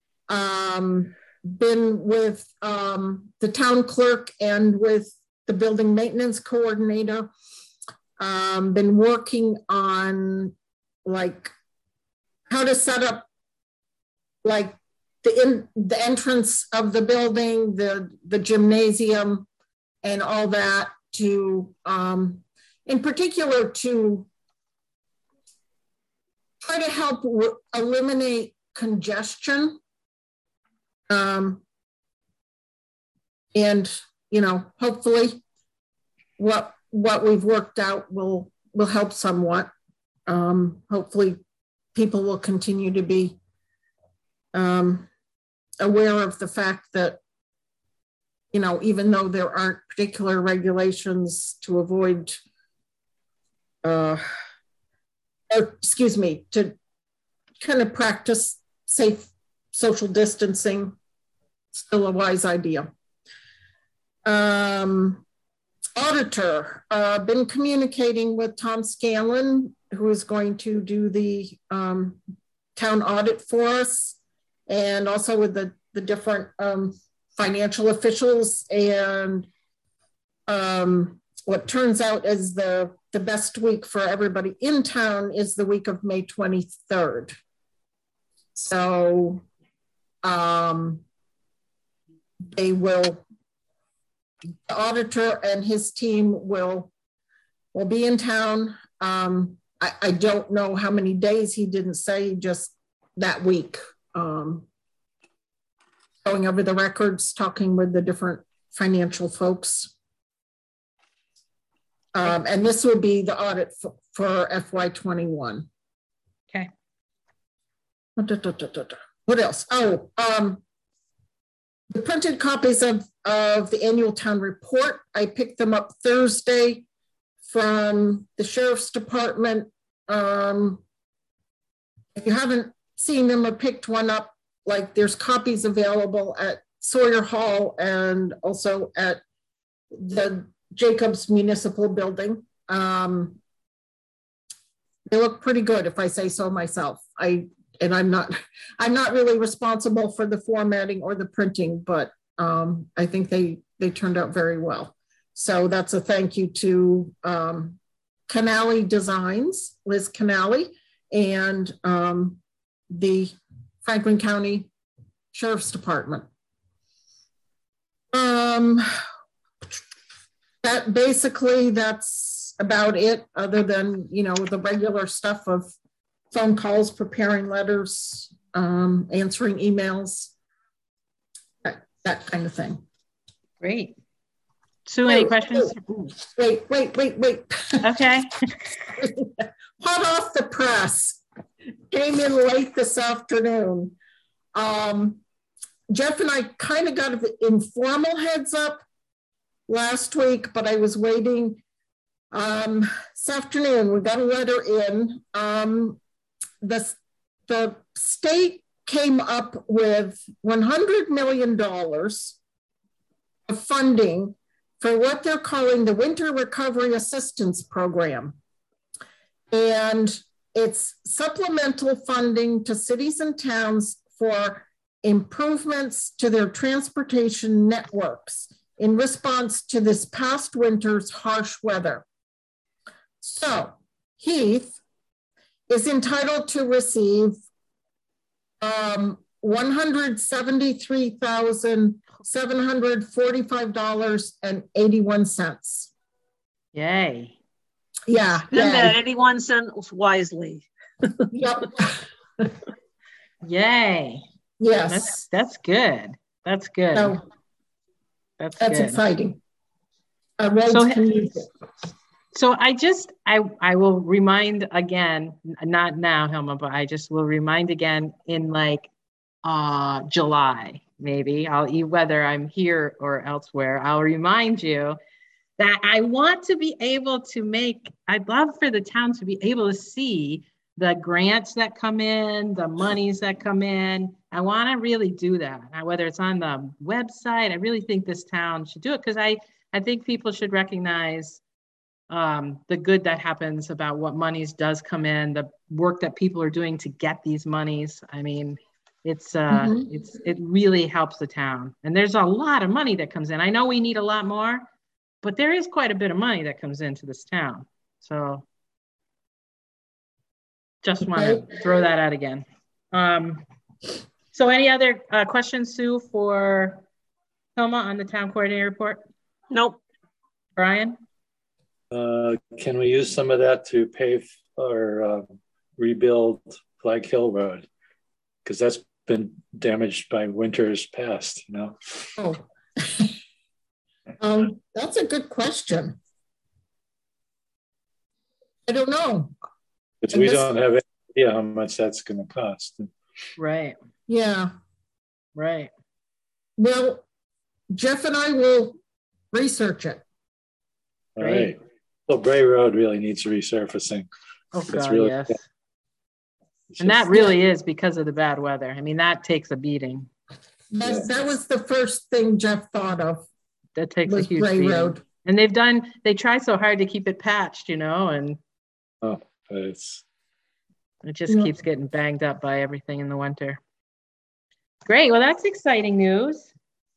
Been with the town clerk and with the building maintenance coordinator. Been working on like how to set up like the entrance of the building, the gymnasium, and all that to in particular to try to help eliminate congestion. And hopefully what we've worked out will help somewhat. Hopefully people will continue to be aware of the fact that, even though there aren't particular regulations to avoid, to kind of practice safe social distancing, still a wise idea. Auditor, been communicating with Tom Scanlon, who is going to do the town audit for us, and also with the different financial officials. And what turns out is the best week for everybody in town is the week of May 23rd. So the auditor and his team will be in town. I don't know how many days, he didn't say, just that week. Going over the records, talking with the different financial folks. And this would be the audit for FY21. Okay. What else? Oh, the printed copies of the annual town report, I picked them up Thursday from the Sheriff's Department. If you haven't seen them or picked one up, like there's copies available at Sawyer Hall and also at the Jacobs Municipal Building. They look pretty good, if I say so myself. I'm not really responsible for the formatting or the printing, but I think they turned out very well. So that's a thank you to Canali Designs, Liz Canali, and the Franklin County Sheriff's Department. That's about it, other than, the regular stuff of phone calls, preparing letters, answering emails, that kind of thing. Great. Sue, any questions? Wait. Okay. Hot off the press. Came in late this afternoon. Jeff and I kind of got an informal heads up last week, but I was waiting. This afternoon, we got a letter in. The state came up with $100 million of funding for what they're calling the Winter Recovery Assistance Program. And it's supplemental funding to cities and towns for improvements to their transportation networks in response to this past winter's harsh weather. So Heath is entitled to receive $173,745.81. Yay. Yeah. Spend that 81 cents wisely. Yep. Yay. Yes. That's good. That's good. So, that's good. Exciting. So I will remind again, not now, Hilma, but I just will remind again in like July, maybe whether I'm here or elsewhere, I'll remind you that I want to be able to I'd love for the town to be able to see the grants that come in, the monies that come in. I want to really do that. Whether it's on the website, I really think this town should do it because I think people should recognize the good that happens about what monies does come in, the work that people are doing to get these monies. I mean, it really helps the town. And there's a lot of money that comes in. I know we need a lot more, but there is quite a bit of money that comes into this town. So just want to throw that out again. So any other questions, Sue, for Hilma on the town coordinator report? Nope. Brian? Can we use some of that to pave or rebuild Flag Hill Road? Because that's been damaged by winters past, you know? That's a good question. I don't know. Because we don't have any idea how much that's going to cost. Right. Yeah. Right. Well, Jeff and I will research it. All right. Well, Bray Road really needs resurfacing. Oh, God, really, yes. And that really is because of the bad weather. I mean, that takes a beating. That was the first thing Jeff thought of. That takes a huge beating. Road. And they try so hard to keep it patched, you know, and it just keeps getting banged up by everything in the winter. Great. Well, that's exciting news.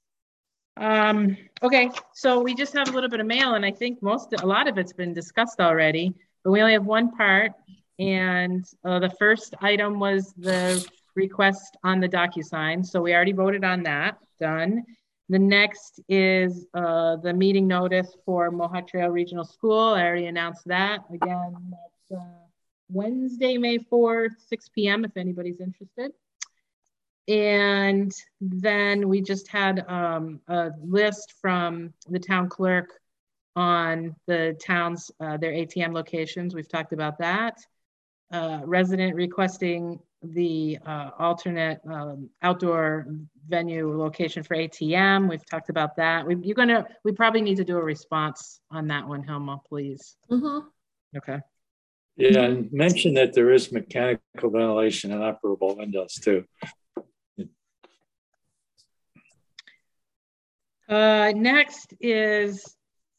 Okay, so we just have a little bit of mail, and I think a lot of it's been discussed already, but we only have one part. And the first item was the request on the DocuSign. So we already voted on that, done. The next is the meeting notice for Mohawk Trail Regional School. I already announced that. Again, that's Wednesday, May 4th, 6 p.m. if anybody's interested. And then we just had a list from the town clerk on the town's, their ATM locations. We've talked about that. Resident requesting the alternate outdoor venue location for ATM. We've talked about that. We probably need to do a response on that one, Hilma, please. Mm-hmm. Okay. Yeah, and mention that there is mechanical ventilation and operable windows too. Next is,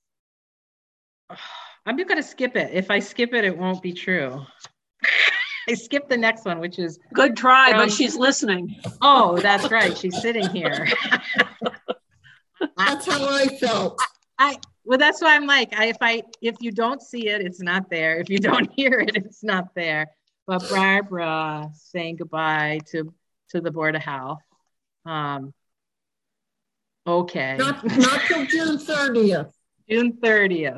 I'm just going to skip it. If I skip it, it won't be true. I skipped the next one, which is good try, but she's listening. Oh, that's right. She's sitting here. That's how I felt. Well, that's why I'm like, if you don't see it, it's not there. If you don't hear it, it's not there. But Barbara saying goodbye to the Board of Health. Okay. Not till June 30th. June 30th.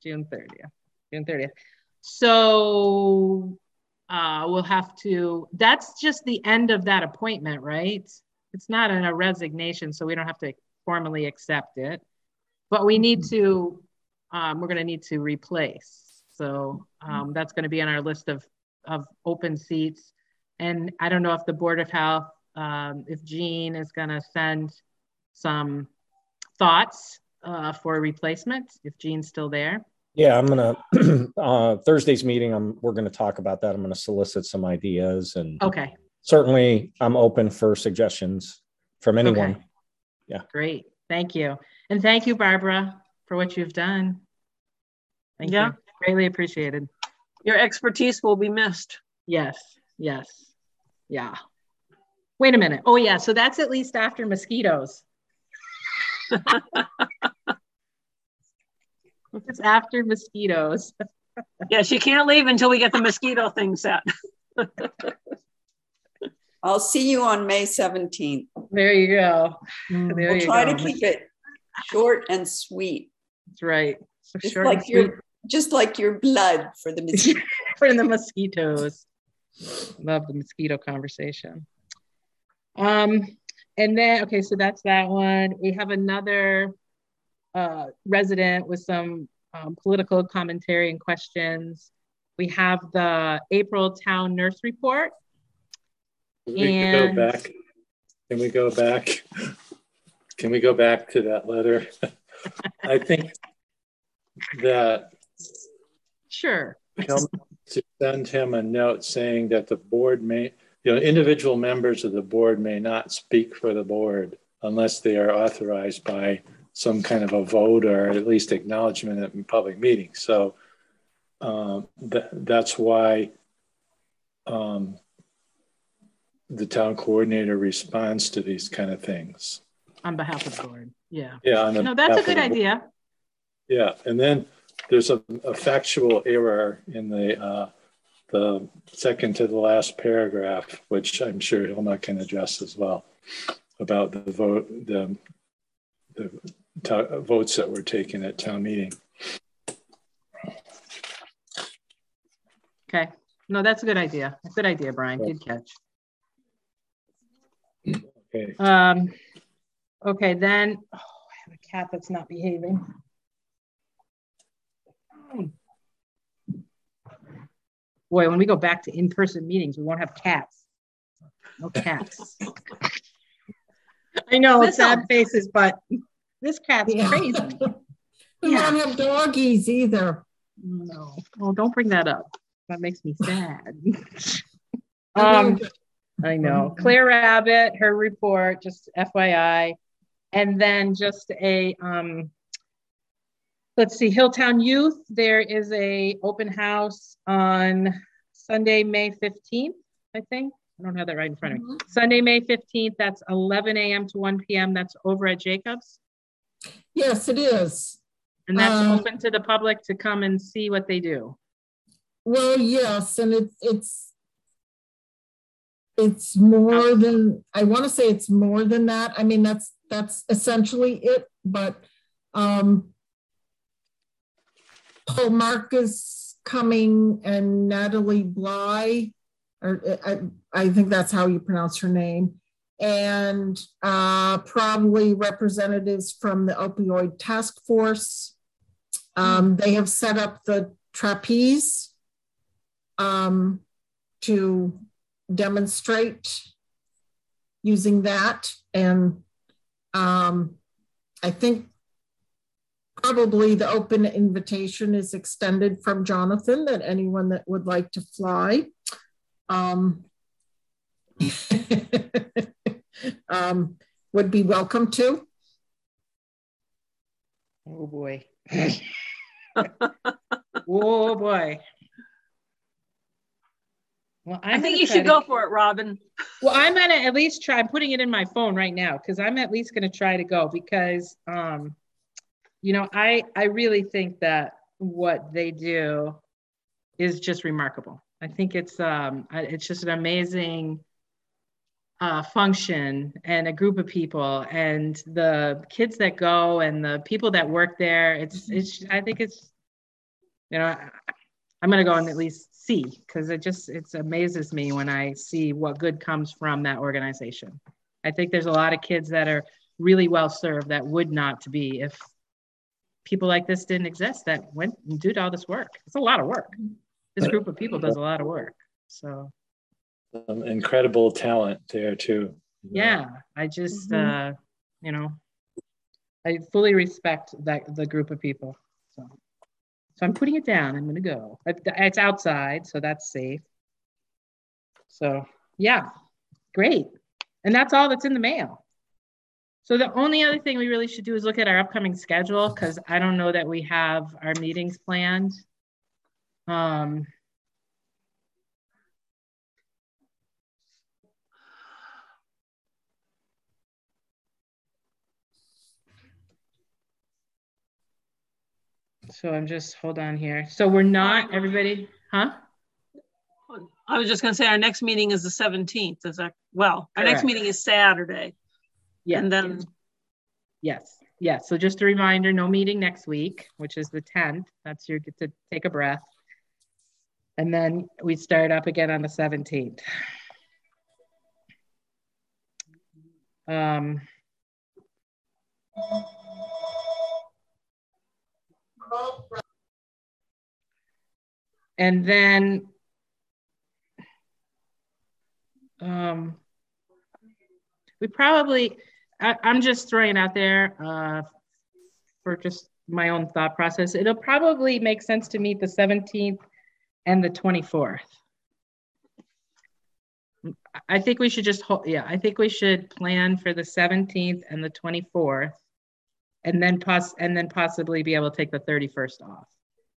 So we'll have to, that's just the end of that appointment, right? It's not a resignation, so we don't have to formally accept it. But we need to, we're going to need to replace. So that's going to be on our list of open seats. And I don't know if the Board of Health, if Jean is going to send some thoughts for a replacement, if Jean's still there. Yeah, I'm going to, Thursday's meeting, we're going to talk about that. I'm going to solicit some ideas, and okay. Certainly I'm open for suggestions from anyone. Okay. Yeah. Great. Thank you. And thank you, Barbara, for what you've done. Thank you. Greatly appreciated. Your expertise will be missed. Yes, yes, yeah. Wait a minute. Oh yeah, so that's at least after mosquitoes. It's after mosquitoes. Yeah, she can't leave until we get the mosquito thing set. I'll see you on May 17th. There you go. There We'll you try go. to keep it short and sweet. That's right. So Just short like and sweet. just like your blood for the mosquitoes. For the mosquitoes. Love the mosquito conversation. And then, okay, so that's that one. We have another resident with some political commentary and questions. We have the April town nurse report. Can we go back? Can we go back? Can we go back to that letter? I think that sure. To send him a note saying that the board may, individual members of the board may not speak for the board unless they are authorized by some kind of a vote or at least acknowledgement in public meetings. So that's why the town coordinator responds to these kind of things. On behalf of the board, yeah. Yeah, no, that's a good idea. Yeah, and then there's a factual error in the second to the last paragraph, which I'm sure Hilma can address as well, about the vote, the votes that were taken at town meeting. Okay, no, that's a good idea. A good idea, Brian. Good catch. Okay. Okay, then I have a cat that's not behaving. Boy, when we go back to in-person meetings, we won't have cats. No cats. I know it's sad faces, but this cat's crazy. We don't have doggies either. No, well, don't bring that up. That makes me sad. I know. Claire Rabbit, her report, just FYI. And then just a, let's see, Hilltown Youth, there is a open house on Sunday, May 15th, I think. I don't have that right in front of me. Sunday, May 15th, that's 11 a.m. to 1 p.m. That's over at Jacobs. Yes, it is. And that's open to the public to come and see what they do. Well, yes, and it's more than, I want to say it's more than that. I mean, that's essentially it, but Paul Marcus coming and Natalie Bly, or I think that's how you pronounce her name, and probably representatives from the opioid task force. They have set up the trapeze to demonstrate using that. And I think probably the open invitation is extended from Jonathan, that anyone that would like to fly would be welcome to. Oh boy. Oh boy. Well, I think you should go for it, Robin. Well, I'm going to at least try. I'm putting it in my phone right now because I'm at least going to try to go because, you know, I really think that what they do is just remarkable. I think it's just an amazing function and a group of people, and the kids that go and the people that work there. I think it's, you know, I'm going to go and at least see, because it amazes me when I see what good comes from that organization. I think there's a lot of kids that are really well served that would not be if people like this didn't exist, that went and did all this work. It's a lot of work. This group of people does a lot of work. So incredible talent there too. Yeah, I just you know, I fully respect the group of people. So I'm putting it down. I'm going to go. It's outside, so that's safe. So yeah, great. And that's all that's in the mail. So the only other thing we really should do is look at our upcoming schedule, because I don't know that we have our meetings planned. So I'm just, hold on here. So we're not, everybody, huh? I was just going to say our next meeting is the 17th. Is that, well, our next meeting is Saturday. Yeah. And then. Yes. Yes. So just a reminder, no meeting next week, which is the 10th. That's your get to take a breath. And then we start up again on the 17th. And then we probably, I'm just throwing out there for just my own thought process. It'll probably make sense to meet the 17th and the 24th. I think we should just I think we should plan for the 17th and the 24th, and then possibly be able to take the 31st off.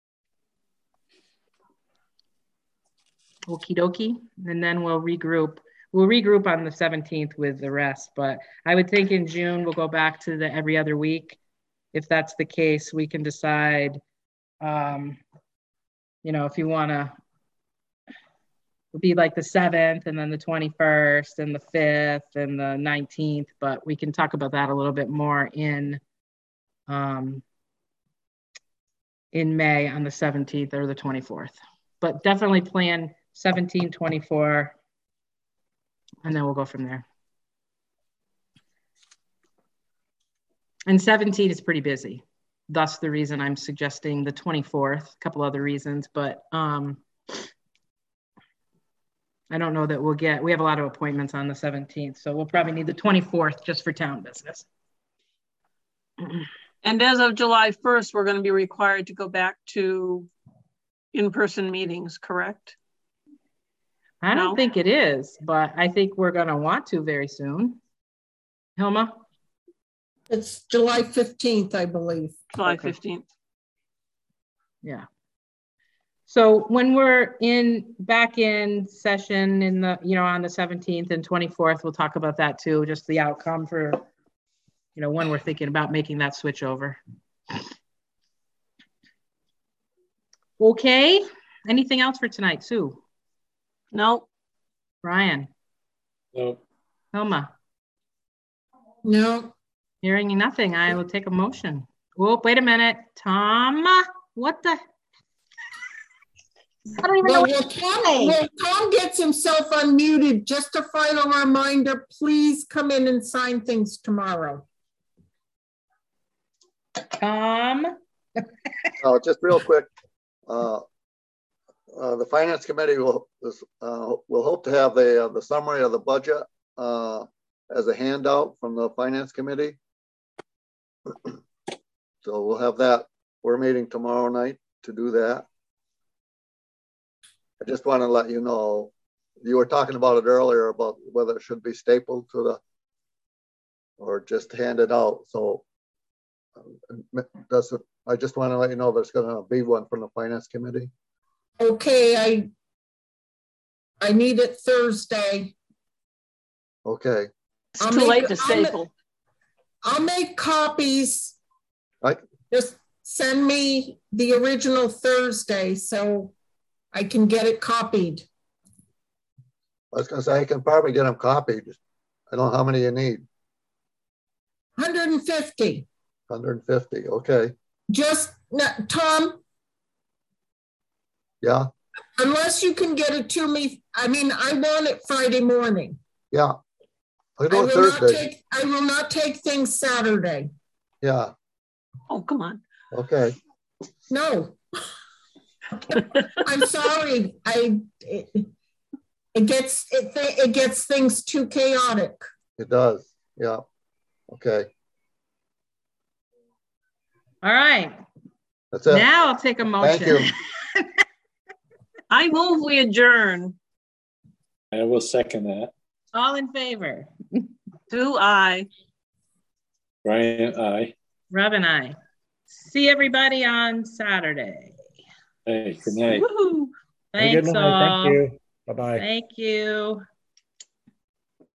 Okie dokie. And then we'll regroup. We'll regroup on the 17th with the rest, but I would think in June we'll go back to the every other week. If that's the case, we can decide, you know, if you want to, it'll be like the 7th and then the 21st and the 5th and the 19th, but we can talk about that a little bit more in May on the 17th or the 24th. But definitely plan 17, 24, and then we'll go from there. And 17 is pretty busy. Thus the reason I'm suggesting the 24th, a couple other reasons, but I don't know that we have a lot of appointments on the 17th, so we'll probably need the 24th just for town business. And as of July 1st, we're going to be required to go back to in-person meetings, correct? I don't think it is, but I think we're going to want to very soon. Hilma? It's July 15th, I believe. July 15th. Yeah. So when we're back in session in the, you know, on the 17th and 24th, we'll talk about that too, just the outcome for, you know, when we're thinking about making that switch over. Okay. Anything else for tonight, Sue? No. Brian? No. Hilma? No. Hearing nothing, I will take a motion. Oh, wait a minute. Tom, what the? I don't even know what Tom gets himself unmuted. Just a final reminder, please come in and sign things tomorrow. Tom? Oh, just real quick. The Finance Committee will hope to have the summary of the budget as a handout from the Finance Committee. So we'll have that. We're meeting tomorrow night to do that. I just want to let you know, you were talking about it earlier about whether it should be stapled to the, or just handed out. So I just want to let you know there's going to be one from the Finance Committee. Okay, I need it Thursday. Okay. It's too late to staple. I'll make copies. Right. Just send me the original Thursday so I can get it copied. I was going to say, I can probably get them copied. I don't know how many you need. 150. 150, okay. Just, Tom? Yeah? Unless you can get it to me, I mean, I want it Friday morning. Yeah. I will not take things Saturday. Yeah. Oh, come on. Okay. No. I'm sorry. It gets things too chaotic. It does. Yeah. Okay. All right. That's it. Now I'll take a motion. Thank you. I move we adjourn. I will second that. All in favor? Do I? Brian, aye. Rob and I. See everybody on Saturday. Hey, good night. Woohoo. Thanks all. Thank you. Bye-bye. Thank you.